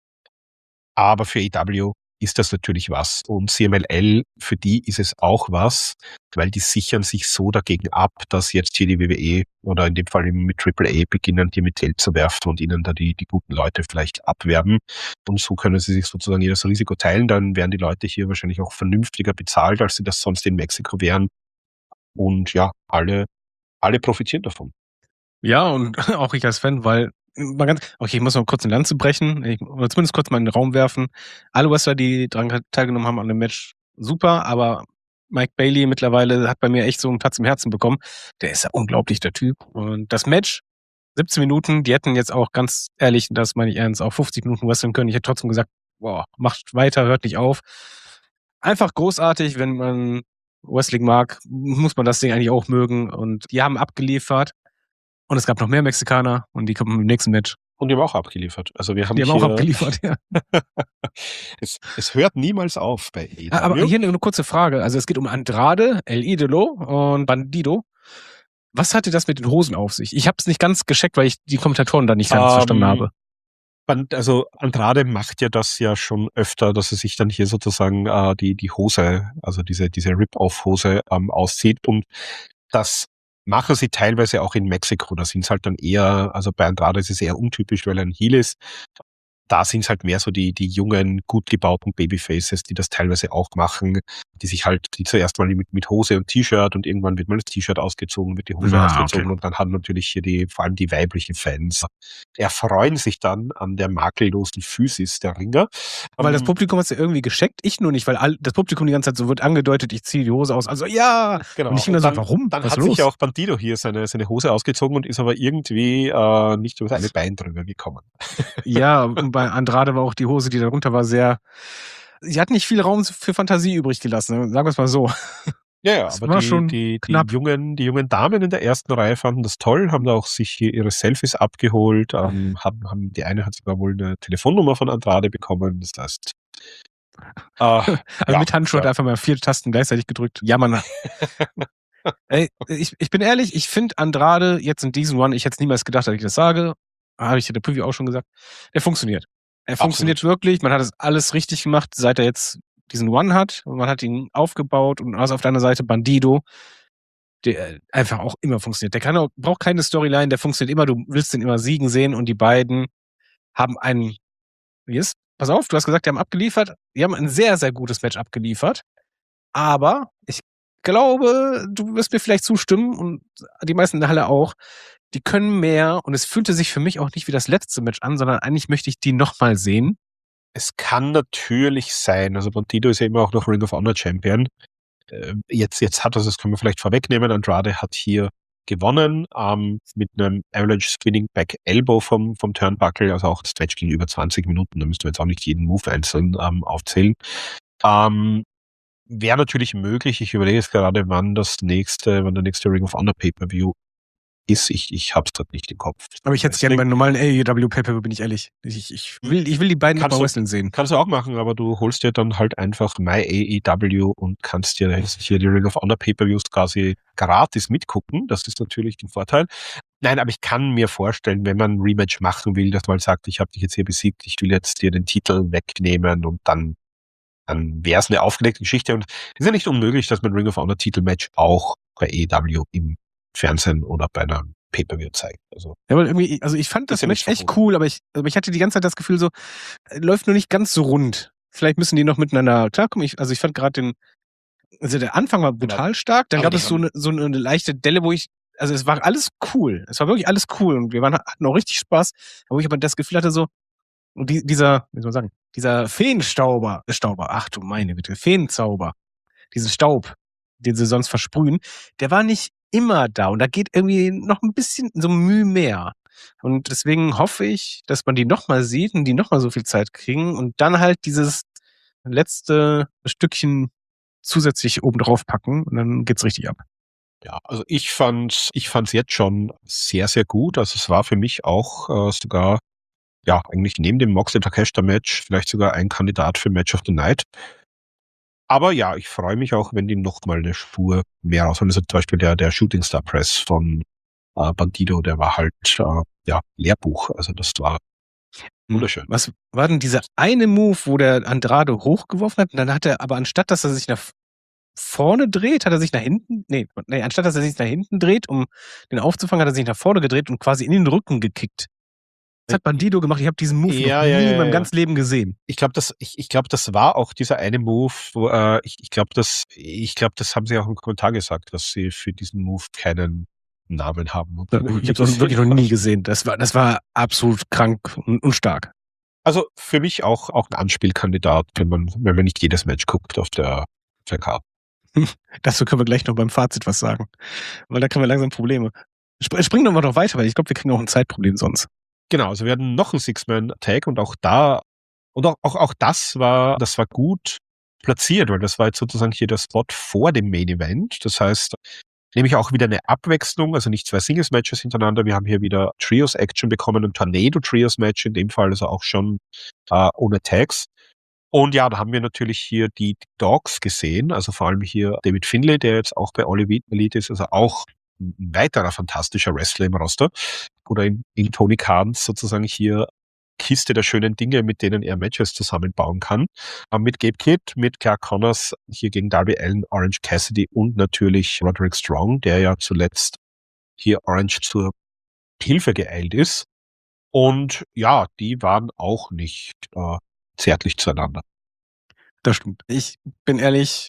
Aber für A E W ist das natürlich was. Und C M L L, für die ist es auch was, weil die sichern sich so dagegen ab, dass jetzt hier die W W E oder in dem Fall eben mit Triple A beginnen, die mit Geld zu werfen und ihnen da die, die guten Leute vielleicht abwerben. Und so können sie sich sozusagen jedes Risiko teilen. Dann werden die Leute hier wahrscheinlich auch vernünftiger bezahlt, als sie das sonst in Mexiko wären. Und ja, alle, alle profitieren davon. Ja, und auch ich als Fan, weil mal ganz, okay, ich muss noch kurz eine Lanze brechen, ich, oder zumindest kurz mal in den Raum werfen. Alle Wrestler, die daran teilgenommen haben an dem Match, super, aber Mike Bailey mittlerweile hat bei mir echt so einen Platz im Herzen bekommen. Der ist ja unglaublich, der Typ. Und das Match, siebzehn Minuten, die hätten jetzt auch ganz ehrlich, das meine ich ernst, auch fünfzig Minuten wresteln können. Ich hätte trotzdem gesagt, boah, macht weiter, hört nicht auf. Einfach großartig, wenn man Wrestling mag, muss man das Ding eigentlich auch mögen. Und die haben abgeliefert. Und es gab noch mehr Mexikaner und die kommen im nächsten Match. Und die haben auch abgeliefert. Also wir haben Die haben hier, auch abgeliefert, ja. es, es hört niemals auf bei A E W. Aber hier eine kurze Frage. Also es geht um Andrade, El Idolo und Bandido. Was hatte das mit den Hosen auf sich? Ich habe es nicht ganz gecheckt, weil ich die Kommentatoren da nicht ganz Ähm, verstanden habe. Also Andrade macht ja das ja schon öfter, dass er sich dann hier sozusagen äh, die die Hose, also diese diese Rip-Off-Hose ähm, auszieht, und das machen sie teilweise auch in Mexiko. Da sind es halt dann eher, also bei Andrade ist es eher untypisch, weil er ein Heel ist. Da sind es halt mehr so die, die jungen, gut gebauten Babyfaces, die das teilweise auch machen, die sich halt, die zuerst mal mit, mit Hose und T-Shirt und irgendwann wird mal das T-Shirt ausgezogen, wird die Hose Ah, ausgezogen okay. und dann haben natürlich hier die, vor allem die weiblichen Fans, erfreuen sich dann an der makellosen Physis der Ringer. Weil das Ähm, Publikum hat es ja irgendwie gescheckt, ich nur nicht, weil all, das Publikum die ganze Zeit so wird angedeutet, ich ziehe die Hose aus. Also ja! Genau. Und ich immer Und so, dann, warum? dann Was hat ist sich los? auch Bandido hier seine, seine Hose ausgezogen und ist aber irgendwie äh, nicht über seine Beine drüber gekommen. Ja, und bei Andrade war auch die Hose, die darunter war, sehr. Sie hat nicht viel Raum für Fantasie übrig gelassen, sagen wir es mal so. Ja, ja, Das aber war die, schon die, die, knapp. jungen, die jungen Damen in der ersten Reihe fanden das toll, haben da auch sich hier ihre Selfies abgeholt, ähm, haben, haben, die eine hat sogar wohl eine Telefonnummer von Andrade bekommen, das heißt, äh, Also ja, mit Handschuh hat ja. einfach mal vier Tasten gleichzeitig gedrückt. Ja, Mann. Ey, ich, ich bin ehrlich, ich finde Andrade jetzt in diesem One, ich hätte es niemals gedacht, dass ich das sage, habe ich in der Preview auch schon gesagt, der funktioniert. Er funktioniert Absolut. wirklich, man hat es alles richtig gemacht, seit er jetzt diesen One hat. Und man hat ihn aufgebaut und also auf deiner Seite Bandido, der einfach auch immer funktioniert. Der kann auch, braucht keine Storyline, der funktioniert immer, du willst den immer siegen sehen und die beiden haben einen, wie ist? Pass auf, du hast gesagt, die haben abgeliefert, die haben ein sehr, sehr gutes Match abgeliefert, aber ich glaube, du wirst mir vielleicht zustimmen und die meisten in der Halle auch, die können mehr und es fühlte sich für mich auch nicht wie das letzte Match an, sondern eigentlich möchte ich die nochmal sehen. Es kann natürlich sein, also Bandido ist ja immer auch noch Ring of Honor Champion. Äh, jetzt, jetzt hat er, das können wir vielleicht vorwegnehmen, Andrade hat hier gewonnen ähm, mit einem Avalanche Spinning Back Elbow vom, vom Turnbuckle, also auch das Match ging über zwanzig Minuten, da müssten wir jetzt auch nicht jeden Move einzeln ähm, aufzählen. Ähm, Wäre natürlich möglich, ich überlege jetzt gerade, wann das nächste, wann der nächste Ring of Honor Pay-Per-View ist. Ich, ich hab's gerade nicht im Kopf. Aber ich hätte es gerne beim normalen A E W Pay-Per-View, bin ich ehrlich. Ich, ich, will, ich will die beiden Kannst nochmal du- wrestlen sehen. Kannst du auch machen, aber du holst dir dann halt einfach My A E W und kannst dir jetzt hier die Ring of Honor Pay-Per-Views quasi gratis mitgucken. Das ist natürlich ein Vorteil. Nein, aber ich kann mir vorstellen, wenn man ein Rematch machen will, dass man sagt, ich habe dich jetzt hier besiegt, ich will jetzt dir den Titel wegnehmen und dann, dann wäre es eine aufgelegte Geschichte. Und es ist ja nicht unmöglich, dass man Ring of Honor Titelmatch auch bei A E W im Fernsehen oder bei einer Pay-Per-View zeigt. Also Ja, weil irgendwie, also ich fand Ist das ja Match nicht echt verboten. cool, aber ich, aber ich hatte die ganze Zeit das Gefühl so, äh, läuft nur nicht ganz so rund. Vielleicht müssen die noch miteinander klarkommen. Ich, also ich fand gerade den, also der Anfang war brutal stark, dann aber gab die es so haben- eine, so eine leichte Delle, wo ich, also es war alles cool. Es war wirklich alles cool und wir waren, hatten auch richtig Spaß, aber wo ich aber das Gefühl hatte so, und die, dieser, wie soll man sagen, dieser Feenstauber, äh, Stauber, ach du meine Güte, Feenzauber, diesen Staub, den sie sonst versprühen, der war nicht immer da und da geht irgendwie noch ein bisschen so Mühe mehr. Und deswegen hoffe ich, dass man die nochmal sieht und die nochmal so viel Zeit kriegen und dann halt dieses letzte Stückchen zusätzlich oben drauf packen und dann geht's richtig ab. Ja, also ich fand's, ich fand's jetzt schon sehr, sehr gut. Also es war für mich auch äh, sogar, ja, eigentlich neben dem Moxley Takeshita Match vielleicht sogar ein Kandidat für Match of the Night. Aber ja, ich freue mich auch, wenn die noch mal eine Spur mehr rausholen. Also zum Beispiel der, der Shooting Star Press von äh, Bandido, der war halt, äh, ja, Lehrbuch. Also das war wunderschön. Was war denn dieser eine Move, wo der Andrade hochgeworfen hat und dann hat er aber anstatt, dass er sich nach vorne dreht, hat er sich nach hinten, nee, nee, anstatt dass er sich nach hinten dreht, um den aufzufangen, hat er sich nach vorne gedreht und quasi in den Rücken gekickt. Das hat Bandido gemacht. Ich habe diesen Move Ja, noch ja, nie ja, in meinem ja. ganzen Leben gesehen. Ich glaube, das, ich, ich glaube, das war auch dieser eine Move, wo, äh, ich, ich glaube, das, ich glaube, das haben sie auch im Kommentar gesagt, dass sie für diesen Move keinen Namen haben. Und Ich habe das wirklich noch nie gesehen. Das war, das war absolut krank und, und stark. Also für mich auch, auch ein Anspielkandidat, wenn man, wenn man nicht jedes Match guckt auf der, auf der Karte. Dazu können wir gleich noch beim Fazit was sagen. Weil da kriegen wir langsam Probleme. Sp springen wir mal noch weiter, weil ich glaube, wir kriegen auch ein Zeitproblem sonst. Genau, also wir hatten noch einen Six-Man-Tag und auch da, und auch, auch, auch das war, das war gut platziert, weil das war jetzt sozusagen hier der Spot vor dem Main Event. Das heißt, nämlich auch wieder eine Abwechslung, also nicht zwei Singles-Matches hintereinander. Wir haben hier wieder Trios-Action bekommen, ein Tornado-Trios-Match in dem Fall, also auch schon äh, ohne Tags. Und ja, da haben wir natürlich hier die Dogs gesehen, also vor allem hier David Finlay, der jetzt auch bei All Elite ist, also auch ein weiterer fantastischer Wrestler im Roster. Oder in, in Tony Khans sozusagen hier Kiste der schönen Dinge, mit denen er Matches zusammenbauen kann. Ähm, mit Gabe Kidd, mit Clark Connors, hier gegen Darby Allin, Orange Cassidy und natürlich Roderick Strong, der ja zuletzt hier Orange zur Hilfe geeilt ist. Und ja, die waren auch nicht äh, zärtlich zueinander. Das stimmt. Ich bin ehrlich,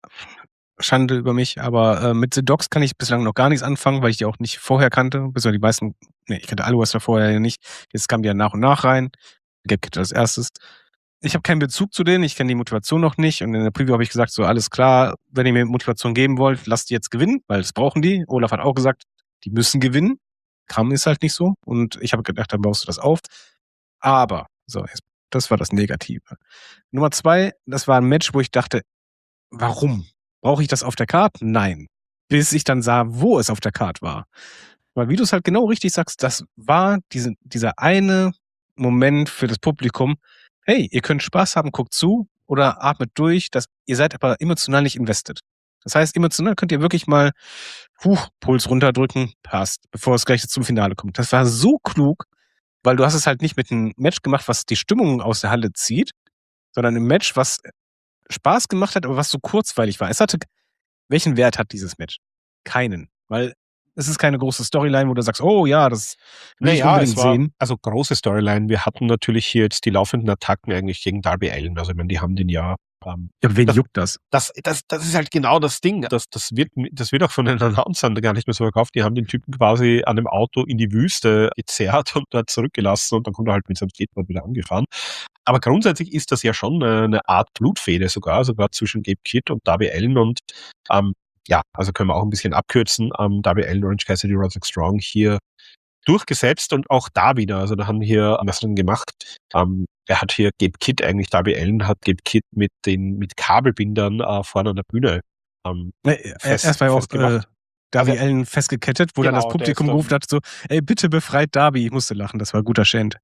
Schande über mich, aber äh, mit The Dogs kann ich bislang noch gar nichts anfangen, weil ich die auch nicht vorher kannte. Bis die meisten, nee, ich kannte alle Wrestler vorher ja nicht. Jetzt kamen die ja nach und nach rein. Gabe Kidd als erstes. Ich habe keinen Bezug zu denen, ich kenne die Motivation noch nicht. Und in der Preview habe ich gesagt, so alles klar, wenn ihr mir Motivation geben wollt, lasst die jetzt gewinnen, weil das brauchen die. Olaf hat auch gesagt, die müssen gewinnen. Kam ist halt nicht so. Und ich habe gedacht, dann baust du das auf. Aber, so, jetzt, das war das Negative. Nummer zwei, das war ein Match, wo ich dachte, warum? Brauche ich das auf der Karte? Nein. Bis ich dann sah, wo es auf der Karte war. Weil wie du es halt genau richtig sagst, das war diese, dieser eine Moment für das Publikum. Hey, ihr könnt Spaß haben, guckt zu oder atmet durch. Das, ihr seid aber emotional nicht invested. Das heißt, emotional könnt ihr wirklich mal huch, Puls runterdrücken, passt, bevor es gleich zum Finale kommt. Das war so klug, weil du hast es halt nicht mit einem Match gemacht, was die Stimmung aus der Halle zieht, sondern ein Match, was Spaß gemacht hat, aber was so kurzweilig war. Es hatte, welchen Wert hat dieses Match? Keinen. Weil es ist keine große Storyline, wo du sagst, oh ja, das will ich Naja, unbedingt es war sehen. also große Storyline. Wir hatten natürlich hier jetzt die laufenden Attacken eigentlich gegen Darby Allin. Also ich meine, die haben den ja. Ähm, Ja, aber wen das, juckt das? das, das, das ist halt genau das Ding. Das, das, wird, das wird auch von den Announcern gar nicht mehr so verkauft. Die haben den Typen quasi an dem Auto in die Wüste gezerrt und dort zurückgelassen und dann kommt er halt mit seinem Skateboard wieder angefahren. Aber grundsätzlich ist das ja schon eine, eine Art Blutfehde sogar, sogar zwischen Gabe Kidd und Darby Allin und ähm, ja, also können wir auch ein bisschen abkürzen. Ähm, Darby Allin, Orange Cassidy, Roderick Strong hier durchgesetzt und auch da wieder. Also da haben hier was drin gemacht. Ähm, er hat hier Gabe Kidd eigentlich, Darby Allin hat Gabe Kidd mit den mit Kabelbindern äh, vorne an der Bühne ähm, Nee, fest, erst war ja auch äh, festgemacht. Darby Also, Allin festgekettet, wo dann genau, das der Publikum ist dann- gerufen hat, so, ey, bitte befreit Darby. Ich musste lachen, das war ein guter Chant.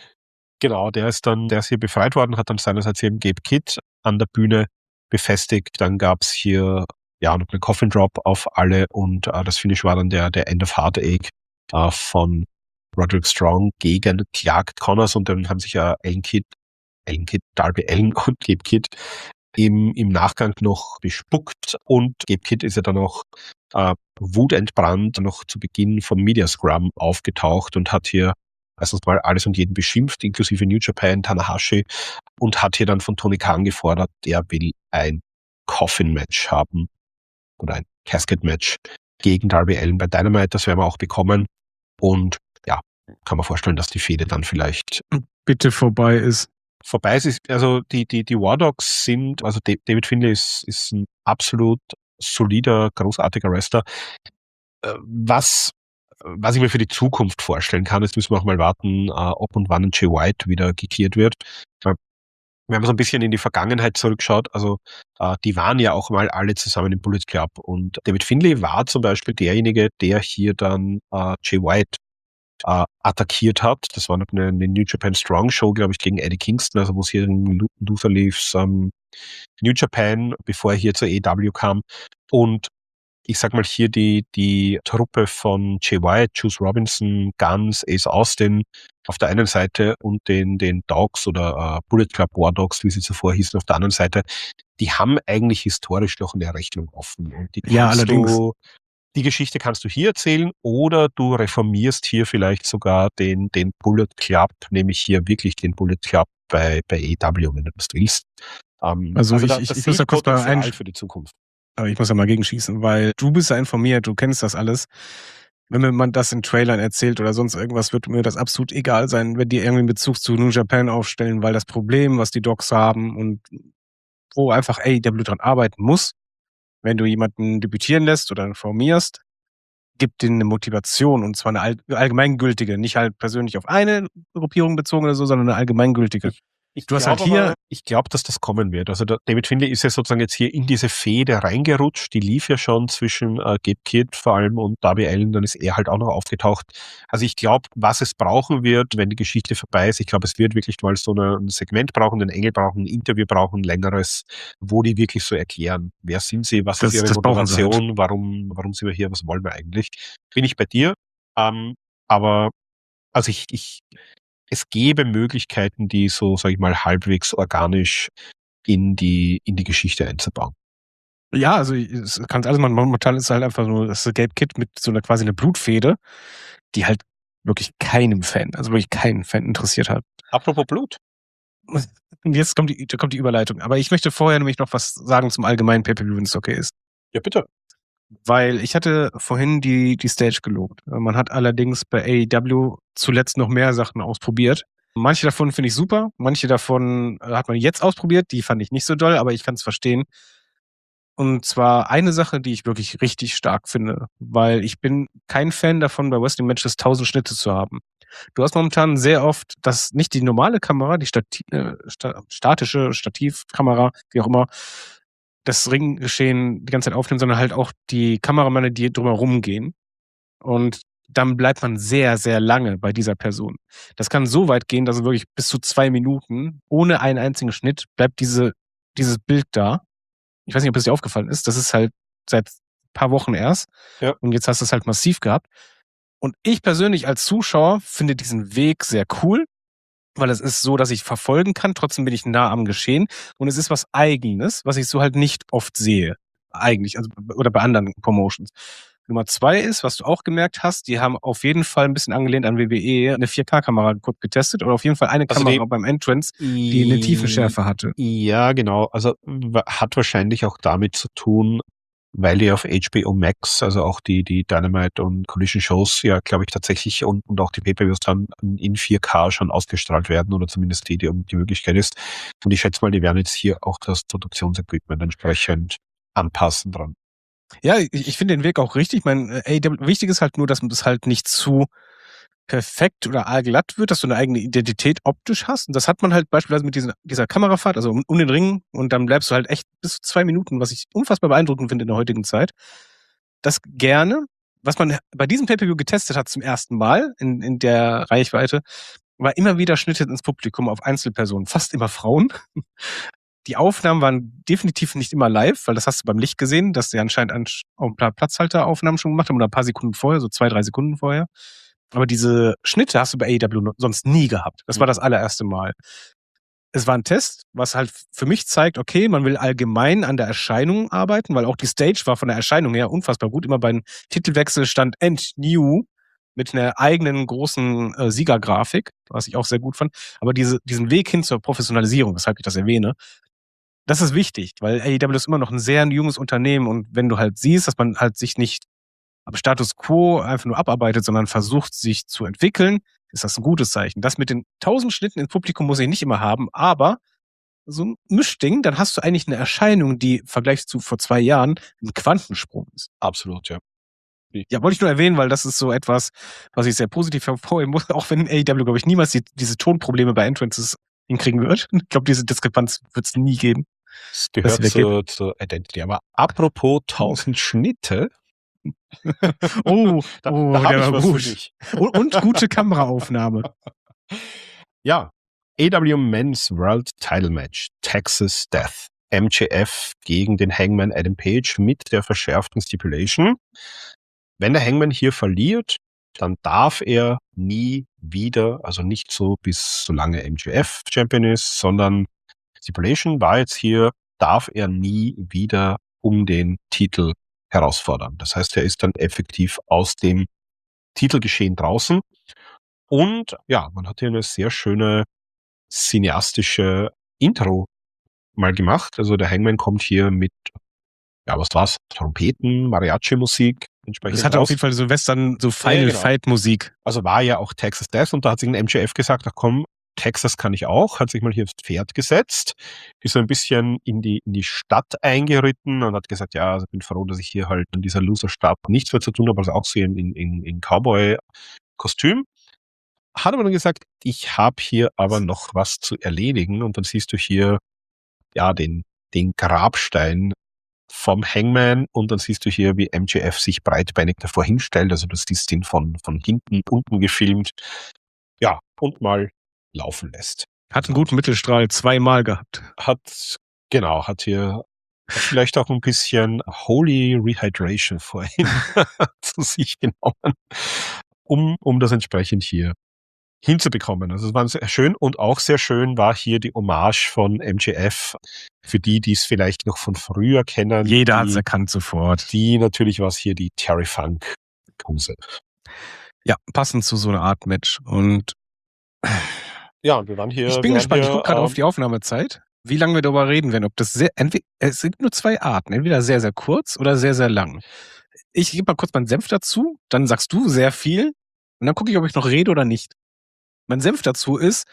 Genau, der ist dann, der ist hier befreit worden, hat dann seinerseits eben Gabe Kidd an der Bühne befestigt. Dann gab's hier ja noch einen Coffin Drop auf alle und äh, das Finish war dann der, der End of Heartache äh, von Roderick Strong gegen Clark Connors und dann haben sich ja Allin Kidd, Allin Kidd, Darby Allin und Gabe Kidd im, im Nachgang noch bespuckt und Gabe Kidd ist ja dann auch äh, wutentbrannt noch zu Beginn vom Media Scrum aufgetaucht und hat hier erstens mal alles und jeden beschimpft, inklusive New Japan, Tanahashi und hat hier dann von Tony Khan gefordert, der will ein Coffin-Match haben oder ein Casket-Match gegen Darby Allin bei Dynamite, das werden wir auch bekommen und ja, kann man vorstellen, dass die Fehde dann vielleicht Bitte vorbei ist. vorbei ist. Also die, die, die War Dogs sind, also David Finlay ist, ist ein absolut solider, großartiger Wrestler. Was, was ich mir für die Zukunft vorstellen kann, jetzt müssen wir auch mal warten, ob und wann ein Jay White wieder gekehrt wird. Wenn man so ein bisschen in die Vergangenheit zurückschaut, also äh, die waren ja auch mal alle zusammen im Bullet Club und David Finlay war zum Beispiel derjenige, der hier dann äh, Jay White äh, attackiert hat. Das war noch eine, eine New Japan Strong Show, glaube ich, gegen Eddie Kingston, also wo es hier in Luther Leaves ähm, New Japan, bevor er hier zur A E W kam. Und ich sag mal hier die, die Truppe von Jay White, Juice Robinson, Guns, Ace Austin auf der einen Seite und den, den Dogs oder äh, Bullet Club War Dogs, wie sie zuvor hießen, auf der anderen Seite, die haben eigentlich historisch noch eine Rechnung offen. Und die Ja, kannst allerdings. du, die Geschichte kannst du hier erzählen oder du reformierst hier vielleicht sogar den, den Bullet Club, nämlich hier wirklich den Bullet Club bei, bei A E W, wenn du das willst. Ähm, Also ich- da, ich- das ich muss sehe da kurz mal Potenzial ein- für die Zukunft. Aber ich muss ja mal gegenschießen, weil du bist ja informiert, du kennst das alles. Wenn mir man das in Trailern erzählt oder sonst irgendwas, wird mir das absolut egal sein, wenn die irgendwie einen Bezug zu New Japan aufstellen, weil das Problem, was die Docs haben und wo einfach A E W dran arbeiten muss, wenn du jemanden debütieren lässt oder informierst, gibt denen eine Motivation und zwar eine all- allgemeingültige, nicht halt persönlich auf eine Gruppierung bezogen oder so, sondern eine allgemeingültige. Ich Du hast glaub halt hier- aber, ich glaube, dass das kommen wird. Also der David Finlay ist ja sozusagen jetzt hier in diese Fehde reingerutscht. Die lief ja schon zwischen äh, Gabe Kidd vor allem und Darby Allin. Dann ist er halt auch noch aufgetaucht. Also ich glaube, was es brauchen wird, wenn die Geschichte vorbei ist, ich glaube, es wird wirklich mal so eine, ein Segment brauchen, einen Engel brauchen, ein Interview brauchen, ein längeres, wo die wirklich so erklären, wer sind sie, was Das- ist ihre das brauchen sie halt. Motivation, warum, warum sind wir hier, was wollen wir eigentlich? Bin ich bei dir. Ähm, aber also ich, ich es gäbe Möglichkeiten, die so, sage ich mal, halbwegs organisch in die, in die Geschichte einzubauen. Ja, also es kann alles machen. Momentan ist es halt einfach nur das Gabe Kid mit so einer quasi eine Blutfehde, die halt wirklich keinem Fan, also wirklich keinen Fan interessiert hat. Apropos Blut. Und jetzt kommt die, kommt die Überleitung. Aber ich möchte vorher nämlich noch was sagen zum allgemeinen Pay-Per-View, wenn es okay ist. Ja, bitte. Weil ich hatte vorhin die, die Stage gelobt. Man hat allerdings bei A E W zuletzt noch mehr Sachen ausprobiert. Manche davon finde ich super, manche davon äh, hat man jetzt ausprobiert, die fand ich nicht so doll, aber ich kann es verstehen. Und zwar eine Sache, die ich wirklich richtig stark finde, weil ich bin kein Fan davon, bei Wrestling-Matches tausend Schnitte zu haben. Du hast momentan sehr oft, dass nicht die normale Kamera, die Stati äh, sta statische Stativkamera, wie auch immer, das Ringgeschehen die ganze Zeit aufnimmt, sondern halt auch die Kameramänner, die drumherum gehen. Und dann bleibt man sehr, sehr lange bei dieser Person. Das kann so weit gehen, dass es wirklich bis zu zwei Minuten ohne einen einzigen Schnitt bleibt diese, dieses Bild da. Ich weiß nicht, ob es dir aufgefallen ist. Das ist halt seit ein paar Wochen erst. Ja. Und jetzt hast du es halt massiv gehabt. Und ich persönlich als Zuschauer finde diesen Weg sehr cool, weil es ist so, dass ich verfolgen kann. Trotzdem bin ich nah am Geschehen. Und es ist was Eigenes, was ich so halt nicht oft sehe. Eigentlich. Also, oder bei anderen Promotions. Nummer zwei ist, was du auch gemerkt hast, die haben auf jeden Fall ein bisschen angelehnt an W W E eine vier K-Kamera kurz getestet oder auf jeden Fall eine Also Kamera die- beim Entrance, die eine Tiefenschärfe hatte. Ja, genau. Also wa- hat wahrscheinlich auch damit zu tun, weil die auf H B O Max, also auch die, die Dynamite und Collision Shows ja, glaube ich, tatsächlich und, und auch die Pay-Per-Views dann in vier K schon ausgestrahlt werden oder zumindest die, die um die Möglichkeit ist. Und ich schätze mal, die werden jetzt hier auch das Produktionsequipment entsprechend anpassen dran. Ja, ich, ich finde den Weg auch richtig. Ich meine, ey, der, wichtig ist halt nur, dass das halt nicht zu perfekt oder allglatt wird, dass du eine eigene Identität optisch hast. Und das hat man halt beispielsweise mit diesen, dieser Kamerafahrt, also um, um den Ring, und dann bleibst du halt echt bis zu zwei Minuten, was ich unfassbar beeindruckend finde in der heutigen Zeit. Das gerne, was man bei diesem Pay-Per-View getestet hat zum ersten Mal in, in der Reichweite, war immer wieder Schnitte ins Publikum auf Einzelpersonen, fast immer Frauen. Die Aufnahmen waren definitiv nicht immer live, weil das hast du beim Licht gesehen, dass der anscheinend auch ein paar Platzhalteraufnahmen schon gemacht haben oder ein paar Sekunden vorher, so zwei, drei Sekunden vorher. Aber diese Schnitte hast du bei A E W sonst nie gehabt. Das war das allererste Mal. Es war ein Test, was halt für mich zeigt, okay, man will allgemein an der Erscheinung arbeiten, weil auch die Stage war von der Erscheinung her unfassbar gut. Immer beim Titelwechsel stand End New mit einer eigenen großen äh, Siegergrafik, was ich auch sehr gut fand. Aber diese, diesen Weg hin zur Professionalisierung, weshalb ich das erwähne, das ist wichtig, weil A E W ist immer noch ein sehr junges Unternehmen und wenn du halt siehst, dass man halt sich nicht am Status quo einfach nur abarbeitet, sondern versucht, sich zu entwickeln, ist das ein gutes Zeichen. Das mit den tausend Schnitten ins Publikum muss ich nicht immer haben, aber so ein Mischding, dann hast du eigentlich eine Erscheinung, die im Vergleich zu vor zwei Jahren ein Quantensprung ist. Absolut, ja. Ja, wollte ich nur erwähnen, weil das ist so etwas, was ich sehr positiv hervorheben muss, auch wenn A E W, glaube ich, niemals die, diese Tonprobleme bei Entrances hinkriegen wird. Ich glaube, diese Diskrepanz wird es nie geben. Das gehört zur, zur Identity. Aber apropos tausend Schnitte. Oh, da, oh, da der habe ich war was gut. für dich. Und, und gute Kameraaufnahme. Ja, A E W Men's World Title Match, Texas Death. M J F gegen den Hangman Adam Page mit der verschärften Stipulation. Wenn der Hangman hier verliert, dann darf er nie wieder, also nicht so bis solange M J F Champion ist, sondern Stipulation war jetzt hier, darf er nie wieder um den Titel herausfordern. Das heißt, er ist dann effektiv aus dem Titelgeschehen draußen. Und ja, man hat hier eine sehr schöne cineastische Intro mal gemacht. Also der Hangman kommt hier mit, ja, was war's? Trompeten, Mariachi-Musik. Das hatte auf jeden Fall so Western, so Final Ja, genau. Fight Musik. Also war ja auch Texas Death und da hat sich ein M J F gesagt, ach komm, Texas kann ich auch, hat sich mal hier aufs Pferd gesetzt, ist so ein bisschen in die, in die Stadt eingeritten und hat gesagt, ja, also bin froh, dass ich hier halt in dieser Loser-Stadt nichts mehr zu tun habe, also auch so in, in, in Cowboy-Kostüm. Hat aber dann gesagt, ich habe hier aber noch was zu erledigen und dann siehst du hier, ja, den, den Grabstein vom Hangman und dann siehst du hier, wie M J F sich breitbeinig davor hinstellt, also du siehst ihn von, von hinten, unten gefilmt, ja, und mal laufen lässt. Hat einen guten Mittelstrahl zweimal gehabt. Hat, genau, hat hier vielleicht auch ein bisschen Holy Rehydration vorhin zu sich genommen, um, um das entsprechend hier hinzubekommen. Also es war sehr schön und auch sehr schön war hier die Hommage von M J F. Für die, die es vielleicht noch von früher kennen. Jeder hat es die, erkannt sofort. Die natürlich war es hier die Terry Funk Pose. Ja, passend zu so einer Art Match. Und ja, wir waren hier. Ich bin wir gespannt, hier, ich gucke gerade ähm, auf die Aufnahmezeit, wie lange wir darüber reden werden. Ob das sehr, entweder, es gibt nur zwei Arten, entweder sehr, sehr kurz oder sehr, sehr lang. Ich gebe mal kurz meinen Senf dazu, dann sagst du sehr viel und dann gucke ich, ob ich noch rede oder nicht. Mein Senf dazu ist,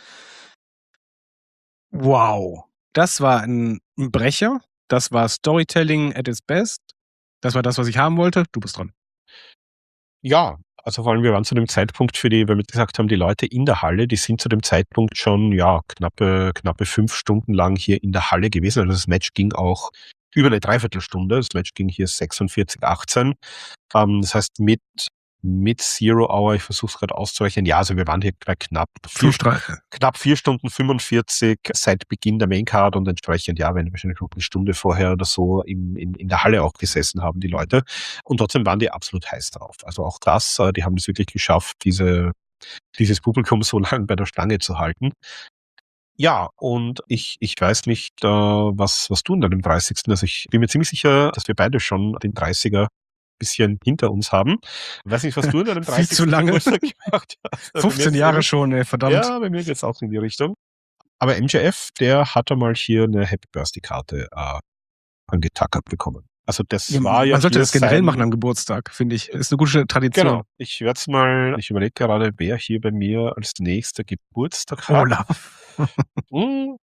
wow, das war ein, ein Brecher, das war Storytelling at its best, das war das, was ich haben wollte, du bist dran. Ja, also vor allem wir waren zu dem Zeitpunkt für die, weil wir gesagt haben, die Leute in der Halle, die sind zu dem Zeitpunkt schon, ja, knappe, knappe fünf Stunden lang hier in der Halle gewesen. Also das Match ging auch über eine Dreiviertelstunde. Das Match ging hier sechsundvierzig achtzehn. Ähm, das heißt, mit, mit Zero Hour, ich versuche es gerade auszurechnen, ja, also wir waren hier bei knapp vier, knapp vier Stunden fünfundvierzig seit Beginn der Maincard und entsprechend, ja, wenn wir wahrscheinlich noch eine Stunde vorher oder so in, in, in der Halle auch gesessen haben, die Leute. Und trotzdem waren die absolut heiß drauf. Also auch das, äh, die haben es wirklich geschafft, diese, dieses Publikum so lange bei der Stange zu halten. Ja, und ich, ich weiß nicht, äh, was, was du in deinem dreißigsten Also ich bin mir ziemlich sicher, dass wir beide schon den dreißiger bisschen hinter uns haben. Ich weiß nicht, was du in deinem Viel dreißigsten zu lange. Geburtstag gemacht hast. Also fünfzehn mir Jahre ist- schon, ey, verdammt. Ja, bei mir geht's auch in die Richtung. Aber M J F, der hat einmal hier eine Happy Birthday Karte äh, angetackert bekommen. Also das Ja, war ja man sollte hier das generell sein- machen am Geburtstag, finde ich. Ist eine gute Tradition. Genau. Ich werde es mal, ich überlege gerade, wer hier bei mir als nächster Geburtstag hat. Olaf. Hm.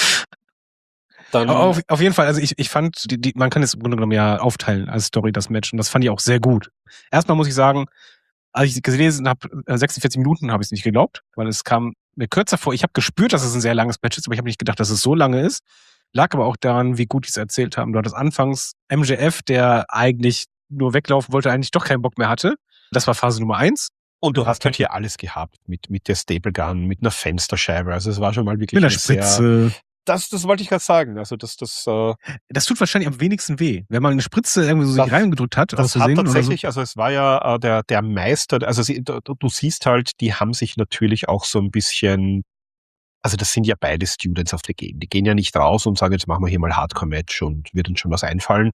Dann, Auf, auf jeden Fall, also ich, ich fand, die, die, man kann es im Grunde genommen ja aufteilen als Story, das Match. Und das fand ich auch sehr gut. Erstmal muss ich sagen, als ich gelesen habe, sechsundvierzig Minuten habe ich es nicht geglaubt, weil es kam mir kürzer vor. Ich habe gespürt, dass es ein sehr langes Match ist, aber ich habe nicht gedacht, dass es so lange ist. Lag aber auch daran, wie gut die es erzählt haben. Du hattest anfangs M J F, der eigentlich nur weglaufen wollte, eigentlich doch keinen Bock mehr hatte. Das war Phase Nummer eins. und du hast halt hier alles gehabt mit, mit der Staple Gun, mit einer Fensterscheibe. Also es war schon mal wirklich Mit einer ein sehr, Spritze. das, das wollte ich gerade sagen. Also das, das, äh, Das tut wahrscheinlich am wenigsten weh, wenn man eine Spritze irgendwie so Das- sich reingedrückt hat. aus das hat Versehen oder so. tatsächlich, also es war ja äh, der, der Meister, also sie, du, du siehst halt, die haben sich natürlich auch so ein bisschen, also das sind ja beide Students of the Game. Die gehen ja nicht raus und sagen, jetzt machen wir hier mal Hardcore-Match und wird uns schon was einfallen,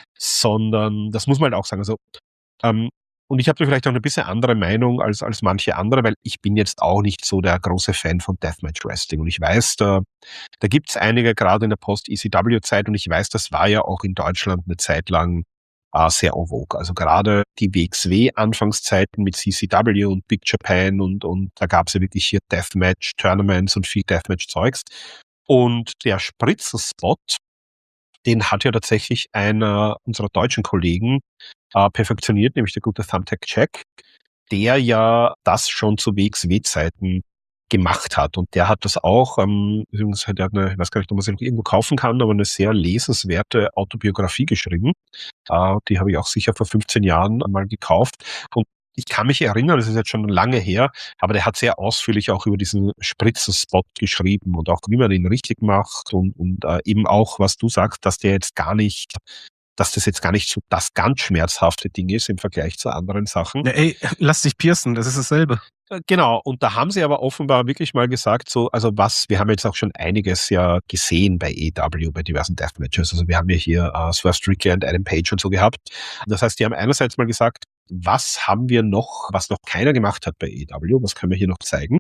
sondern das muss man halt auch sagen. Also, ähm, und ich habe da vielleicht auch eine bisschen andere Meinung als, als manche andere, weil ich bin jetzt auch nicht so der große Fan von Deathmatch Wrestling. Und ich weiß, da, da gibt es einige gerade in der Post-E C W-Zeit und ich weiß, das war ja auch in Deutschland eine Zeit lang äh, sehr en vogue. Also gerade die W X W-Anfangszeiten mit C C W und Big Japan und, und da gab es ja wirklich hier Deathmatch-Tournaments und viel Deathmatch-Zeugs. Und der Spritzenspot, den hat ja tatsächlich einer unserer deutschen Kollegen äh, perfektioniert, nämlich der gute Thumbtack Jack, der ja das schon zu W X W-Zeiten gemacht hat. Und der hat das auch, ähm, beziehungsweise der hat eine, ich weiß gar nicht, ob man sie noch irgendwo kaufen kann, aber eine sehr lesenswerte Autobiografie geschrieben. Äh, die habe ich auch sicher vor fünfzehn Jahren einmal gekauft. Und ich kann mich erinnern, das ist jetzt schon lange her, aber der hat sehr ausführlich auch über diesen Spritzenspot geschrieben und auch wie man den richtig macht und, und äh, eben auch, was du sagst, dass der jetzt gar nicht, dass das jetzt gar nicht so das ganz schmerzhafte Ding ist im Vergleich zu anderen Sachen. Ja, ey, lass dich piercen, das ist dasselbe. Äh, Genau, und da haben sie aber offenbar wirklich mal gesagt, so, also was, wir haben jetzt auch schon einiges ja gesehen bei A E W, bei diversen Deathmatches. Also wir haben ja hier äh, Swerve Strickland und Adam Page und so gehabt. Das heißt, die haben einerseits mal gesagt, was haben wir noch, was noch keiner gemacht hat bei A E W, was können wir hier noch zeigen?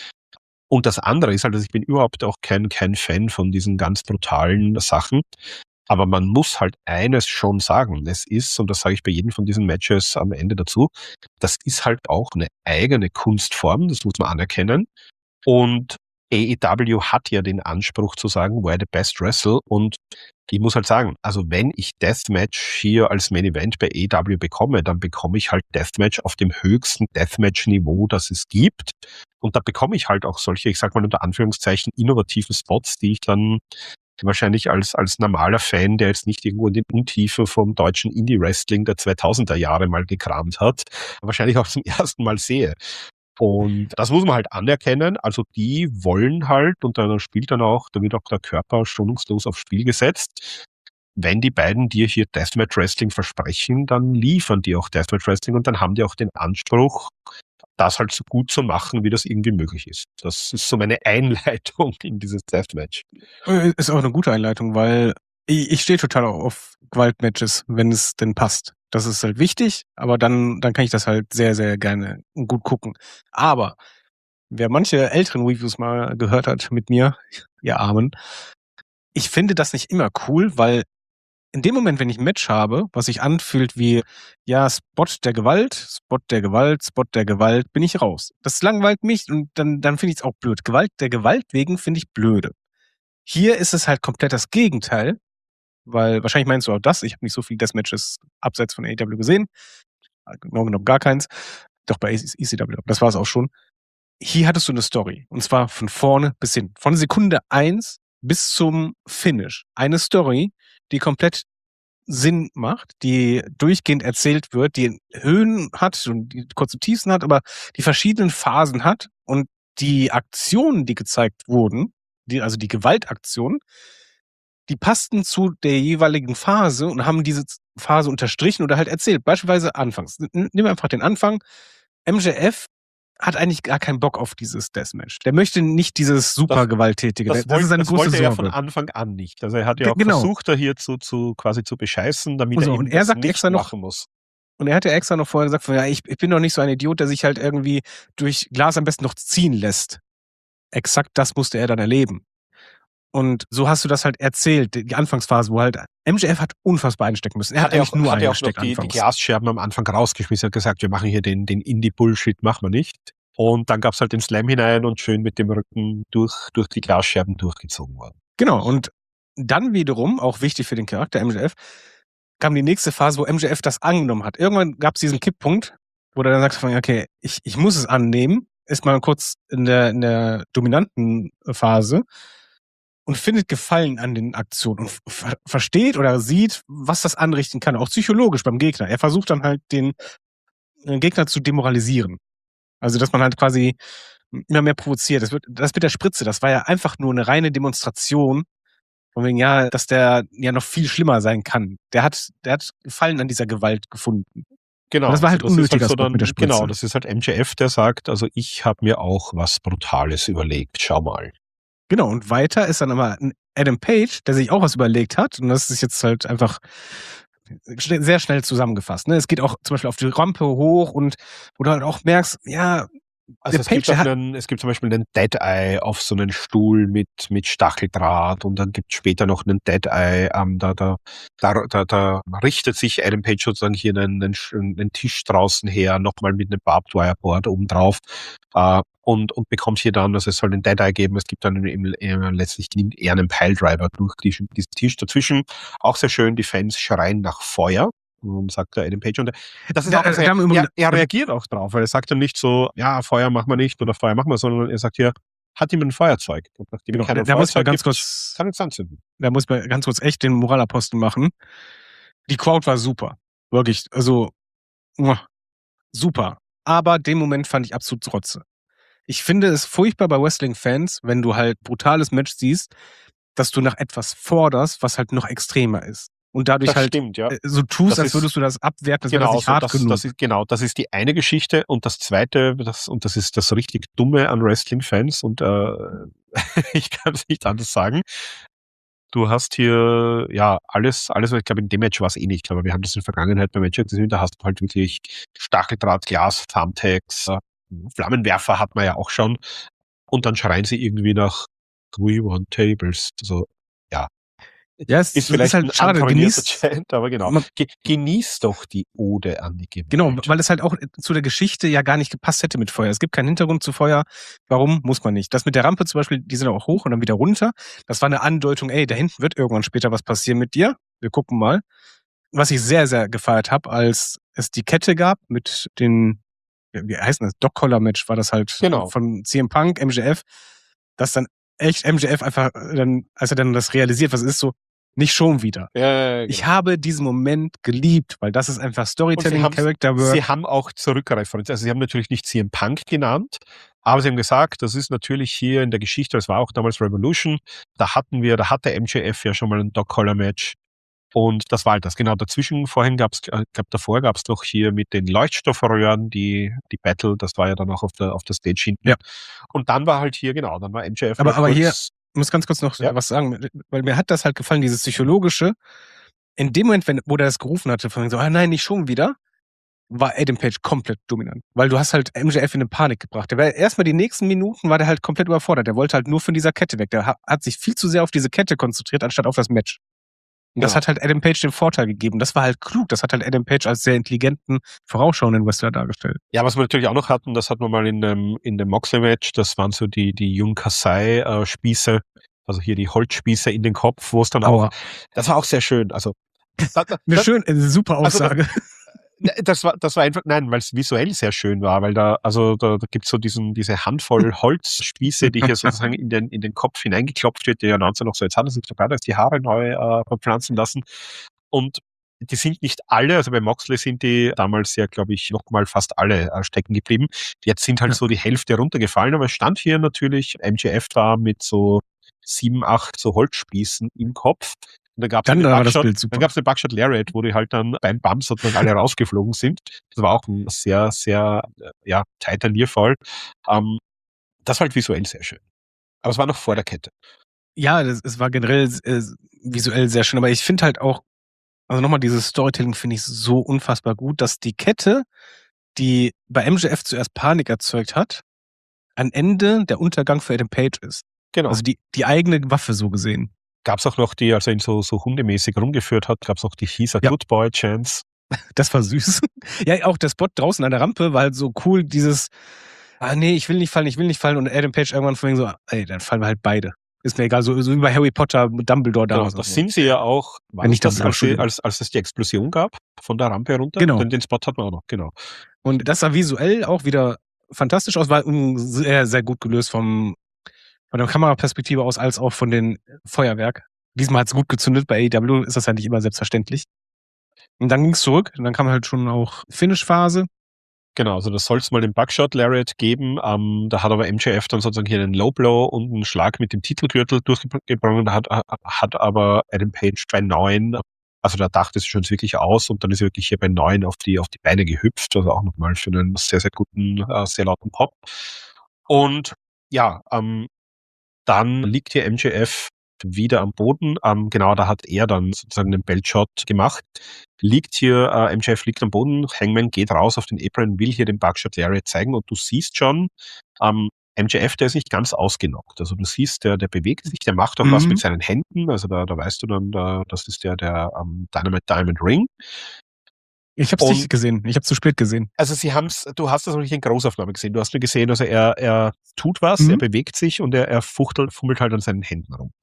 Und das andere ist halt, dass ich bin überhaupt auch kein, kein Fan von diesen ganz brutalen Sachen. Aber man muss halt eines schon sagen. Es ist, und das sage ich bei jedem von diesen Matches am Ende dazu, das ist halt auch eine eigene Kunstform, das muss man anerkennen. Und A E W hat ja den Anspruch zu sagen, we're the best wrestle. Und ich muss halt sagen, also wenn ich Deathmatch hier als Main Event bei A E W bekomme, dann bekomme ich halt Deathmatch auf dem höchsten Deathmatch-Niveau, das es gibt. Und da bekomme ich halt auch solche, ich sag mal unter Anführungszeichen, innovativen Spots, die ich dann wahrscheinlich als, als normaler Fan, der jetzt nicht irgendwo in den Untiefen vom deutschen Indie-Wrestling der zweitausender Jahre mal gekramt hat, wahrscheinlich auch zum ersten Mal sehe. Und das muss man halt anerkennen. Also die wollen halt, und da spielt dann auch, da wird auch der Körper schonungslos aufs Spiel gesetzt. Wenn die beiden dir hier Deathmatch Wrestling versprechen, dann liefern die auch Deathmatch Wrestling und dann haben die auch den Anspruch, das halt so gut zu machen, wie das irgendwie möglich ist. Das ist so meine Einleitung in dieses Deathmatch. Ist auch eine gute Einleitung, weil ich, ich stehe total auf Gewaltmatches, wenn es denn passt. Das ist halt wichtig, aber dann, dann kann ich das halt sehr, sehr gerne und gut gucken. Aber wer manche älteren Reviews mal gehört hat mit mir, ihr Armen, ich finde das nicht immer cool, weil in dem Moment, wenn ich ein Match habe, was sich anfühlt wie, ja, Spot der Gewalt, Spot der Gewalt, Spot der Gewalt, bin ich raus. Das langweilt mich und dann, dann finde ich es auch blöd. Gewalt der Gewalt wegen finde ich blöde. Hier ist es halt komplett das Gegenteil, weil wahrscheinlich meinst du auch das. Ich habe nicht so viele Deathmatches abseits von A E W gesehen. Genau genommen gar keins. Doch bei E C W, das war es auch schon. Hier hattest du eine Story. Und zwar von vorne bis hin. Von Sekunde eins bis zum Finish. Eine Story, die komplett Sinn macht, die durchgehend erzählt wird, die Höhen hat und die kurze Tiefen hat, aber die verschiedenen Phasen hat und die Aktionen, die gezeigt wurden, die, also die Gewaltaktionen, die passten zu der jeweiligen Phase und haben diese Phase unterstrichen oder halt erzählt. Beispielsweise anfangs. Nimm einfach den Anfang. M J F hat eigentlich gar keinen Bock auf dieses Deathmatch. Der möchte nicht dieses super Das- gewalttätige. Das, Das, wollte, ist seine das große wollte er Sorge. von Anfang an nicht. Also er hat ja Ge- auch genau. versucht, da hier zu, zu quasi zu bescheißen, damit Und so, er eben und er das sagt nicht extra noch- machen muss. Und er hat ja extra noch vorher gesagt, von, ja, ich, ich bin doch nicht so ein Idiot, der sich halt irgendwie durch Glas am besten noch ziehen lässt. Exakt das musste er dann erleben. Und so hast du das halt erzählt, die die Anfangsphase, wo halt M J F hat unfassbar einstecken müssen. Er hat, er eigentlich auch, nur hat er auch noch eingesteckt die, die anfangs. Glasscherben am Anfang rausgeschmissen. Er hat gesagt, wir machen hier den, den Indie-Bullshit, machen wir nicht. Und dann gab es halt den Slam hinein und schön mit dem Rücken durch, durch die Glasscherben durchgezogen worden. Genau, und dann wiederum, auch wichtig für den Charakter M J F, kam die nächste Phase, wo M J F das angenommen hat. Irgendwann gab es diesen Kipppunkt, wo er dann sagt, von, okay, ich, ich muss es annehmen, ist mal kurz in der, in der dominanten Phase und findet Gefallen an den Aktionen und ver versteht oder sieht, was das anrichten kann, auch psychologisch beim Gegner. Er versucht dann halt den äh, Gegner zu demoralisieren. Also, dass man halt quasi immer mehr provoziert. Das, wird, das mit der Spritze, das war ja einfach nur eine reine Demonstration, von wegen, ja, dass der ja noch viel schlimmer sein kann. Der hat, der hat Gefallen an dieser Gewalt gefunden. Genau. Und das war halt also unnötiger ist halt Spot mit der Spritze. Genau, das ist halt M J F, der sagt, also ich habe mir auch was Brutales überlegt. Schau mal. Genau, und weiter ist dann aber ein Adam Page, der sich auch was überlegt hat. Und das ist jetzt halt einfach schn- sehr schnell zusammengefasst. Ne? Es geht auch zum Beispiel auf die Rampe hoch und wo du halt auch merkst, ja, Also der es gibt, Page, auch der hat, einen, es gibt zum Beispiel einen Dead-Eye auf so einen Stuhl mit, mit Stacheldraht und dann gibt es später noch einen Dead-Eye. Ähm, da, da, da, da, da richtet sich Adam Page sozusagen hier einen, einen, einen Tisch draußen her, nochmal mit einem Barbed Wire Board oben drauf äh, und, und bekommt hier dann, also es soll einen Dead-Eye geben, es gibt dann eben, eben letztlich eher einen Piledriver durch diesen, diesen Tisch dazwischen. Auch sehr schön, die Fans schreien nach Feuer. Und sagt der Adam Page. Und das ist Da- auch, also da haben wir er, immer- er, er reagiert auch drauf, weil er sagt dann nicht so, ja, Feuer machen wir nicht oder Feuer machen wir, sondern er sagt hier, hat jemand ein Feuerzeug? Und nachdem genau, keiner da, da muss man Feuerzeug ganz gibt, kurz, kann nichts anzünden. da muss man ganz kurz echt den Moralapostel machen. Die Crowd war super. Wirklich, also, muah, super. Aber den Moment fand ich absolut trotze. Ich finde es furchtbar bei Wrestling-Fans, wenn du halt brutales Match siehst, dass du nach etwas forderst, was halt noch extremer ist. Und dadurch Das halt stimmt, ja. äh, so tust, Das als ist- würdest du das abwerten, als wäre das Genau, nicht so, hart das, genug. das ist, genau, das ist die eine Geschichte und das zweite, das, und das ist das richtig Dumme an Wrestling-Fans und äh, ich kann es nicht anders sagen. Du hast hier, ja, alles, alles, ich glaube, in dem Match war es eh nicht, aber wir haben das in der Vergangenheit bei Matches gesehen, da hast du halt wirklich Stacheldraht, Glas, Thumbtacks, äh, Flammenwerfer hat man ja auch schon und dann schreien sie irgendwie nach We want tables, also, ja. Ja, es Ist es vielleicht ist halt ein schade, antrainierter genießt, Chant, aber genau. Man- Ge genieß doch die Ode an die Gewalt. genau, weil es halt auch zu der Geschichte ja gar nicht gepasst hätte mit Feuer. Es gibt keinen Hintergrund zu Feuer. Warum? Muss man nicht. Das mit der Rampe zum Beispiel, die sind auch hoch und dann wieder runter. Das war eine Andeutung, ey, da hinten wird irgendwann später was passieren mit dir. Wir gucken mal. Was ich sehr, sehr gefeiert habe, als es die Kette gab mit den, wie heißt das, Dog-Collar-Match war das halt Genau. von C M Punk, M J F, dass dann echt M J F einfach dann, als er dann das realisiert, was es ist, so, nicht schon wieder. Ja, ja, ja, Ich genau. habe diesen Moment geliebt, weil das ist einfach Und sie Storytelling, haben's- Character Work. Sie haben auch zurückreferenziert. Also sie haben natürlich nicht C M Punk genannt, aber sie haben gesagt, das ist natürlich hier in der Geschichte, das war auch damals Revolution, da hatten wir, da hatte M J F ja schon mal ein Dog-Collar-Match. Und das war halt das. Genau, dazwischen vorhin gab's, äh, gab davor gab's noch hier mit den Leuchtstoffröhren die, die Battle, das war ja dann auch auf der, auf der Stage hinten. Ja. Und dann war halt hier, genau, dann war M J F Aber, noch aber kurz, hier, ich muss ganz kurz noch Ja. was sagen, weil mir hat das halt gefallen, dieses Psychologische. In dem Moment, wenn, wo der das gerufen hatte, von so, ah nein, nicht schon wieder, war Adam Page komplett dominant. Weil du hast halt M J F in eine Panik gebracht. Der war erstmal die nächsten Minuten war der halt komplett überfordert. Der wollte halt nur von dieser Kette weg. Der ha- hat sich viel zu sehr auf diese Kette konzentriert, anstatt auf das Match. Und das Genau. hat halt Adam Page den Vorteil gegeben. Das war halt klug. Das hat halt Adam Page als sehr intelligenten, vorausschauenden Wrestler dargestellt. Ja, was wir natürlich auch noch hatten, das hatten wir mal in dem, in dem Moxley-Match, das waren so die, die Yun Kasai-Spieße, also hier die Holzspieße in den Kopf, wo es dann Aua. auch, das war auch sehr schön, also, da, da, Eine das, schön, eine super Also, Aussage. das war, das war einfach, nein, weil es visuell sehr schön war, weil da, also da, da gibt's so diesen, diese Handvoll Holzspieße, die hier sozusagen in den, in den Kopf hineingeklopft wird, die ja neunzehn noch so, jetzt hat er sich sogar das die Haare neu äh, verpflanzen lassen. Und die sind nicht alle, also bei Moxley sind die damals ja, glaube ich, noch mal fast alle äh, stecken geblieben. Jetzt sind halt Ja. so die Hälfte runtergefallen, aber es stand hier natürlich M J F da mit so sieben, acht so Holzspießen im Kopf. Und dann gab's Dann eine war das Buckshot, Bild super. dann gab's eine Buckshot Lariat, wo die halt dann beim Bump sozusagen alle rausgeflogen sind. Das war auch ein sehr, sehr, äh, ja, tighter Nearfall. Ähm, das war halt visuell sehr schön. Aber es war noch vor der Kette. Ja, das, es war generell äh, visuell sehr schön, aber ich finde halt auch, also nochmal dieses Storytelling finde ich so unfassbar gut, dass die Kette, die bei M J F zuerst Panik erzeugt hat, am Ende der Untergang für Adam Page ist. Genau. Also die, die eigene Waffe so gesehen. Gab's auch noch die, als er ihn so, so hundemäßig rumgeführt hat, gab's auch die He's a Ja. Good Boy Chance. Das war süß. Ja, auch der Spot draußen an der Rampe war halt so cool, dieses, ah nee, ich will nicht fallen, ich will nicht fallen und Adam Page irgendwann von wegen so, ey, dann fallen wir halt beide. Ist mir egal, so, so wie bei Harry Potter mit Dumbledore Genau, damals. das und so. sind sie ja auch, war Ja, nicht das, Dumbledore, als, sie, Entschuldigung. als, als es die Explosion gab, von der Rampe runter? Genau. Den, den Spot hatten wir auch noch, genau. Und das sah visuell auch wieder fantastisch aus, war mm, sehr, sehr gut gelöst vom, von der Kameraperspektive aus, als auch von den Feuerwerk. Diesmal hat es gut gezündet, bei A E W ist das ja nicht immer selbstverständlich. Und dann ging es zurück, und dann kam halt schon auch Finish-Phase. Genau, also das soll es mal den Buckshot Lariat geben. Ähm, da hat aber M J F dann sozusagen hier einen Low Blow und einen Schlag mit dem Titelgürtel durchgebracht. Da hat, hat aber Adam Page bei neun, also da dachte es schon wirklich aus und dann ist er wirklich hier bei neun auf die, auf die Beine gehüpft. Also auch nochmal für einen sehr, sehr guten, äh, sehr lauten Pop. Und ja, ähm, dann liegt hier M J F wieder am Boden. Ähm, genau, da hat er dann sozusagen den Beltshot gemacht. Liegt hier, äh, M J F liegt am Boden, Hangman geht raus auf den Apron, will hier den Buckshot Lariat zeigen und du siehst schon, ähm, M J F, der ist nicht ganz ausgenockt. Also du siehst, der, der bewegt sich, der macht auch Mhm. was mit seinen Händen. Also da, da weißt du dann, da, das ist der, der ähm, Dynamite Diamond Ring. Ich hab's Und- nicht gesehen, ich hab's zu spät gesehen. Also sie haben's, du hast das noch nicht in Großaufnahme gesehen. Du hast nur gesehen, also er, er tut was, Mhm. er bewegt sich und er, er fuchtelt, fummelt halt an seinen Händen rum.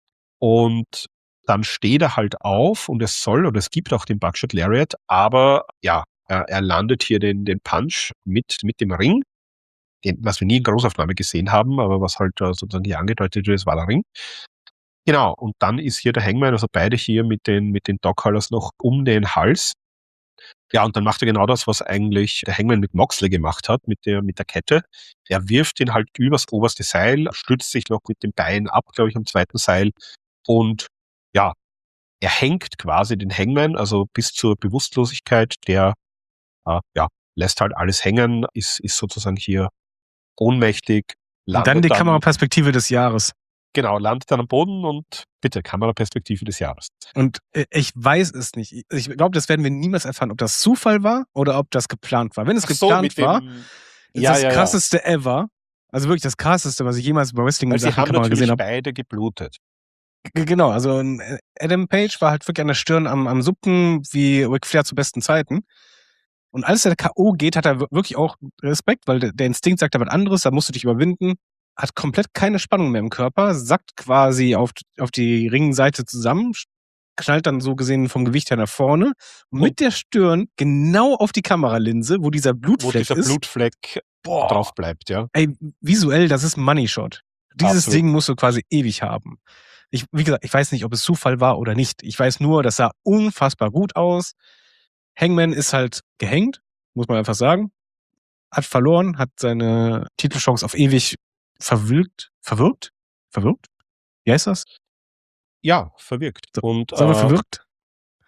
Und dann steht er halt auf und es soll, oder es gibt auch den Buckshot Lariat, aber ja, er, er landet hier den, den Punch mit, mit dem Ring, den, was wir nie in Großaufnahme gesehen haben, aber was halt äh, sozusagen hier angedeutet wird, war der Ring. Genau, und dann ist hier der Hangman, also beide hier mit den, mit den Dogcollars noch um den Hals. Ja, und dann macht er genau das, was eigentlich der Hangman mit Moxley gemacht hat, mit der, mit der Kette. Er wirft ihn halt übers oberste Seil, stützt sich noch mit dem Bein ab, glaube ich, am zweiten Seil. Und ja, er hängt quasi den Hangman, also bis zur Bewusstlosigkeit, der äh, ja, lässt halt alles hängen, ist, ist sozusagen hier ohnmächtig. Und dann die Kameraperspektive des Jahres. Genau, landet dann am Boden und bitte, Kameraperspektive des Jahres. Und äh, ich weiß es nicht. Ich glaube, das werden wir niemals erfahren, ob das Zufall war oder ob das geplant war. Wenn es Ach so, geplant mit dem- war, ist Ja, das ja, ja. krasseste ever. Also wirklich das krasseste, was ich jemals bei Wrestling Weil in sie Sachen haben Kamera natürlich gesehen habe. beide geblutet. G- Genau, also äh, Adam Page war halt wirklich an der Stirn am, am Suppen wie Ric Flair zu besten Zeiten. Und als der K O geht, hat er wir- wirklich auch Respekt, weil der, der Instinkt sagt da was anderes, da musst du dich überwinden. Hat komplett keine Spannung mehr im Körper, sackt quasi auf, auf die Ringseite zusammen, sch- knallt dann so gesehen vom Gewicht her nach vorne und mit der Stirn genau auf die Kameralinse, wo dieser Wo Blutfleck dieser ist. Blutfleck Boah. drauf bleibt, ja. Ey, visuell, das ist ein Money Shot. Dieses Absolut. Ding musst du quasi ewig haben. Ich, wie gesagt, ich weiß nicht, ob es Zufall war oder nicht. Ich weiß nur, das sah unfassbar gut aus. Hangman ist halt gehängt, muss man einfach sagen. Hat verloren, hat seine Titelchance auf ewig verwirkt. Verwirkt? Verwirkt? Wie heißt das? Ja, verwirkt. So, Und Sagen wir äh, verwirkt?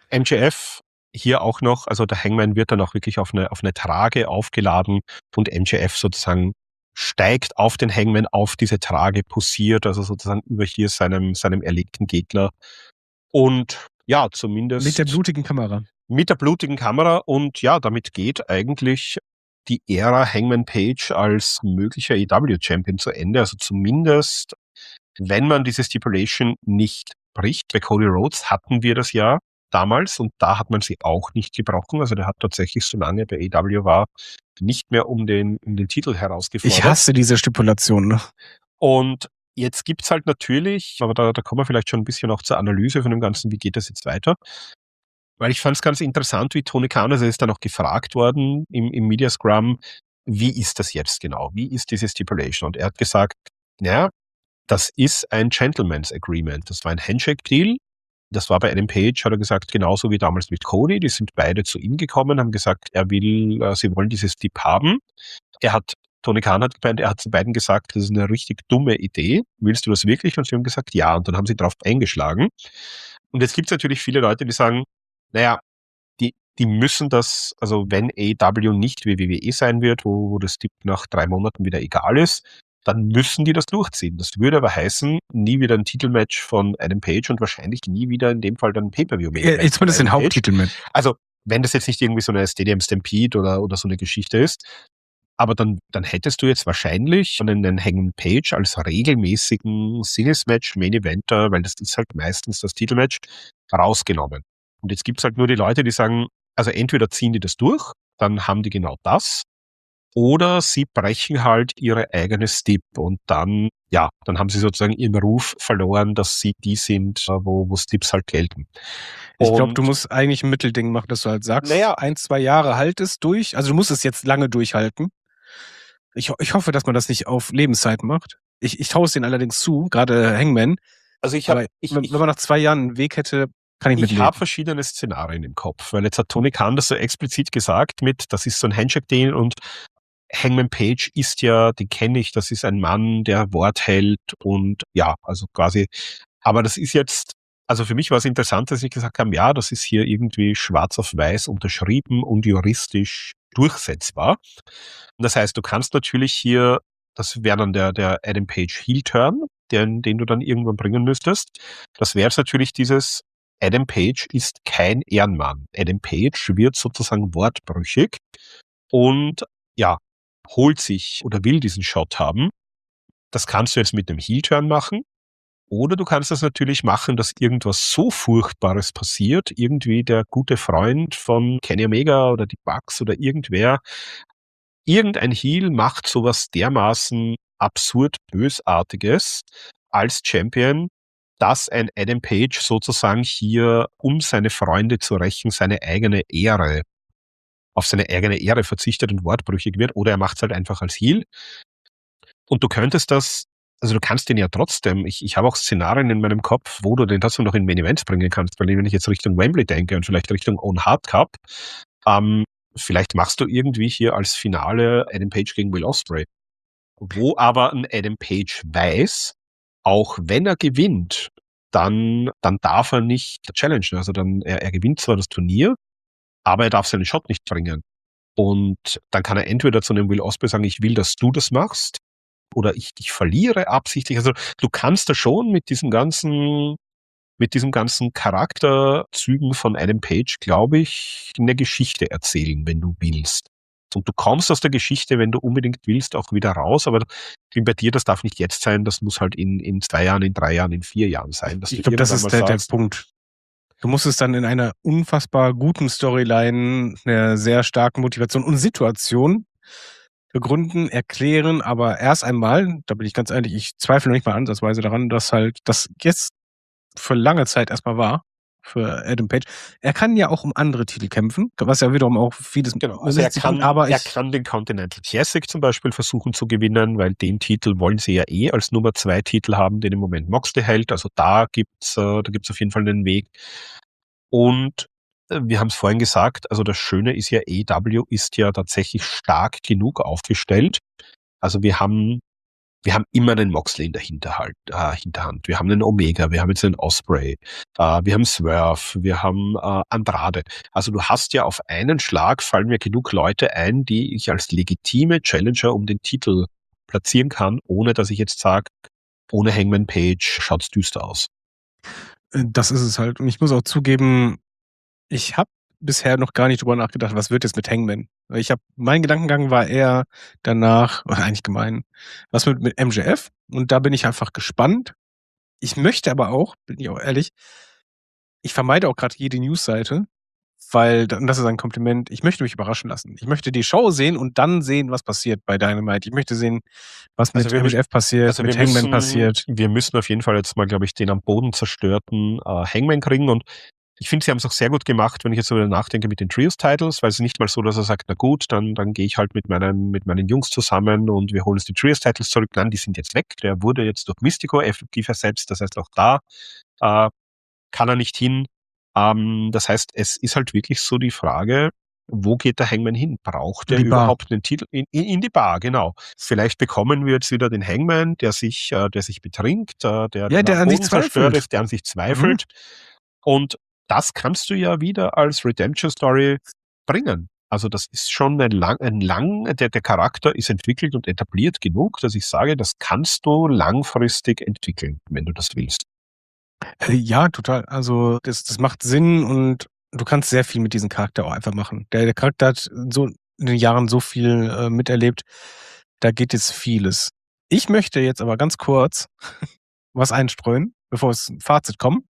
M J F hier auch noch, also der Hangman wird dann auch wirklich auf eine, auf eine Trage aufgeladen und M J F sozusagen steigt auf den Hangman, auf diese Trage, posiert, also sozusagen über hier seinem, seinem erlegten Gegner. Und ja, zumindest Mit der blutigen Kamera. mit der blutigen Kamera und ja, damit geht eigentlich die Ära Hangman Page als möglicher A E W-Champion zu Ende. Also zumindest, wenn man diese Stipulation nicht bricht. Bei Cody Rhodes hatten wir das ja damals und da hat man sie auch nicht gebrochen. Also der hat tatsächlich, solange er bei A E W war, nicht mehr um den, um den Titel herausgefordert. Ich hasse diese Stipulation, ne? Und jetzt gibt's halt natürlich, aber da, da kommen wir vielleicht schon ein bisschen auch zur Analyse von dem Ganzen, wie geht das jetzt weiter? Weil ich fand es ganz interessant, wie Tony Khan, also er ist dann auch gefragt worden im, im Media Scrum, wie ist das jetzt genau? Wie ist diese Stipulation? Und er hat gesagt, naja, das ist ein Gentleman's Agreement. Das war ein Handshake-Deal. Das war bei Adam Page, hat er gesagt, genauso wie damals mit Cody. Die sind beide zu ihm gekommen, haben gesagt, er will, äh, sie wollen dieses Stip haben. Er hat, Tony Khan hat gemeint, er hat zu beiden gesagt, das ist eine richtig dumme Idee. Willst du das wirklich? Und sie haben gesagt, ja. Und dann haben sie drauf eingeschlagen. Und jetzt gibt es natürlich viele Leute, die sagen, naja, die, die müssen das, also wenn A E W nicht wie W W E sein wird, wo, wo das Stip nach drei Monaten wieder egal ist, dann müssen die das durchziehen. Das würde aber heißen, nie wieder ein Titelmatch von Adam Page und wahrscheinlich nie wieder in dem Fall dann ein Pay-Per-View mehr. Jetzt wird es ein Haupttitelmatch. Also, wenn das jetzt nicht irgendwie so eine Stadium Stampede oder, oder so eine Geschichte ist, aber dann, dann hättest du jetzt wahrscheinlich einen, einen Hangman Page als regelmäßigen Singles-Match, Main-Eventer, weil das ist halt meistens das Titelmatch, rausgenommen. Und jetzt gibt's halt nur die Leute, die sagen, also entweder ziehen die das durch, dann haben die genau das, oder sie brechen halt ihre eigene Stip und dann, ja, dann haben sie sozusagen ihren Ruf verloren, dass sie die sind, wo, wo Stips halt gelten. Ich glaube, du musst eigentlich ein Mittelding machen, dass du halt sagst, naja, ein, zwei Jahre halt es durch. Also du musst es jetzt lange durchhalten. Ich, ich hoffe, dass man das nicht auf Lebenszeit macht. Ich, ich traue es denen allerdings zu, gerade Hangman. Also ich habe, wenn, wenn man nach zwei Jahren einen Weg hätte, kann ich mitleben. Ich habe verschiedene Szenarien im Kopf, weil jetzt hat Tony Khan das so explizit gesagt mit, das ist so ein Handshake-Deal und Hangman Page ist ja, den kenne ich, das ist ein Mann, der Wort hält und ja, also quasi, aber das ist jetzt, also für mich war es interessant, dass ich gesagt habe, ja, das ist hier irgendwie schwarz auf weiß unterschrieben und juristisch durchsetzbar. Und das heißt, du kannst natürlich hier, das wäre dann der, der Adam Page Heel Turn, den, den du dann irgendwann bringen müsstest. Das wäre jetzt natürlich dieses, Adam Page ist kein Ehrenmann. Adam Page wird sozusagen wortbrüchig und ja, holt sich oder will diesen Shot haben. Das kannst du jetzt mit einem Heel-Turn machen. Oder du kannst das natürlich machen, dass irgendwas so Furchtbares passiert. Irgendwie der gute Freund von Kenny Omega oder die Bucks oder irgendwer. Irgendein Heel macht sowas dermaßen absurd Bösartiges als Champion, dass ein Adam Page sozusagen hier, um seine Freunde zu rächen, seine eigene Ehre auf seine eigene Ehre verzichtet und wortbrüchig wird, oder er macht es halt einfach als Heel. Und du könntest das, also du kannst den ja trotzdem, ich, ich habe auch Szenarien in meinem Kopf, wo du den trotzdem noch in Main Events bringen kannst, weil wenn ich jetzt Richtung Wembley denke und vielleicht Richtung Owen Hart Cup, ähm, vielleicht machst du irgendwie hier als Finale Adam Page gegen Will Ospreay, wo aber ein Adam Page weiß, auch wenn er gewinnt, dann, dann darf er nicht challengen. Also dann, er, er gewinnt zwar das Turnier, aber er darf seinen Shot nicht bringen. Und dann kann er entweder zu einem Will Ospreay sagen, ich will, dass du das machst, oder ich dich verliere absichtlich. Also du kannst da schon mit diesem ganzen, mit diesem ganzen Charakterzügen von Adam Page, glaube ich, eine Geschichte erzählen, wenn du willst. Und du kommst aus der Geschichte, wenn du unbedingt willst, auch wieder raus. Aber bei dir, das darf nicht jetzt sein, das muss halt in, in zwei Jahren, in drei Jahren, in vier Jahren sein. Ich glaube, das ist der, der Punkt. Du musst es dann in einer unfassbar guten Storyline, einer sehr starken Motivation und Situation begründen, erklären, aber erst einmal, da bin ich ganz ehrlich, ich zweifle noch nicht mal ansatzweise daran, dass halt das jetzt für lange Zeit erstmal war, für Adam Page. Er kann ja auch um andere Titel kämpfen, was ja wiederum auch vieles... Genau, also er kann, aber er kann den Continental Classic zum Beispiel versuchen zu gewinnen, weil den Titel wollen sie ja eh als Nummer zwei Titel haben, den im Moment Moxley hält. Also da gibt's, äh, da gibt's auf jeden Fall einen Weg. Und äh, wir haben es vorhin gesagt, also das Schöne ist ja, A E W ist ja tatsächlich stark genug aufgestellt. Also wir haben wir haben immer einen Moxley in der Hinterhalt, äh, Hinterhand. Wir haben einen Omega, wir haben jetzt einen Osprey, äh, wir haben Swerve, wir haben äh, Andrade. Also du hast ja auf einen Schlag fallen mir genug Leute ein, die ich als legitime Challenger um den Titel platzieren kann, ohne dass ich jetzt sage, ohne Hangman Page schaut's düster aus. Das ist es halt. Und ich muss auch zugeben, ich habe bisher noch gar nicht drüber nachgedacht, was wird jetzt mit Hangman. Ich habe, mein Gedankengang war eher danach, oder eigentlich gemein, was wird mit M J F? Und da bin ich einfach gespannt. Ich möchte aber auch, bin ich auch ehrlich, ich vermeide auch gerade jede Newsseite, weil, und das ist ein Kompliment, ich möchte mich überraschen lassen. Ich möchte die Show sehen und dann sehen, was passiert bei Dynamite. Ich möchte sehen, was mit Also wir M J F passiert, Also mit wir Hangman müssen, passiert. wir müssen auf jeden Fall jetzt mal, glaube ich, den am Boden zerstörten äh, Hangman kriegen. Und ich finde, sie haben es auch sehr gut gemacht, wenn ich jetzt so wieder nachdenke mit den Trios-Titles, weil es nicht mal so, dass er sagt, na gut, dann, dann gehe ich halt mit meinen, mit meinen Jungs zusammen und wir holen uns die Trios-Titles zurück. Nein, die sind jetzt weg. Der wurde jetzt durch Mystico effektiv ersetzt. Das heißt, auch da äh, kann er nicht hin. Ähm, das heißt, es ist halt wirklich so die Frage, wo geht der Hangman hin? Braucht er Die Bar. überhaupt einen Titel? In, in, in die Bar, genau. Vielleicht bekommen wir jetzt wieder den Hangman, der sich, äh, der sich betrinkt, äh, der, Ja, der am an sich Boden zerstört zweifelt. ist, der an sich zweifelt. Und das kannst du ja wieder als Redemption Story bringen. Also das ist schon ein lang, ein lang, der, der Charakter ist entwickelt und etabliert genug, dass ich sage, das kannst du langfristig entwickeln, wenn du das willst. Äh, Ja, total. Also das, das macht Sinn und du kannst sehr viel mit diesem Charakter auch einfach machen. Der, der Charakter hat so in den Jahren so viel äh, miterlebt, da geht jetzt vieles. Ich möchte jetzt aber ganz kurz was einstreuen, bevor es ein Fazit kommt.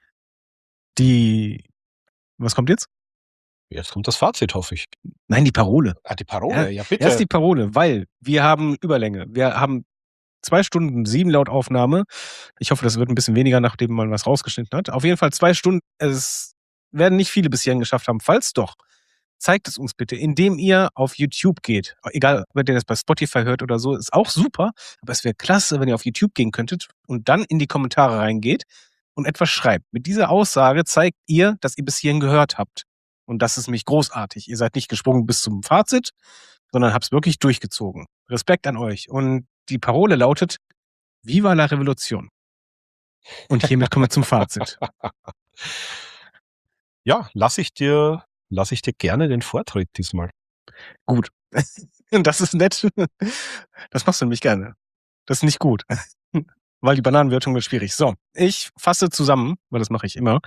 Die, was kommt jetzt? Jetzt kommt das Fazit, hoffe ich. Nein, die Parole. Ah, die Parole, ja, bitte. Erst die Parole, weil wir haben Überlänge. Wir haben zwei Stunden sieben laut Aufnahme. Ich hoffe, das wird ein bisschen weniger, nachdem man was rausgeschnitten hat. Auf jeden Fall zwei Stunden. Es werden nicht viele bis hierhin geschafft haben. Falls doch, zeigt es uns bitte, indem ihr auf YouTube geht. Egal, ob ihr das bei Spotify hört oder so, ist auch super. Aber es wäre klasse, wenn ihr auf YouTube gehen könntet und dann in die Kommentare reingeht und etwas schreibt. Mit dieser Aussage zeigt ihr, dass ihr bis hierhin gehört habt. Und das ist nämlich großartig. Ihr seid nicht gesprungen bis zum Fazit, sondern habt es wirklich durchgezogen. Respekt an euch. Und die Parole lautet, Viva la Revolution. Und hiermit kommen wir zum Fazit. Ja, lass ich dir, lass ich dir gerne den Vortritt diesmal. Gut. Das ist nett. Das machst du nämlich gerne. Das ist nicht gut. Weil die Bananenwertung wird schwierig. So, ich fasse zusammen, weil das mache ich immer.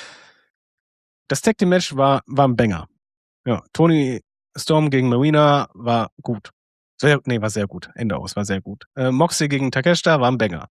Das Tag Team Match war, war ein Banger. Ja, Tony Storm gegen Marina war gut. Sehr, nee, war sehr gut. Ende aus, war sehr gut. Äh, Moxley gegen Takeshita war ein Banger.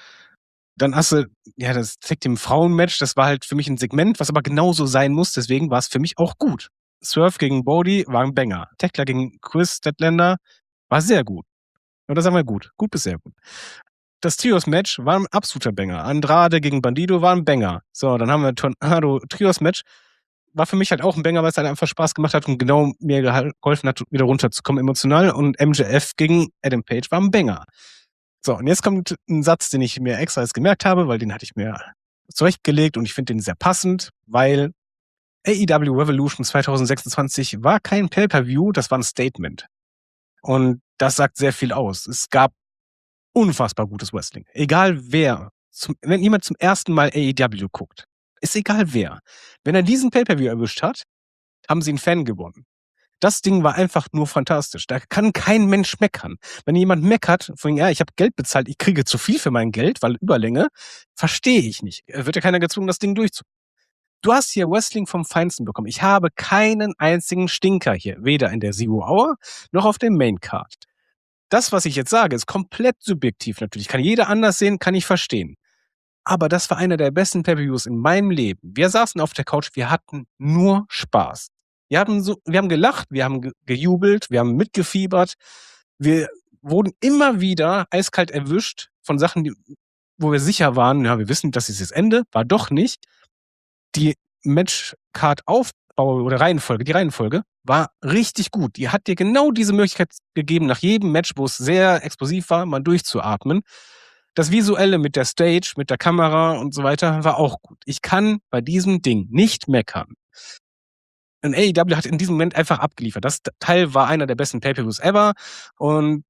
Dann hast du, ja, das Tag Team Frauen-Match, das war halt für mich ein Segment, was aber genauso sein muss, deswegen war es für mich auch gut. Swerve gegen Bodie war ein Banger. Tekla gegen Chris Statlander war sehr gut. Oder sagen wir gut. Gut bis sehr gut. Das Trios-Match war ein absoluter Banger. Andrade gegen Bandido war ein Banger. So, dann haben wir Tornado Trios-Match. War für mich halt auch ein Banger, weil es halt einfach Spaß gemacht hat und genau mir geholfen hat, wieder runterzukommen emotional. Und M J F gegen Adam Page war ein Banger. So, und jetzt kommt ein Satz, den ich mir extra jetzt gemerkt habe, weil den hatte ich mir zurechtgelegt und ich finde den sehr passend, weil A E W Revolution zwanzig sechsundzwanzig war kein Pay-Per-View, das war ein Statement. Und das sagt sehr viel aus. Es gab unfassbar gutes Wrestling. Egal wer, zum, wenn jemand zum ersten Mal A E W guckt, ist egal wer. Wenn er diesen Pay-Per-View erwischt hat, haben sie einen Fan gewonnen. Das Ding war einfach nur fantastisch. Da kann kein Mensch meckern. Wenn jemand meckert, von ja, ich habe Geld bezahlt, ich kriege zu viel für mein Geld, weil Überlänge, verstehe ich nicht. Wird ja keiner gezwungen, das Ding durchzuführen. Du hast hier Wrestling vom Feinsten bekommen. Ich habe keinen einzigen Stinker hier, weder in der Zero Hour noch auf dem Main Card. Das, was ich jetzt sage, ist komplett subjektiv natürlich. Kann jeder anders sehen, kann ich verstehen. Aber das war einer der besten Pay-Per-Views in meinem Leben. Wir saßen auf der Couch, wir hatten nur Spaß. Wir haben, so, wir haben gelacht, wir haben ge- gejubelt, wir haben mitgefiebert. Wir wurden immer wieder eiskalt erwischt von Sachen, die, wo wir sicher waren, ja, wir wissen, das ist das Ende, war doch nicht. Die Matchcard-Aufbau oder Reihenfolge, die Reihenfolge war richtig gut. Die hat dir genau diese Möglichkeit gegeben, nach jedem Match, wo es sehr explosiv war, mal durchzuatmen. Das Visuelle mit der Stage, mit der Kamera und so weiter war auch gut. Ich kann bei diesem Ding nicht meckern. Und A E W hat in diesem Moment einfach abgeliefert. Das Teil war einer der besten Pay-Per-Views ever und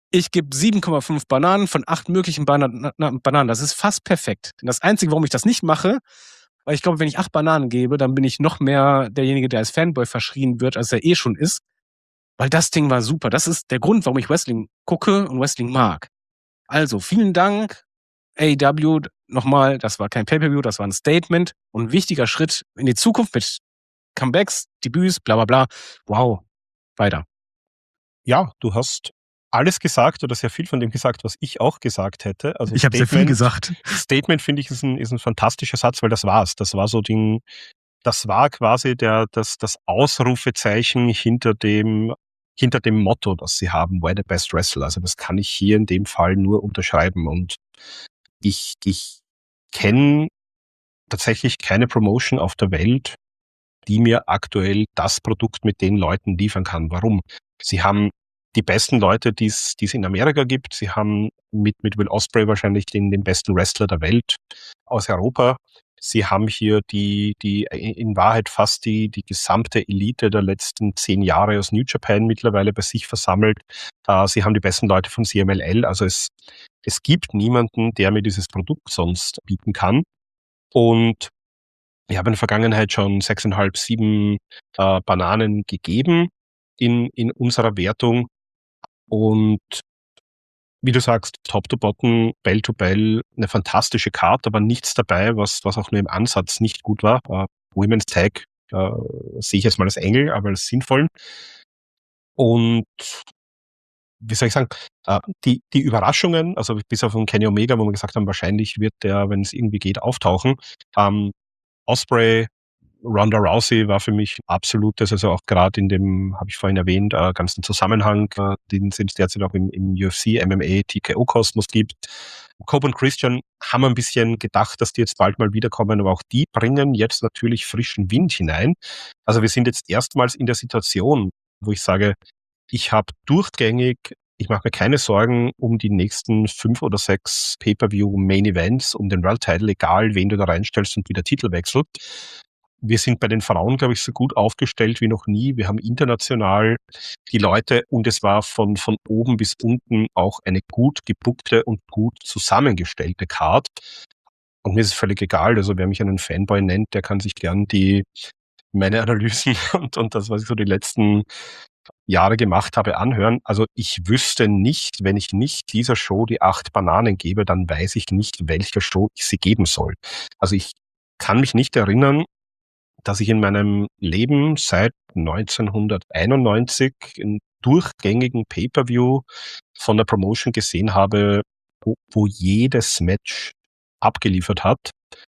ich gebe sieben Komma fünf Bananen von acht möglichen Bana- na, Bananen. Das ist fast perfekt. Und das Einzige, warum ich das nicht mache, weil ich glaube, wenn ich acht Bananen gebe, dann bin ich noch mehr derjenige, der als Fanboy verschrien wird, als er eh schon ist. Weil das Ding war super. Das ist der Grund, warum ich Wrestling gucke und Wrestling mag. Also, vielen Dank, A E W. Nochmal, das war kein Pay-Per-View, das war ein Statement und ein wichtiger Schritt in die Zukunft mit Comebacks, Debüts, bla bla bla. Wow. Weiter. Ja, du hast alles gesagt oder sehr viel von dem gesagt, was ich auch gesagt hätte. Also Ich habe sehr viel Statement, gesagt. Statement finde ich ist ein, ist ein fantastischer Satz, weil das war's. Das war so den, das war quasi der, das, das Ausrufezeichen hinter dem, hinter dem Motto, das sie haben, We're the best wrestler. Also das kann ich hier in dem Fall nur unterschreiben. Und ich, ich kenne tatsächlich keine Promotion auf der Welt, die mir aktuell das Produkt mit den Leuten liefern kann. Warum? Sie haben die besten Leute, die es die es in Amerika gibt. Sie haben mit, mit Will Ospreay wahrscheinlich den, den besten Wrestler der Welt aus Europa. Sie haben hier die, die in Wahrheit fast die, die gesamte Elite der letzten zehn Jahre aus New Japan mittlerweile bei sich versammelt. Äh, sie haben die besten Leute von C M L L. Also es, es gibt niemanden, der mir dieses Produkt sonst bieten kann. Und ich habe in der Vergangenheit schon sechseinhalb, sieben äh, Bananen gegeben in, in unserer Wertung. Und wie du sagst, Top to Bottom, Bell to Bell, eine fantastische Card, aber nichts dabei, was, was auch nur im Ansatz nicht gut war. Äh, Women's Tag äh, sehe ich jetzt mal als Engel, aber als sinnvollen. Und wie soll ich sagen, äh, die, die Überraschungen, also bis auf den Kenny Omega, wo wir gesagt haben, wahrscheinlich wird der, wenn es irgendwie geht, auftauchen. Ähm, Ospreay, Ronda Rousey war für mich absolutes, also auch gerade in dem, habe ich vorhin erwähnt, äh, ganzen Zusammenhang, äh, den es derzeit auch im, im U F C, M M A, T K O-Kosmos gibt. Cobb und Christian haben ein bisschen gedacht, dass die jetzt bald mal wiederkommen, aber auch die bringen jetzt natürlich frischen Wind hinein. Also wir sind jetzt erstmals in der Situation, wo ich sage, ich habe durchgängig, ich mache mir keine Sorgen um die nächsten fünf oder sechs Pay-Per-View-Main-Events, um den World-Title, egal wen du da reinstellst und wie der Titel wechselt. Wir sind bei den Frauen, glaube ich, so gut aufgestellt wie noch nie. Wir haben international die Leute und es war von, von oben bis unten auch eine gut gebuckte und gut zusammengestellte Card. Und mir ist es völlig egal. Also wer mich einen Fanboy nennt, der kann sich gern die, meine Analysen und, und das, was ich so die letzten Jahre gemacht habe, anhören. Also ich wüsste nicht, wenn ich nicht dieser Show die acht Bananen gebe, dann weiß ich nicht, welcher Show ich sie geben soll. Also ich kann mich nicht erinnern, dass ich in meinem Leben seit neunzehnhunderteinundneunzig einen durchgängigen Pay-Per-View von der Promotion gesehen habe, wo, wo jedes Match abgeliefert hat,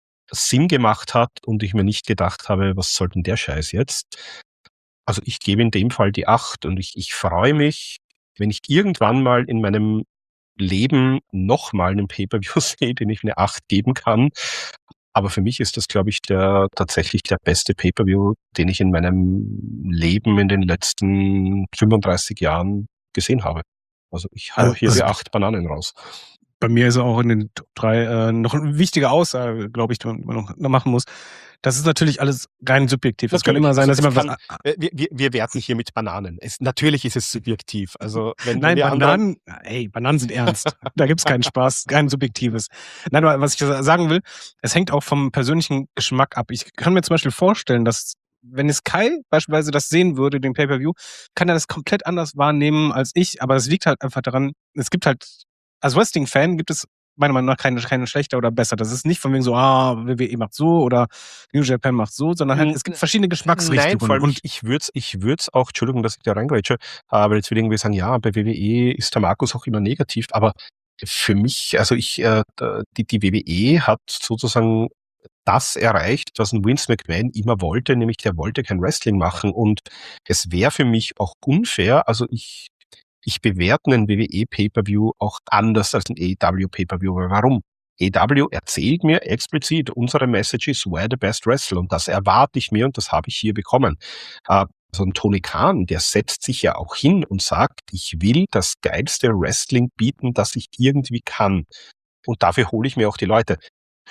Sinn gemacht hat und ich mir nicht gedacht habe, was soll denn der Scheiß jetzt? Also ich gebe in dem Fall die acht und ich, ich freue mich, wenn ich irgendwann mal in meinem Leben nochmal einen Pay-Per-View sehe, den ich eine acht geben kann. Aber für mich ist das, glaube ich, der tatsächlich der beste Pay-Per-View, den ich in meinem Leben in den letzten fünfunddreißig Jahren gesehen habe. Also ich hau Also, hier also die acht Bananen raus. bei mir ist auch in den Top drei äh, noch eine wichtige Aussage, glaube ich, die man noch, noch machen muss. Das ist natürlich alles rein subjektiv. Es kann immer sein, dass also jemand es was. kann, wir, wir, wir werten hier mit Bananen. Es, natürlich ist es subjektiv. Also wenn, Nein, wenn wir anderen, Bananen, ey, Bananen sind ernst. Da gibt's keinen Spaß, kein Subjektives. Nein, aber was ich sagen will, es hängt auch vom persönlichen Geschmack ab. Ich kann mir zum Beispiel vorstellen, dass wenn es Kai beispielsweise das sehen würde, den Pay-Per-View, kann er das komplett anders wahrnehmen als ich. Aber es liegt halt einfach daran, es gibt halt, als Wrestling-Fan gibt es meiner Meinung nach keine, keine schlechter oder besser. Das ist nicht von wegen so, ah, W W E macht so oder New Japan macht so, sondern halt, es gibt verschiedene Geschmacksrichtungen. Nein, vor allem, und ich, ich würde es ich würd's auch, Entschuldigung, dass ich da reingrätsche, aber jetzt will irgendwie sagen, ja, bei W W E ist der Markus auch immer negativ, aber für mich, also ich, äh, die, die W W E hat sozusagen das erreicht, was ein Vince McMahon immer wollte, nämlich der wollte kein Wrestling machen und es wäre für mich auch unfair, also ich Ich bewerte einen W W E Pay-Per-View auch anders als ein A E W Pay-Per-View. Warum? A E W erzählt mir explizit, unsere Message is we're the best wrestler und das erwarte ich mir und das habe ich hier bekommen. Äh, so ein Tony Khan, der setzt sich ja auch hin und sagt, ich will das geilste Wrestling bieten, das ich irgendwie kann. Und dafür hole ich mir auch die Leute.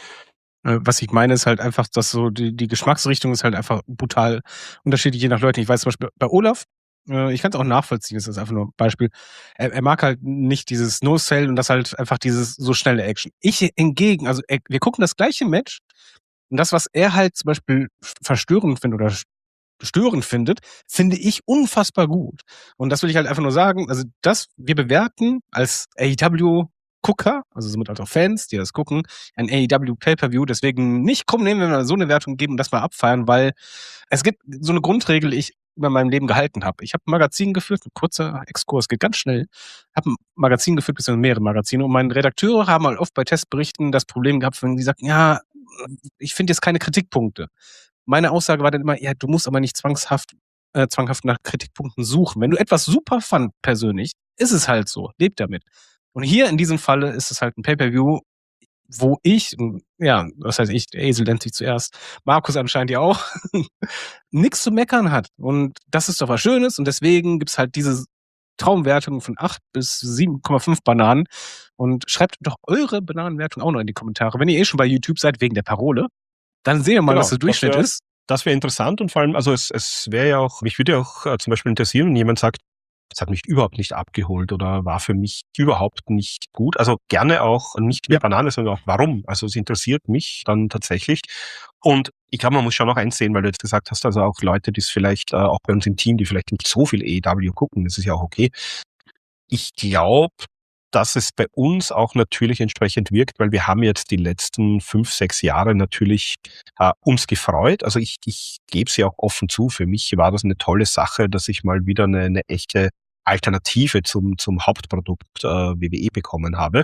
Was ich meine, ist halt einfach, dass so die, die Geschmacksrichtung ist halt einfach brutal unterschiedlich je nach Leuten. Ich weiß zum Beispiel bei Olaf, Äh, ich kann es auch nachvollziehen, das ist einfach nur ein Beispiel. Er, er mag halt nicht dieses No-Sell und das halt einfach dieses so schnelle Action. Ich hingegen, also er, wir gucken das gleiche Match und das, was er halt zum Beispiel verstörend findet oder störend findet, finde ich unfassbar gut. Und das will ich halt einfach nur sagen, also das, wir bewerten als A E W-Gucker, also somit halt auch Fans, die das gucken, ein A E W Pay-Per-View, deswegen nicht komm, nehmen, wenn wir so eine Wertung geben und das mal abfeiern, weil es gibt so eine Grundregel, die ich über meinem Leben gehalten habe. Ich habe ein Magazin geführt, ein kurzer Exkurs, geht ganz schnell. habe ein Magazin geführt, beziehungsweise mehrere Magazine und meine Redakteure haben halt oft bei Testberichten das Problem gehabt, wenn die sagten, ja, ich finde jetzt keine Kritikpunkte. Meine Aussage war dann immer, ja, du musst aber nicht zwangshaft, äh, zwanghaft nach Kritikpunkten suchen. Wenn du etwas super fand, persönlich, ist es halt so. Lebt damit. Und hier in diesem Falle ist es halt ein Pay-Per-View, wo ich, ja, was heißt ich, der Esel nennt sich zuerst, Markus anscheinend ja auch, nichts zu meckern hat. Und das ist doch was Schönes. Und deswegen gibt's halt diese Traumwertung von acht bis sieben Komma fünf Bananen. Und schreibt doch eure Bananenwertung auch noch in die Kommentare. Wenn ihr eh schon bei YouTube seid, wegen der Parole, dann sehen wir mal, Genau, was der Durchschnitt das wär- ist. Das wäre interessant und vor allem, also es, es wäre ja auch, mich würde ja auch äh, zum Beispiel interessieren, wenn jemand sagt, es hat mich überhaupt nicht abgeholt oder war für mich überhaupt nicht gut. Also gerne auch nicht mit Ja. Banane, sondern auch warum. Also es interessiert mich dann tatsächlich. Und ich glaube, man muss schon noch eins sehen, weil du jetzt gesagt hast, also auch Leute, die es vielleicht, äh, auch bei uns im Team, die vielleicht nicht so viel A E W gucken, das ist ja auch okay. Ich glaube, dass es bei uns auch natürlich entsprechend wirkt, weil wir haben jetzt die letzten fünf, sechs Jahre natürlich äh, uns gefreut. Also ich, ich gebe es ja auch offen zu, für mich war das eine tolle Sache, dass ich mal wieder eine, eine echte Alternative zum, zum Hauptprodukt äh, W W E bekommen habe.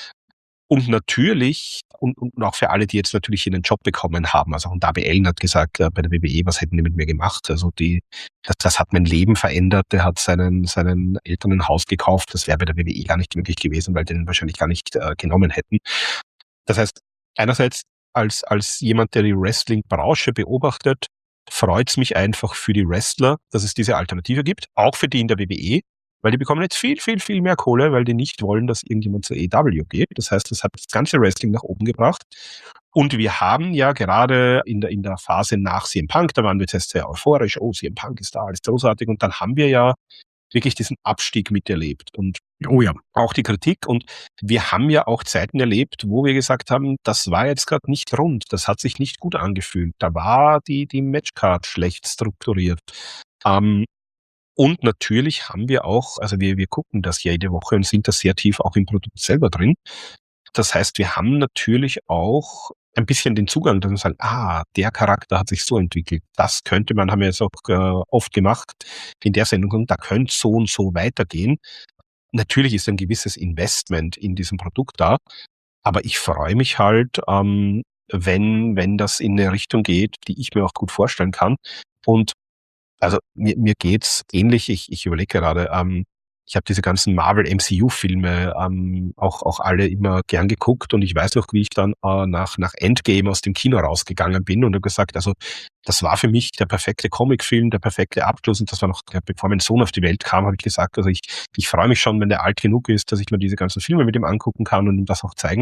Und natürlich, und, und auch für alle, die jetzt natürlich hier einen Job bekommen haben, also auch ein Darby Allin hat gesagt, äh, bei der W W E, was hätten die mit mir gemacht? Also die, das, das hat mein Leben verändert, der hat seinen, seinen Eltern ein Haus gekauft, das wäre bei der W W E gar nicht möglich gewesen, weil die den wahrscheinlich gar nicht äh, genommen hätten. Das heißt, einerseits als, als jemand, der die Wrestling-Branche beobachtet, freut es mich einfach für die Wrestler, dass es diese Alternative gibt, auch für die in der W W E, weil die bekommen jetzt viel, viel, viel mehr Kohle, weil die nicht wollen, dass irgendjemand zur A E W geht. Das heißt, das hat das ganze Wrestling nach oben gebracht. Und wir haben ja gerade in der, in der Phase nach C M Punk, da waren wir jetzt sehr euphorisch, oh, C M Punk ist da, alles großartig. Und dann haben wir ja wirklich diesen Abstieg miterlebt und Oh ja. auch die Kritik. Und wir haben ja auch Zeiten erlebt, wo wir gesagt haben, das war jetzt gerade nicht rund, das hat sich nicht gut angefühlt. Da war die, die Matchcard schlecht strukturiert. Ähm, Und natürlich haben wir auch, also wir, wir gucken das jede Woche und sind da sehr tief auch im Produkt selber drin. Das heißt, wir haben natürlich auch ein bisschen den Zugang, dass wir sagen, ah, der Charakter hat sich so entwickelt. Das könnte man, haben wir jetzt auch äh, oft gemacht in der Sendung, und da könnte so und so weitergehen. Natürlich ist ein gewisses Investment in diesem Produkt da, aber ich freue mich halt, ähm, wenn, wenn das in eine Richtung geht, die ich mir auch gut vorstellen kann. Und also mir, mir geht's ähnlich. Ich, ich überlege gerade, ähm, ich habe diese ganzen Marvel-M C U-Filme ähm, auch, auch alle immer gern geguckt und ich weiß noch, wie ich dann äh, nach, nach Endgame aus dem Kino rausgegangen bin und habe gesagt, also das war für mich der perfekte Comicfilm, der perfekte Abschluss und das war noch, bevor mein Sohn auf die Welt kam, habe ich gesagt, also ich, ich freue mich schon, wenn der alt genug ist, dass ich mir diese ganzen Filme mit ihm angucken kann und ihm das auch zeigen.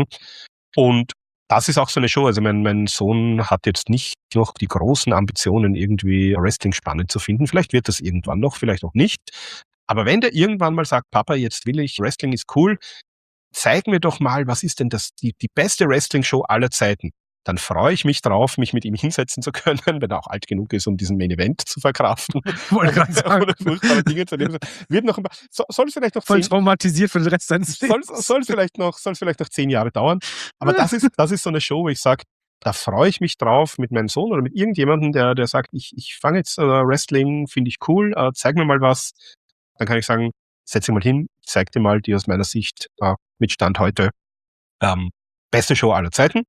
Und das ist auch so eine Show. Also mein, mein Sohn hat jetzt nicht noch die großen Ambitionen, irgendwie Wrestling spannend zu finden. Vielleicht wird das irgendwann noch, vielleicht auch nicht. Aber wenn der irgendwann mal sagt, Papa, jetzt will ich, Wrestling ist cool, zeig mir doch mal, was ist denn das, die, die beste Wrestling-Show aller Zeiten? Dann freue ich mich drauf, mich mit ihm hinsetzen zu können, wenn er auch alt genug ist, um diesen Main Event zu verkraften. Wollte gerade sagen. Oder furchtbare Dinge zu nehmen. Wird noch, ein paar- so, soll es vielleicht noch Voll zehn, traumatisiert für den Rest seines soll, Lebens. soll vielleicht noch, soll vielleicht noch zehn Jahre dauern. Aber das ist, das ist so eine Show, wo ich sage, da freue ich mich drauf mit meinem Sohn oder mit irgendjemandem, der, der sagt, ich, ich fange jetzt äh, Wrestling, finde ich cool, äh, zeig mir mal was. Dann kann ich sagen, setz dich mal hin, zeig dir mal die aus meiner Sicht äh, mit Stand heute ähm, beste Show aller Zeiten.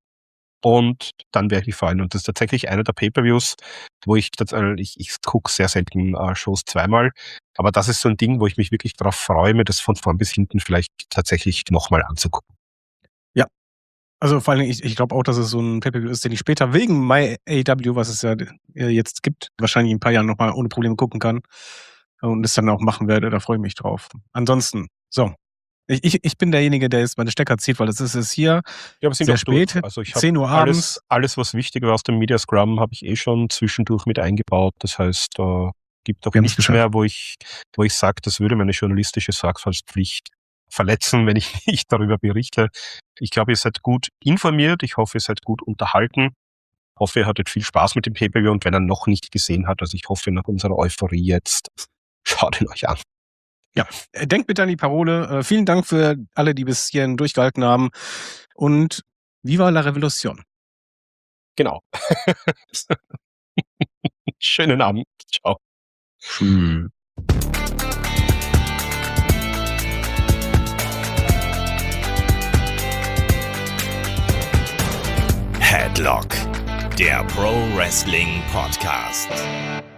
Und dann werde ich mich freuen. Und das ist tatsächlich einer der Pay-Per-Views, wo ich, ich, ich gucke sehr selten äh, Shows zweimal. Aber das ist so ein Ding, wo ich mich wirklich darauf freue, mir das von vorn bis hinten vielleicht tatsächlich nochmal anzugucken. Also vor allem, ich, ich glaube auch, dass es so ein Pay-Per-View ist, den ich später wegen My A E W, was es ja jetzt gibt, wahrscheinlich in ein paar Jahren nochmal ohne Probleme gucken kann und es dann auch machen werde. Da freue ich mich drauf. Ansonsten, so. Ich, ich, ich bin derjenige, der jetzt meine Stecker zieht, weil das ist es hier Ja, aber sind sehr auch durch. spät, Also ich zehn Uhr habe abends. alles, alles, was wichtig war aus dem Media Scrum, habe ich eh schon zwischendurch mit eingebaut. Das heißt, äh, gibt auch Wir haben's nichts geschafft. mehr, wo ich, wo ich sage, das würde meine journalistische Sorgfaltspflicht verletzen, wenn ich nicht darüber berichte. Ich glaube, ihr seid gut informiert. Ich hoffe, ihr seid gut unterhalten. Ich hoffe, ihr hattet viel Spaß mit dem Pay-Per-View und wenn er noch nicht gesehen hat, also ich hoffe nach unserer Euphorie jetzt, schaut ihn euch an. Ja, äh, denkt bitte an die Parole. Äh, vielen Dank für alle, die bis hierhin durchgehalten haben. Und Viva la Revolution. Genau. Schönen Abend. Ciao. Tschüss. Headlock, der Pro Wrestling Podcast.